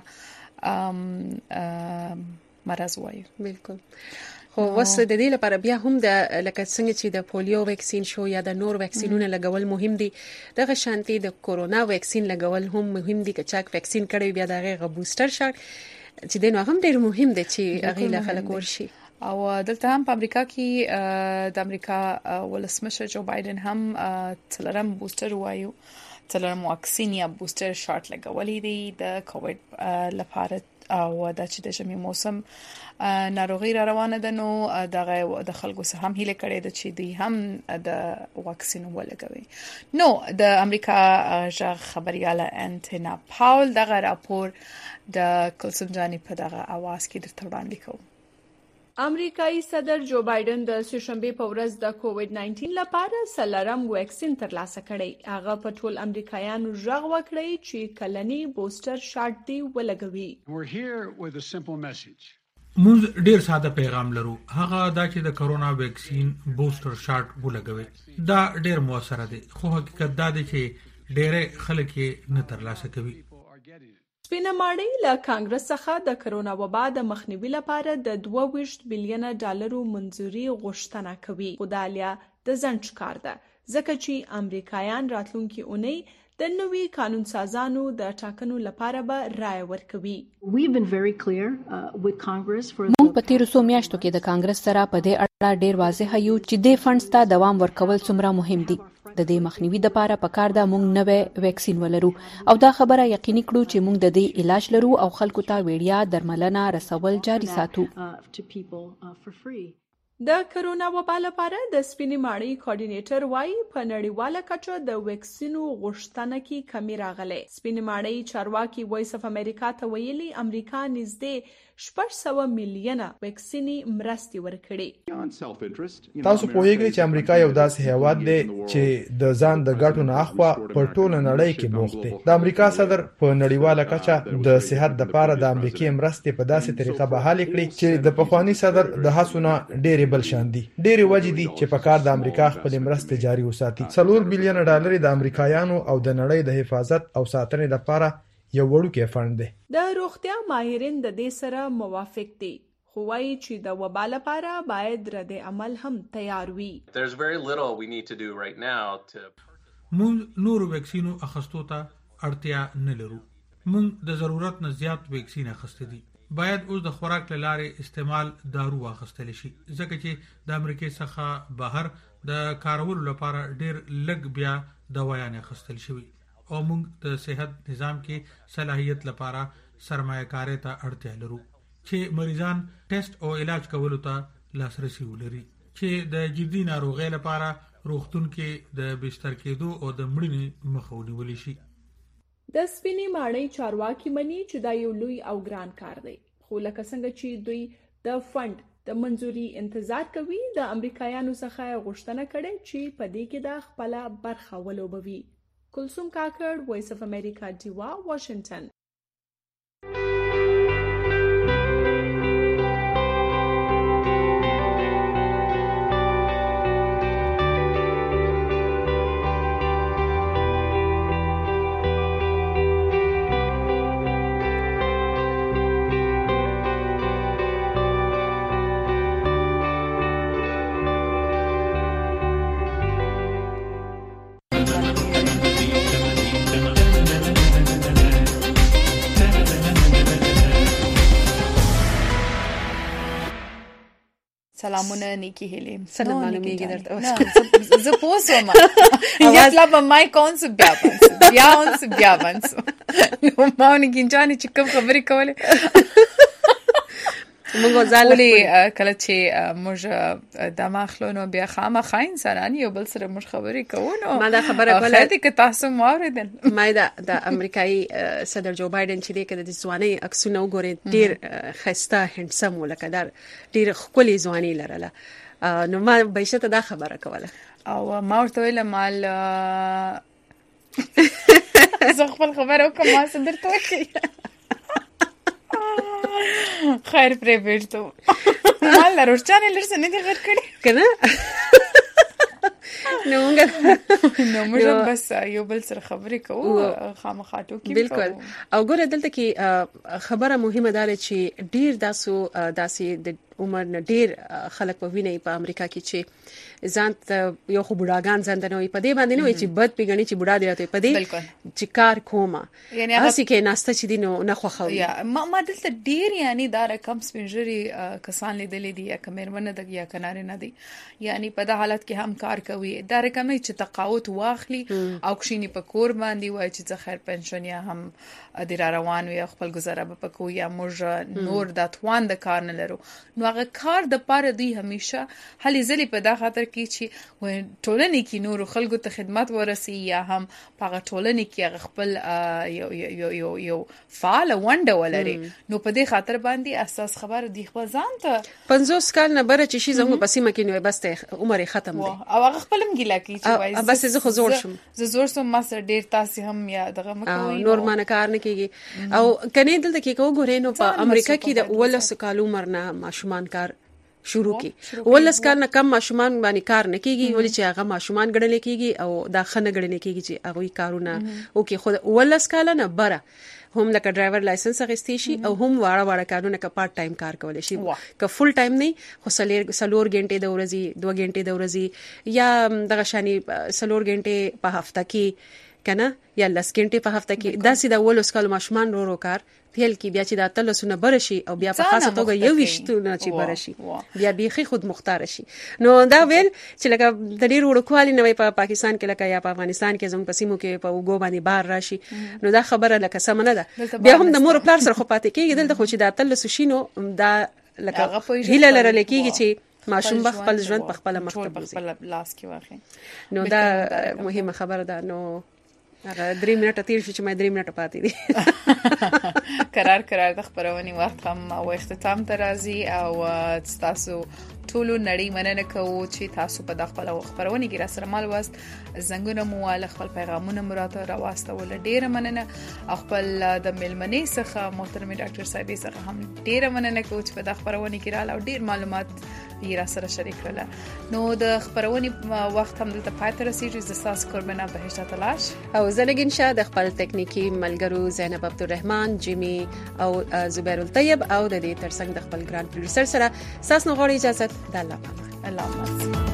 مرز وایي. بالکل. خو وس د دې لپاره بیا هم د لکه څنګه چې د پولیو ویکسین شو یا د نور ویکسینونه لګول مهم دي، دغه شانتي د کورونا ویکسین لګول هم مهم دي. که چاک ویکسین کړي بیا دغه بوستر شاټ چې دنه هم ډېر مهم دي چې هغه له خلک ورشي. او دلته هم په امریکا کې د امریکا ولسمشر جو بایدن هم تلرم بوستر وایو تلرم واکسین یا بوستر شاټ لګولې دي د کووډ لپاره. او د چې د ژمي موسم ناروغي را روانه ده نو دغه د خلکو سره هم هیله کړې ده چې دوی هم د واکسین ولګوي. نو د امریکا ژغ خبرياله انټینا پاول دغه راپور د کلسم جانی په دغه आवाज کې درته وړاندې کوم. امریکایي صدر جو بایدن د سهشنبه په ورځ د کووډ ناینټین لپاره سلرم ویکسین ترلاسه کړی. هغه په ټول امریکایانو ژغ وکړی چې کلنی بوستر شاټ دی ولګوي. موږ ډیر ساده پیغام لرو، هغه دا چې د کرونا ویکسین بوستر شاټ ولګوي. دا ډیر موثر دی، خو حقیقت دا دی چې ډیره خلک یې نه ترلاسه کوي. سپینه ماڼۍ له کانګرس څخه د کرونا وبا د مخنیوي لپاره د دوه ویشت بلین ډالرو منځوري غوښتنه کوي. خو دالیا د ځنډ کار ده ځکه چې امریکایان راتلونکي اونۍ د نوي قانون سازانو د ټاکنو لپاره به رائے ورکوي. موږ په تیرو څو میاشتو کې د کانګرس سره په دې اړه ډیر واضح یو چې د فنډز ته دوام ورکول څومره مهم دي. د دې مخنیوي لپاره پکار ده موږ نوې ویکسین ولرو او دا خبره یقیني کړو چې موږ د دې علاج لرو او خلکو ته وړیا درملنه رسول جاري ساتو. د کرونا وبا لپاره د سپینې ماڼۍ کوارډینیټر وایي په نړیواله کچه د ویکسینو غوښتنه کې کمی راغلی. سپینې ماڼۍ چارواکي وایس اف امریکا ته ویلي امریکا نږدې شپږ سوه میلیونه ویکسینې مرستې ورکړي. تاسو پوهیږئ چې امریکا یو داسې هیواد دی چې د ځان د ګټو نه اخوا په ټوله نړۍ کې بوخت دی. د امریکا صدر په نړیواله کچه د صحت لپاره د امریکای مرستې په داسې طریقه بحال کړي چې د پخوانی صدر د هڅونو ډېر بل شان دي. ډېر وجې دي چې په کار د امریکا خپل مرستې جاري وساتي. څلور بلین ډالر د امریکایانو او د نړۍ د حفاظت او ساتنې لپاره یو وړوکی فند دی. د روغتیا ماهرین د دې سره موافق دي خو وایي چې د وبا لپاره باید رد عمل هم تیار وي. موږ نور ویکسینو اخستو ته اړتیا نه لرو. موږ د ضرورت نه زیات ویکسین اخستې دي. باید اوس د خوراک لارې استعمال دارو واخستل شي ځکه چې د امریکای څخه بهر د کارولو لپاره ډېر لږ بیا دوايانې اخستل شوي او موږ د صحت نظام کې صلاحیت لپاره سرمایه کاری ته اړتیا لرو چې مریضان ټیسټ او علاج کولو ته لاسرسي ولري چې د جدي ناروغۍ لپاره روغتون کې د بستر کېدو او د مړینې مخه ونیول شي. د سپینې ماڼۍ چارواکي مني چې دا یو لوی او ګران کار دی خو لکه څنګه چې دوی د فند د منځوري انتظار کوي د امریکایانو څخه غوښتنه کړې چې په دې کې د خپل برخه ولوبوي. کلثوم کاکړ وایس اف امریکا ډیوا واشنگټن. سلامونه نیکی هیلې. سلام معلومیږي درته. زه پوسوم. یا طلب مای کونس بیا بنس. بیا اونس بیا بنس. نو ما ونګینځانې چې کوم خبرې کوله. موږ ځالې کله چې موږ د ماخلو نو بیا خامخا انسانان یو بل سره موږ خبرې کوو نو ما دا خبره کوله چې تاسو موریدل ما دا د امریکایي صدر جو بایدن چې د ځواني عکسونه وګوري ډیر خسته هندسم ولکدار ډیر خولي ځواني لرله نو ما بهشته دا خبره کوله او ما ورته ویل مال زه خپل خبره وکم ما صدر ته وکړه خیر پرې بیرته مال لرچانه لرسه نه دي غیر کړی کنه نو موږ نو موږ بس یو بل سره خبرې کوو خامخاټو کې بالکل او ګوره دلته کې خبره مهمه ده چې ډیر داسو داسې د عمر نه ډیر خلک په ویني په امریکا کې چې ځان یو خو بډاګان ځان نه وي په دې باندې نه وي چې بد پیګنی چې بډا دی راته په دې چې کار کومه یعنی هسي کې ناشته چې دینو نه خوخوي یا ما ما دلته ډیر یعنی دا رقم سپینجری کسان لیدلې دي یا کمرمنه د یا کناره نه دي یعنی په دا حالت کې هم کار کوي دا رقم چې تقاوت واخلي او کښینی په کور باندې وای چې خیر پنشن یا هم د روان وي خپل گزاره به پکو یا موږ نور د توان د کار نه لرو نو هغه کار د پاره دی همیشه هلي ځلې په دا خاطر کې چې ټولنې کې نور خلکو ته خدمت ورسي یا هم په ټولنې کې خپل یو یو یو یو فعال ونده ولري نو په دې خاطر باندې اساس خبر دی خو ځان ته پنځوس کال نه بره چې شي زموږ په سیمه کې نو بس عمر ختم دی او هغه خپلم ګیلا کی چې وایي بس زه خو زور شم زه زور سم ما سره ډیر تاسو هم یا دغه مکوې نور مانه کار نه کیږي او کني دلته کې کو ګورې نو په امریکا کې د اول سکالو مرنه ماشومان کار شروع کی ولس کار نه کم ماشومان باندې کار نه کیږي ولې چې هغه ماشومان ګڼل کیږي او دا خنه ګڼل کیږي چې هغه کارونه او کې خود ولس کال نه بره هم لکه ډرایور لایسنس اخیستی شي او هم واړه واړه کارونه ک پارت ټایم کار کولای شي ک فل ټایم نه خو سلور سلور غنټه د ورځې دوه غنټه د ورځې یا دغه شانی سلور غنټه په هفته کې کنه یا لس غنټه په هفته کې دا سیده ولس کال ماشومان رو رو کار پیل کې بیا چې دا تلسونه برشي او بیا په خاصه توګه یو وشتونه چې برشي بیا بیخي خود مختار شي نو دا ویل چې لکه د ډیر وړوکوالي نوې په پاکستان کې لکه یا په افغانستان کې زموږ پسیمو کې په وګو باندې بار راشي نو دا خبره لکه سم نه ده بیا هم د مور پلار سره خو پاتې کېږي دلته خو چې دا تلسو شینو دا لکه هیله لرل کېږي چې ماشوم به خپل ژوند په خپل مخ ته خپل لاس کې واخلي نو دا مهمه خبره ده نو هغه درې منټه تیر شو چې ما درې منټه پاتې دي قرار قرار د خبرونې وخت هم او اختتام ته راځي او تاسو ټول نړۍ مننه کوو چې تاسو په د خپل خبرونې کې را سره مال واست زنګونه مو ول خپل پیغامونه مراته راواسته ول ډیره مننه او خپل د ملمنې څخه محترم ډاکټر صاحب څخه هم ډیره مننه کوو چې په د خبرونې کې را او ډیر معلومات یې را سره شریک کړل نو د خبرونې وخت هم دلته پاتې رسیږي د تاسو قربانه بهشت تلاش او زنګین شه د خپل تکنیکی ملګرو زینب عبدالرحمن جیمی او زبیر الطیب او د دې ترڅنګ د خپل ګران پروډوسر سره ساس نو غوړي اجازه د الله پامان الله